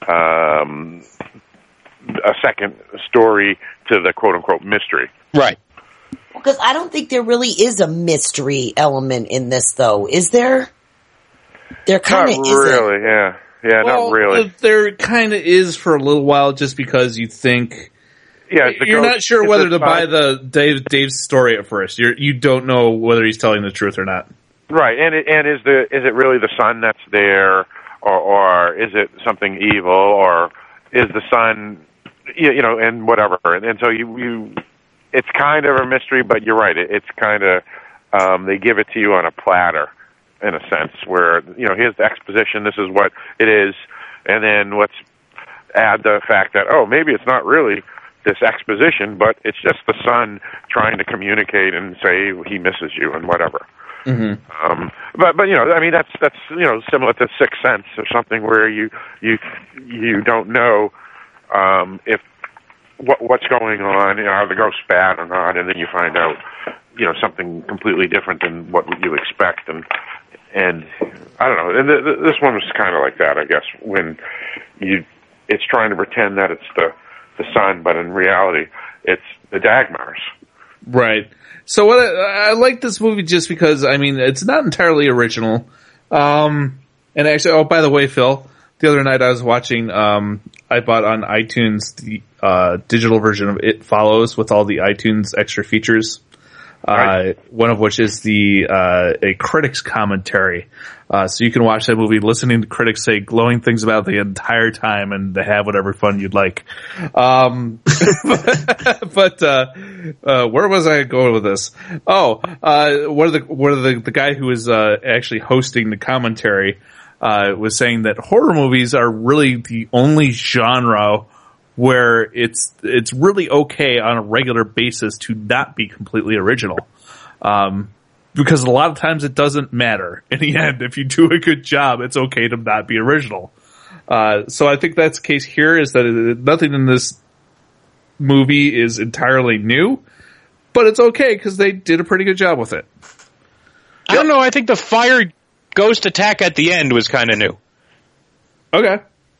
a second story to the quote unquote mystery. Right. Because I don't think there really is a mystery element in this, though. Is there? There kind of isn't. Really, yeah. Yeah, well, not really. There kind of is for a little while, just because you think... Yeah, you're not sure whether to buy the Dave's story at first. You don't know whether he's telling the truth or not. Right, and is it really the sun that's there, or is it something evil, or is the sun, you know, and whatever. And so you it's kind of a mystery, but you're right. It's kind of they give it to you on a platter, in a sense, where, you know, here's the exposition. This is what it is, and then let's add the fact that, oh, maybe it's not really this exposition, but it's just the son trying to communicate and say he misses you and whatever. Mm-hmm. But you know, I mean, that's you know, similar to Sixth Sense or something, where you don't know if what's going on, are the ghosts bad or not, and then you find out, something completely different than what you expect, and I don't know. And this one was kind of like that, I guess, when it's trying to pretend that it's the son, but in reality, it's the Dagmars. Right. So I like this movie just because, it's not entirely original. And actually, oh, by the way, Phil, the other night I was watching, I bought on iTunes the digital version of It Follows with all the iTunes extra features. Right. One of which is a critics commentary. So you can watch that movie listening to critics say glowing things about it the entire time and to have whatever fun you'd like. But where was I going with this? Oh, one of the guy who was, actually hosting the commentary, was saying that horror movies are really the only genre where it's really okay on a regular basis to not be completely original. Because a lot of times it doesn't matter. In the end, if you do a good job, it's okay to not be original. So I think that's the case here, is that nothing in this movie is entirely new, but it's okay because they did a pretty good job with it. I don't know, I think the fire ghost attack at the end was kind of new. Okay.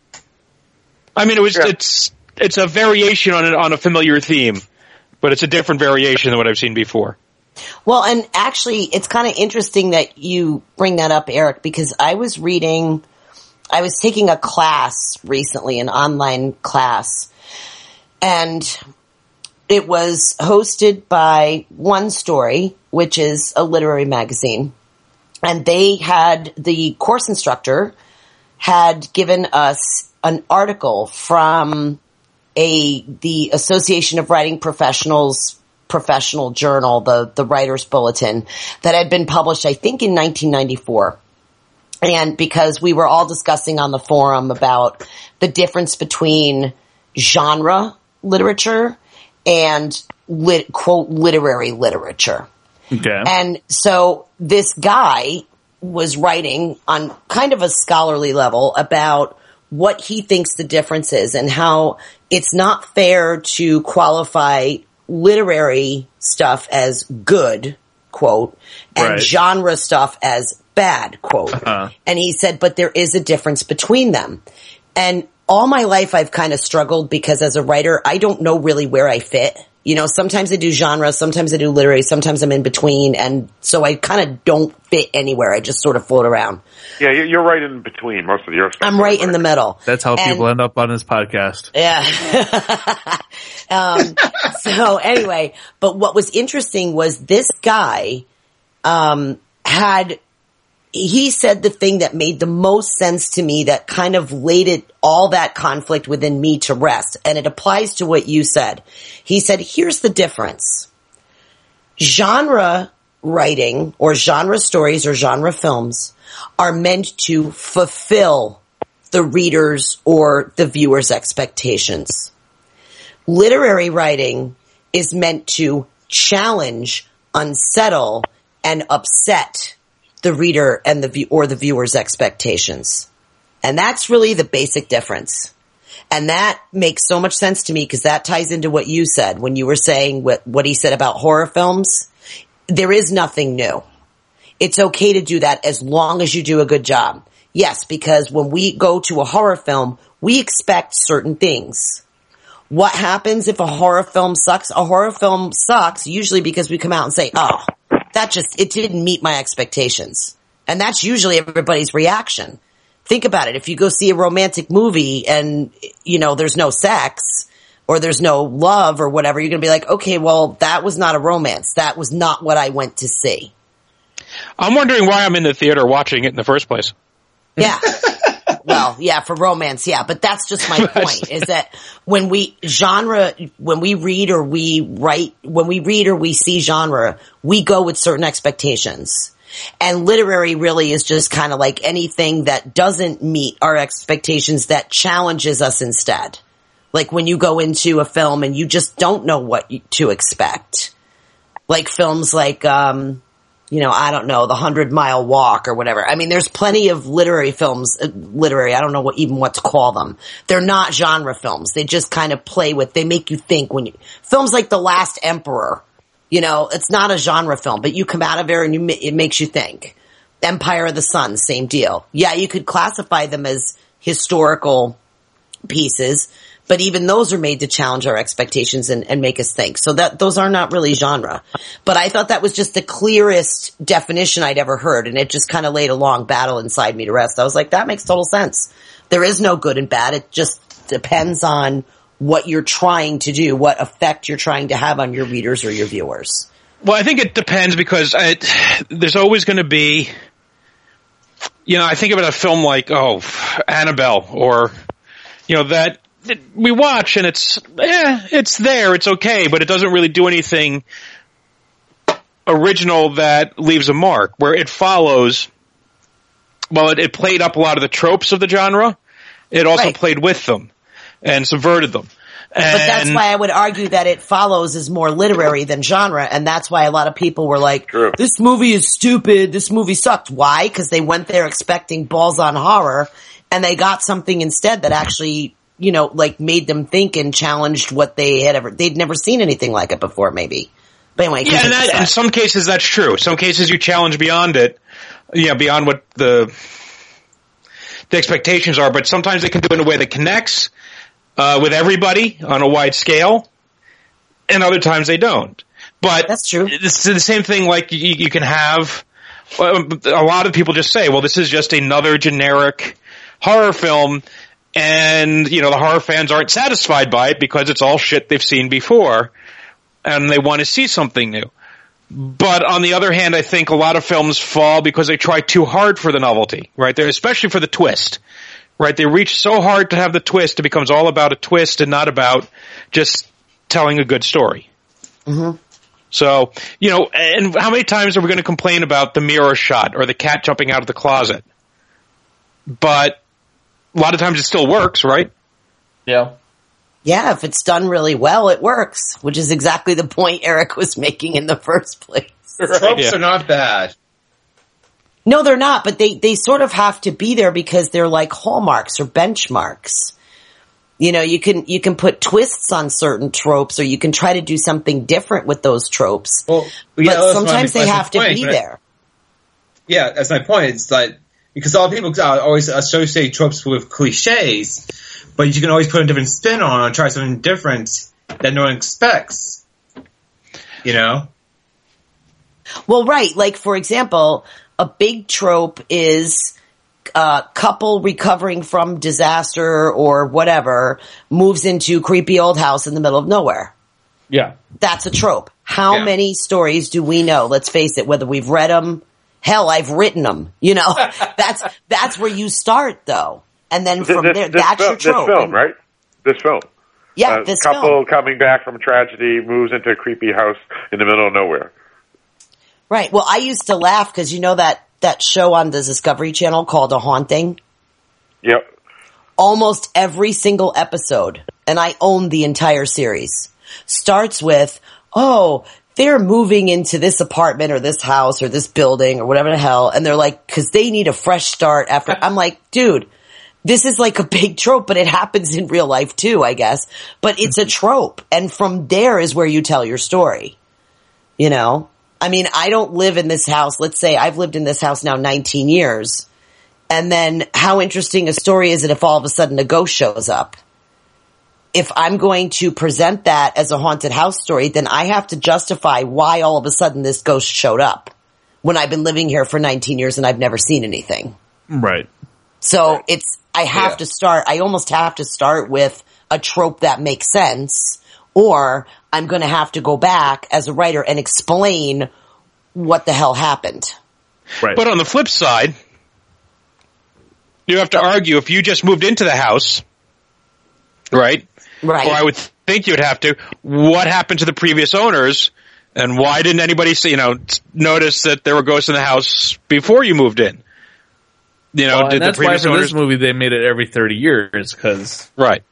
It's a variation on a familiar theme, but it's a different variation than what I've seen before. Well, and actually, it's kind of interesting that you bring that up, Eric, because I was taking a class recently, an online class, and it was hosted by One Story, which is a literary magazine, and the course instructor had given us an article from the Association of Writing Professionals professional journal, the Writer's Bulletin, that had been published, I think, in 1994. And because we were all discussing on the forum about the difference between genre literature and quote literary literature. Okay. And so this guy was writing on kind of a scholarly level about what he thinks the difference is and how it's not fair to qualify literary stuff as good, quote, and genre stuff as bad, quote. Uh-huh. And he said, but there is a difference between them. And all my life I've kind of struggled because as a writer, I don't know really where I fit. Sometimes I do genre, sometimes I do literary, sometimes I'm in between, and so I kind of don't fit anywhere. I just sort of float around. Yeah, you're right in between most of your stuff. I'm right in the middle. That's how people end up on this podcast. Yeah. So anyway, but what was interesting was this guy he said the thing that made the most sense to me that kind of laid all that conflict within me to rest. And it applies to what you said. He said, here's the difference. Genre writing or genre stories or genre films are meant to fulfill the reader's or the viewer's expectations. Literary writing is meant to challenge, unsettle, and upset the reader and the viewer's expectations. And that's really the basic difference. And that makes so much sense to me because that ties into what you said when you were saying what he said about horror films. There is nothing new. It's okay to do that as long as you do a good job. Yes, because when we go to a horror film, we expect certain things. What happens if a horror film sucks? A horror film sucks usually because we come out and say, oh, it didn't meet my expectations. And that's usually everybody's reaction. Think about it. If you go see a romantic movie and, there's no sex or there's no love or whatever, you're going to be like, okay, well, that was not a romance. That was not what I went to see. I'm wondering why I'm in the theater watching it in the first place. Yeah. Well, yeah, for romance, yeah, but that's just my point, is that when we read or we see genre, we go with certain expectations. And literary really is just kind of like anything that doesn't meet our expectations that challenges us instead. Like when you go into a film and you just don't know what to expect. Like films like, I don't know, The 100-Mile Walk or whatever. I mean, there's plenty of literary films, I don't know what to call them. They're not genre films. They just kind of they make you think films like The Last Emperor, it's not a genre film, but you come out of there and it makes you think. Empire of the Sun, same deal. Yeah, you could classify them as historical pieces, but even those are made to challenge our expectations and make us think. So those are not really genre. But I thought that was just the clearest definition I'd ever heard, and it just kind of laid a long battle inside me to rest. I was like, that makes total sense. There is no good and bad. It just depends on what you're trying to do, what effect you're trying to have on your readers or your viewers. Well, I think it depends because there's always going to be, I think about a film like, Annabelle or, that we watch and it's there, it's okay, but it doesn't really do anything original that leaves a mark, where it follows, it played up a lot of the tropes of the genre, it also played with them and subverted them. But that's why I would argue that It Follows is more literary than genre, and that's why a lot of people were like, this movie is stupid, this movie sucked. Why? Because they went there expecting balls on horror, and they got something instead that actually, made them think and challenged what they'd never seen anything like it before, maybe. But anyway. Yeah, in some cases that's true. Some cases you challenge beyond it, beyond what the expectations are, but sometimes they can do it in a way that connects with everybody on a wide scale, and other times they don't. But that's true. It's the same thing. Like you can have a lot of people just say, "Well, this is just another generic horror film," and the horror fans aren't satisfied by it because it's all shit they've seen before, and they want to see something new. But on the other hand, I think a lot of films fall because they try too hard for the novelty, right? Especially for the twist. Right, they reach so hard to have the twist, it becomes all about a twist and not about just telling a good story. Mm-hmm. So, and how many times are we going to complain about the mirror shot or the cat jumping out of the closet? But a lot of times it still works, right? Yeah. Yeah, if it's done really well, it works, which is exactly the point Eric was making in the first place. Tropes are not bad. No, they're not, but they sort of have to be there because they're like hallmarks or benchmarks. You can put twists on certain tropes, or you can try to do something different with those tropes. Well, but sometimes they have to be there. Yeah, that's my point. It's like, because all people always associate tropes with cliches, but you can always put a different spin on it and try something different that no one expects. Well, right. Like, for example, a big trope is a couple recovering from disaster or whatever moves into creepy old house in the middle of nowhere. Yeah. That's a trope. How many stories do we know? Let's face it, whether we've read them, hell, I've written them. That's where you start, though. And then from there, that's your trope. This film, right? This film. Yeah, this couple film. coming back from tragedy moves into a creepy house in the middle of nowhere. Right. Well, I used to laugh because that show on the Discovery Channel called A Haunting? Yep. Almost every single episode, and I own the entire series, starts with, they're moving into this apartment or this house or this building or whatever the hell, and they're like, because they need a fresh start after. I'm like, dude, this is like a big trope, but it happens in real life too, I guess. But it's a trope, and from there is where you tell your story. I mean, I don't live in this house. Let's say I've lived in this house now 19 years. And then how interesting a story is it if all of a sudden a ghost shows up? If I'm going to present that as a haunted house story, then I have to justify why all of a sudden this ghost showed up when I've been living here for 19 years and I've never seen anything. Right. So I almost have to start with a trope that makes sense, or I'm going to have to go back as a writer and explain what the hell happened. Right. But on the flip side, you have to argue if you just moved into the house, right? Right. Or I would think you'd have to, what happened to the previous owners, and why didn't anybody see, notice that there were ghosts in the house before you moved in? Did that's the previous why for owners... this movie they made it every 30 years, because... Right.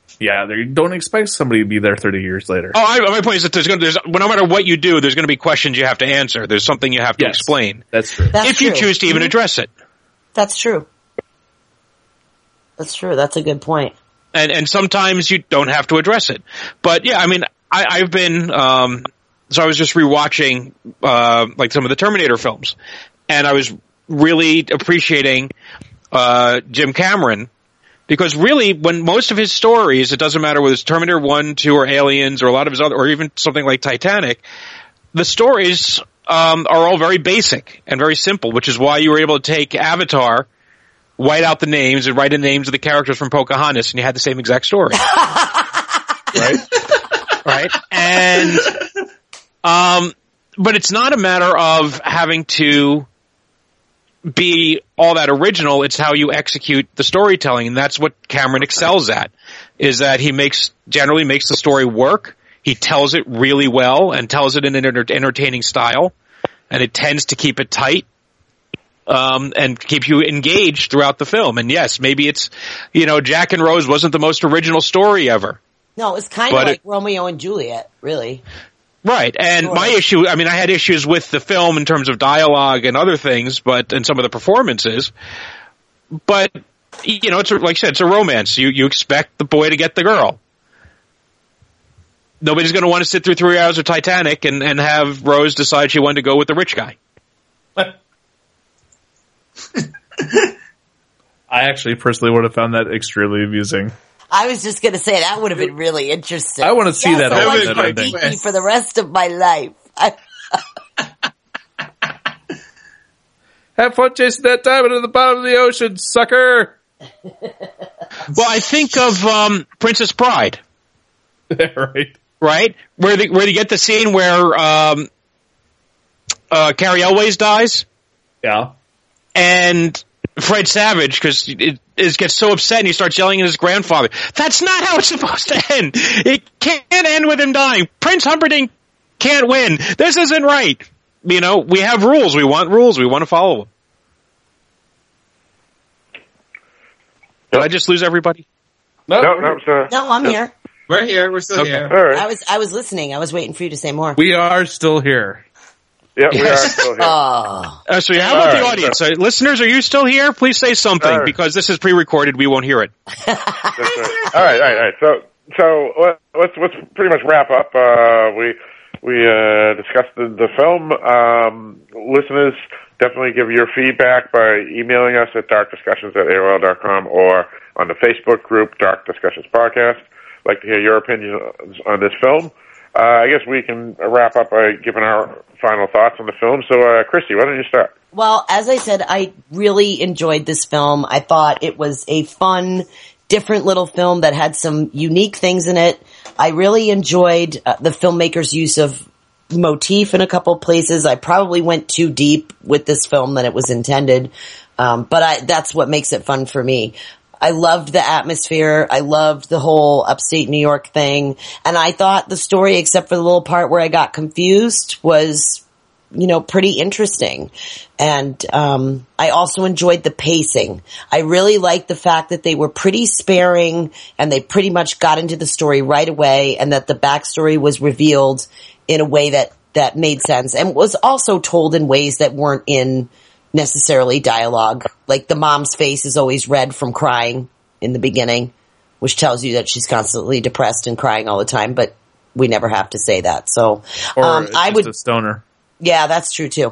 Yeah, they don't expect somebody to be there 30 years later. My point is that no matter what you do, there's going to be questions you have to answer. There's something you have to explain. That's true. If you choose to even address it. That's true. That's true. That's a good point. And sometimes you don't have to address it. But yeah, I mean, I've been, so I was just rewatching, like some of the Terminator films, and I was really appreciating, Jim Cameron, because really, when most of his stories, it doesn't matter whether it's Terminator 1, 2, or Aliens, or a lot of his other, or even something like Titanic, the stories, are all very basic and very simple, which is why you were able to take Avatar, white out the names and write in the names of the characters from Pocahontas, and you had the same exact story. Right? Right? And, but it's not a matter of having to be all that original. It's how you execute the storytelling, and that's what Cameron excels at, is that he generally makes the story work. He tells it really well and tells it in an entertaining style, and it tends to keep it tight. And keep you engaged throughout the film. And yes, maybe it's, Jack and Rose wasn't the most original story ever. No, it's kind of like Romeo and Juliet, really. Right. And my issue, I had issues with the film in terms of dialogue and other things, and some of the performances. But, it's like I said, it's a romance. You expect the boy to get the girl. Nobody's going to want to sit through 3 hours of Titanic and have Rose decide she wanted to go with the rich guy. I actually personally would have found that extremely amusing. I was just going to say that would have been really interesting. I want to see that. I want to be for the rest of my life. Have fun chasing that diamond at the bottom of the ocean, sucker. Well, I think of Princess Bride. Right. Right? Where they get the scene where Carrie Elways dies. Yeah. And Fred Savage, because gets so upset and he starts yelling at his grandfather. That's not how it's supposed to end. It can't end with him dying. Prince Humperdinck can't win. This isn't right. We have rules. We want rules. We want to follow them. Did I just lose everybody? No, I'm here. We're here. We're still here. All right. I was listening. I was waiting for you to say more. We are still here. Yeah, we are still here. So how about the audience? Listeners, are you still here? Please say something, because this is pre-recorded. We won't hear it. That's right. All right. So let's pretty much wrap up. We discussed the film. Listeners, definitely give your feedback by emailing us at darkdiscussions@AOL.com or on the Facebook group Dark Discussions Podcast. I'd like to hear your opinions on this film. I guess we can wrap up by giving our final thoughts on the film. So, Christy, why don't you start? Well, as I said, I really enjoyed this film. I thought it was a fun, different little film that had some unique things in it. I really enjoyed the filmmaker's use of motif in a couple places. I probably went too deep with this film than it was intended, but that's what makes it fun for me. I loved the atmosphere. I loved the whole upstate New York thing. And I thought the story, except for the little part where I got confused, was, pretty interesting. And I also enjoyed the pacing. I really liked the fact that they were pretty sparing and they pretty much got into the story right away, and that the backstory was revealed in a way that made sense and was also told in ways that weren't in necessarily dialogue. Like the mom's face is always red from crying in the beginning, which tells you that she's constantly depressed and crying all the time, but we never have to say that. So, I would a stoner. Yeah, that's true too.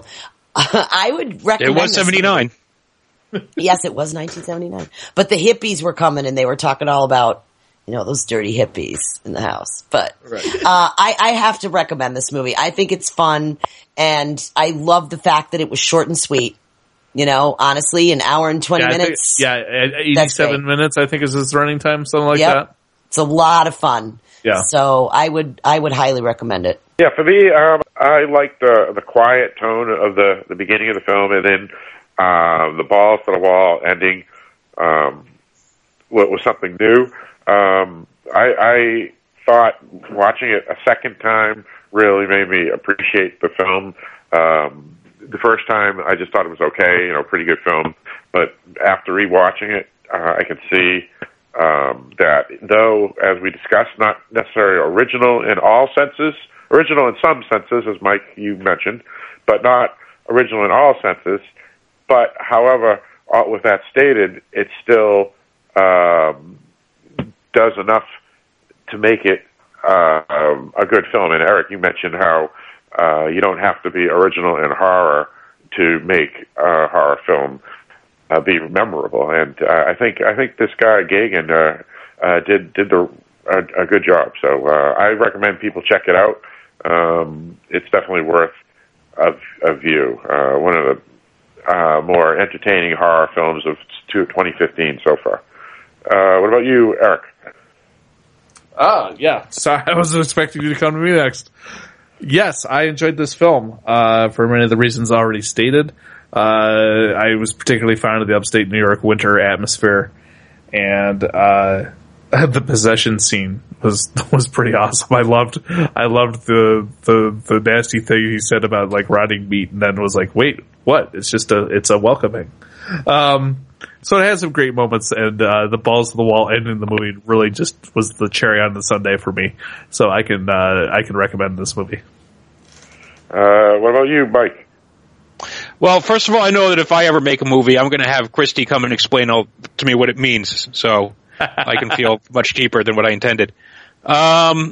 I would recommend it was 79. Yes, it was 1979. But the hippies were coming and they were talking all about, those dirty hippies in the house. But right. I have to recommend this movie. I think it's fun, and I love the fact that it was short and sweet. Honestly, an hour and 20 minutes. 87 minutes, I think, is his running time, something like that. It's a lot of fun. Yeah. So I would highly recommend it. Yeah, for me, I like the quiet tone of the beginning of the film, and then the balls to the wall ending was something new. I thought watching it a second time really made me appreciate the film. The first time, I just thought it was okay, pretty good film. But after rewatching it, I can see that, though, as we discussed, not necessarily original in all senses, original in some senses, as Mike, you mentioned, but not original in all senses. But, however, with that stated, it still does enough to make it a good film. And Eric, you mentioned how you don't have to be original in horror to make a horror film be memorable. And I think this guy Gagan did a good job. So I recommend people check it out. It's definitely worth a view. One of the more entertaining horror films of 2015 so far. What about you, Eric? Yeah. Sorry, I wasn't expecting you to come to me next. Yes, I enjoyed this film for many of the reasons already stated. I was particularly fond of the upstate New York winter atmosphere, and the possession scene was pretty awesome. I loved the nasty thing he said about like rotting meat, and then was like, wait, what? It's a welcoming. So it has some great moments, and the balls to the wall end in the movie really just was the cherry on the sundae for me. So I can recommend this movie. What about you, Mike? Well, first of all, I know that if I ever make a movie, I'm going to have Christy come and explain to me what it means, so I can feel much deeper than what I intended. Like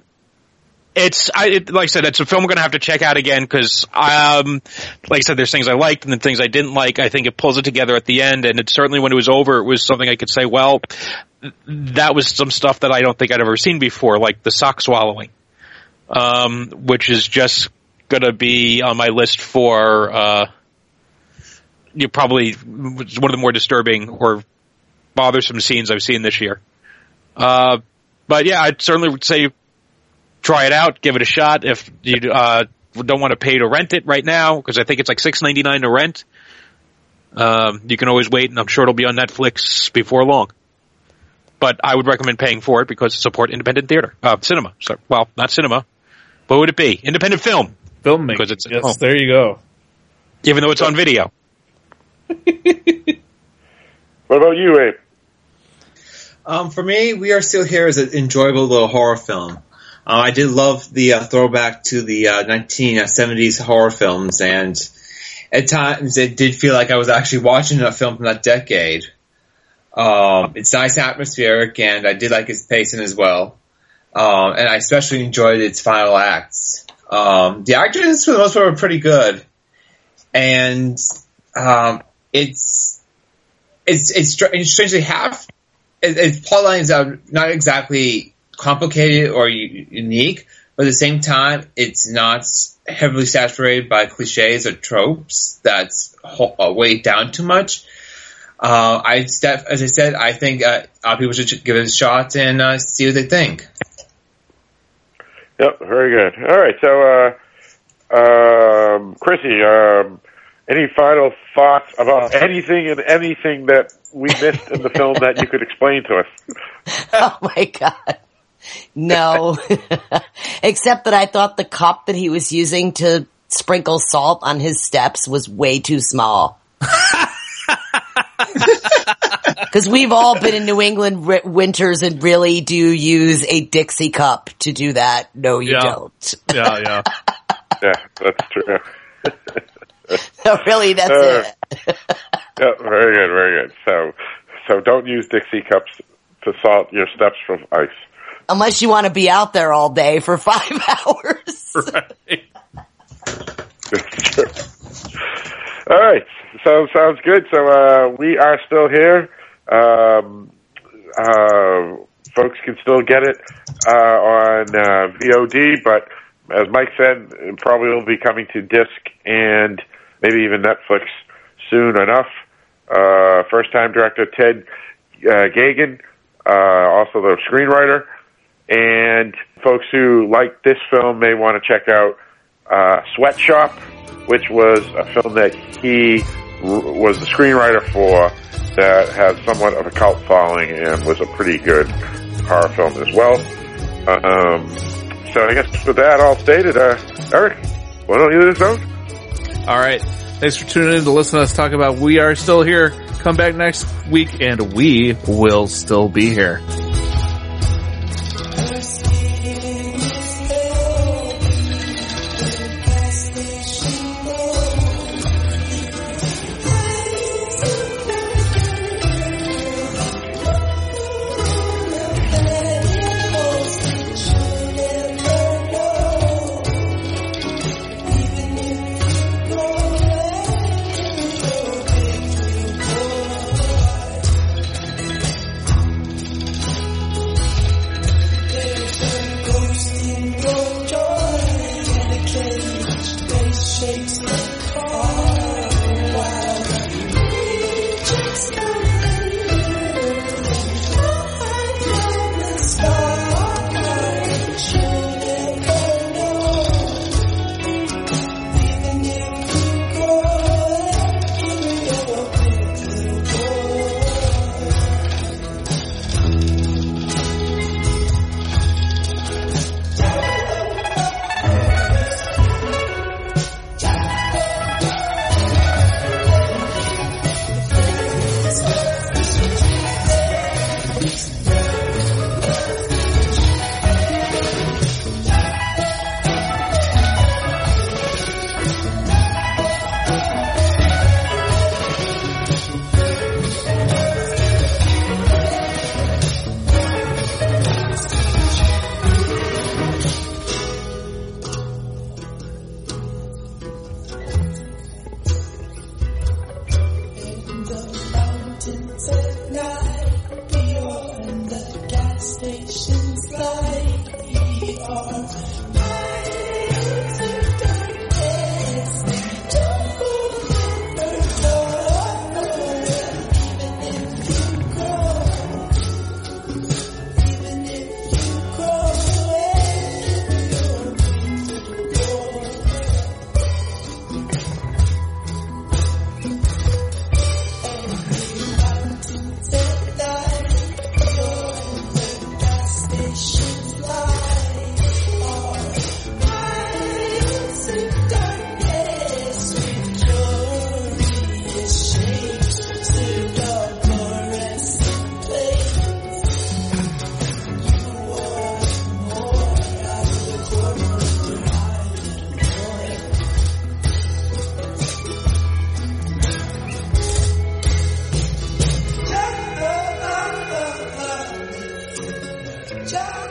I said, it's a film I'm going to have to check out again because, like I said, there's things I liked and then things I didn't like. I think it pulls it together at the end, and it certainly, when it was over, it was something I could say, well, that was some stuff that I don't think I'd ever seen before, like the sock swallowing, which is just going to be on my list for probably one of the more disturbing or bothersome scenes I've seen this year. But yeah, I'd certainly would say try it out, give it a shot. If you don't want to pay to rent it right now, because I think it's like $6.99 to rent, you can always wait, and I'm sure it'll be on Netflix before long. But I would recommend paying for it because support independent theater, cinema. So, well, not cinema. What would it be? Independent film. Filmmaking. Because it's yes, home. There you go. Even though it's on video. What about you, Abe? For me, We Are Still Here is an enjoyable little horror film. I did love the throwback to the 1970s horror films, and at times it did feel like I was actually watching a film from that decade. It's nice atmospheric, and I did like its pacing as well. And I especially enjoyed its final acts. The actors, for the most part, were pretty good. And it's strangely its plotlines are not exactly complicated or unique, but at the same time, it's not heavily saturated by cliches or tropes that's weighed down too much. As I said, I think people should give it a shot and see what they think. Yep, very good. All right, so Chrissy, any final thoughts about anything that we missed in the film that you could explain to us? Oh my God. No. Except that I thought the cup that he was using to sprinkle salt on his steps was way too small. Because we've all been in New England winters and really do use a Dixie cup to do that. No, you don't. Yeah, that's true. No, really, that's it. Yeah, very good, very good. So don't use Dixie cups to salt your steps from ice. Unless you want to be out there all day for 5 hours. Right. That's true. All right. So sounds good. So We Are Still Here. Folks can still get it on VOD, but as Mike said, it probably will be coming to disc and maybe even Netflix soon enough. First-time director Ted Gagan, also the screenwriter. And folks who like this film may want to check out Sweatshop, which was a film that he was the screenwriter for that has somewhat of a cult following and was a pretty good horror film as well. So I guess with that all stated, Eric, why don't you do this out? All right. Thanks for tuning in to listen to us talk about We Are Still Here, Come back next week and we will still be here. Child.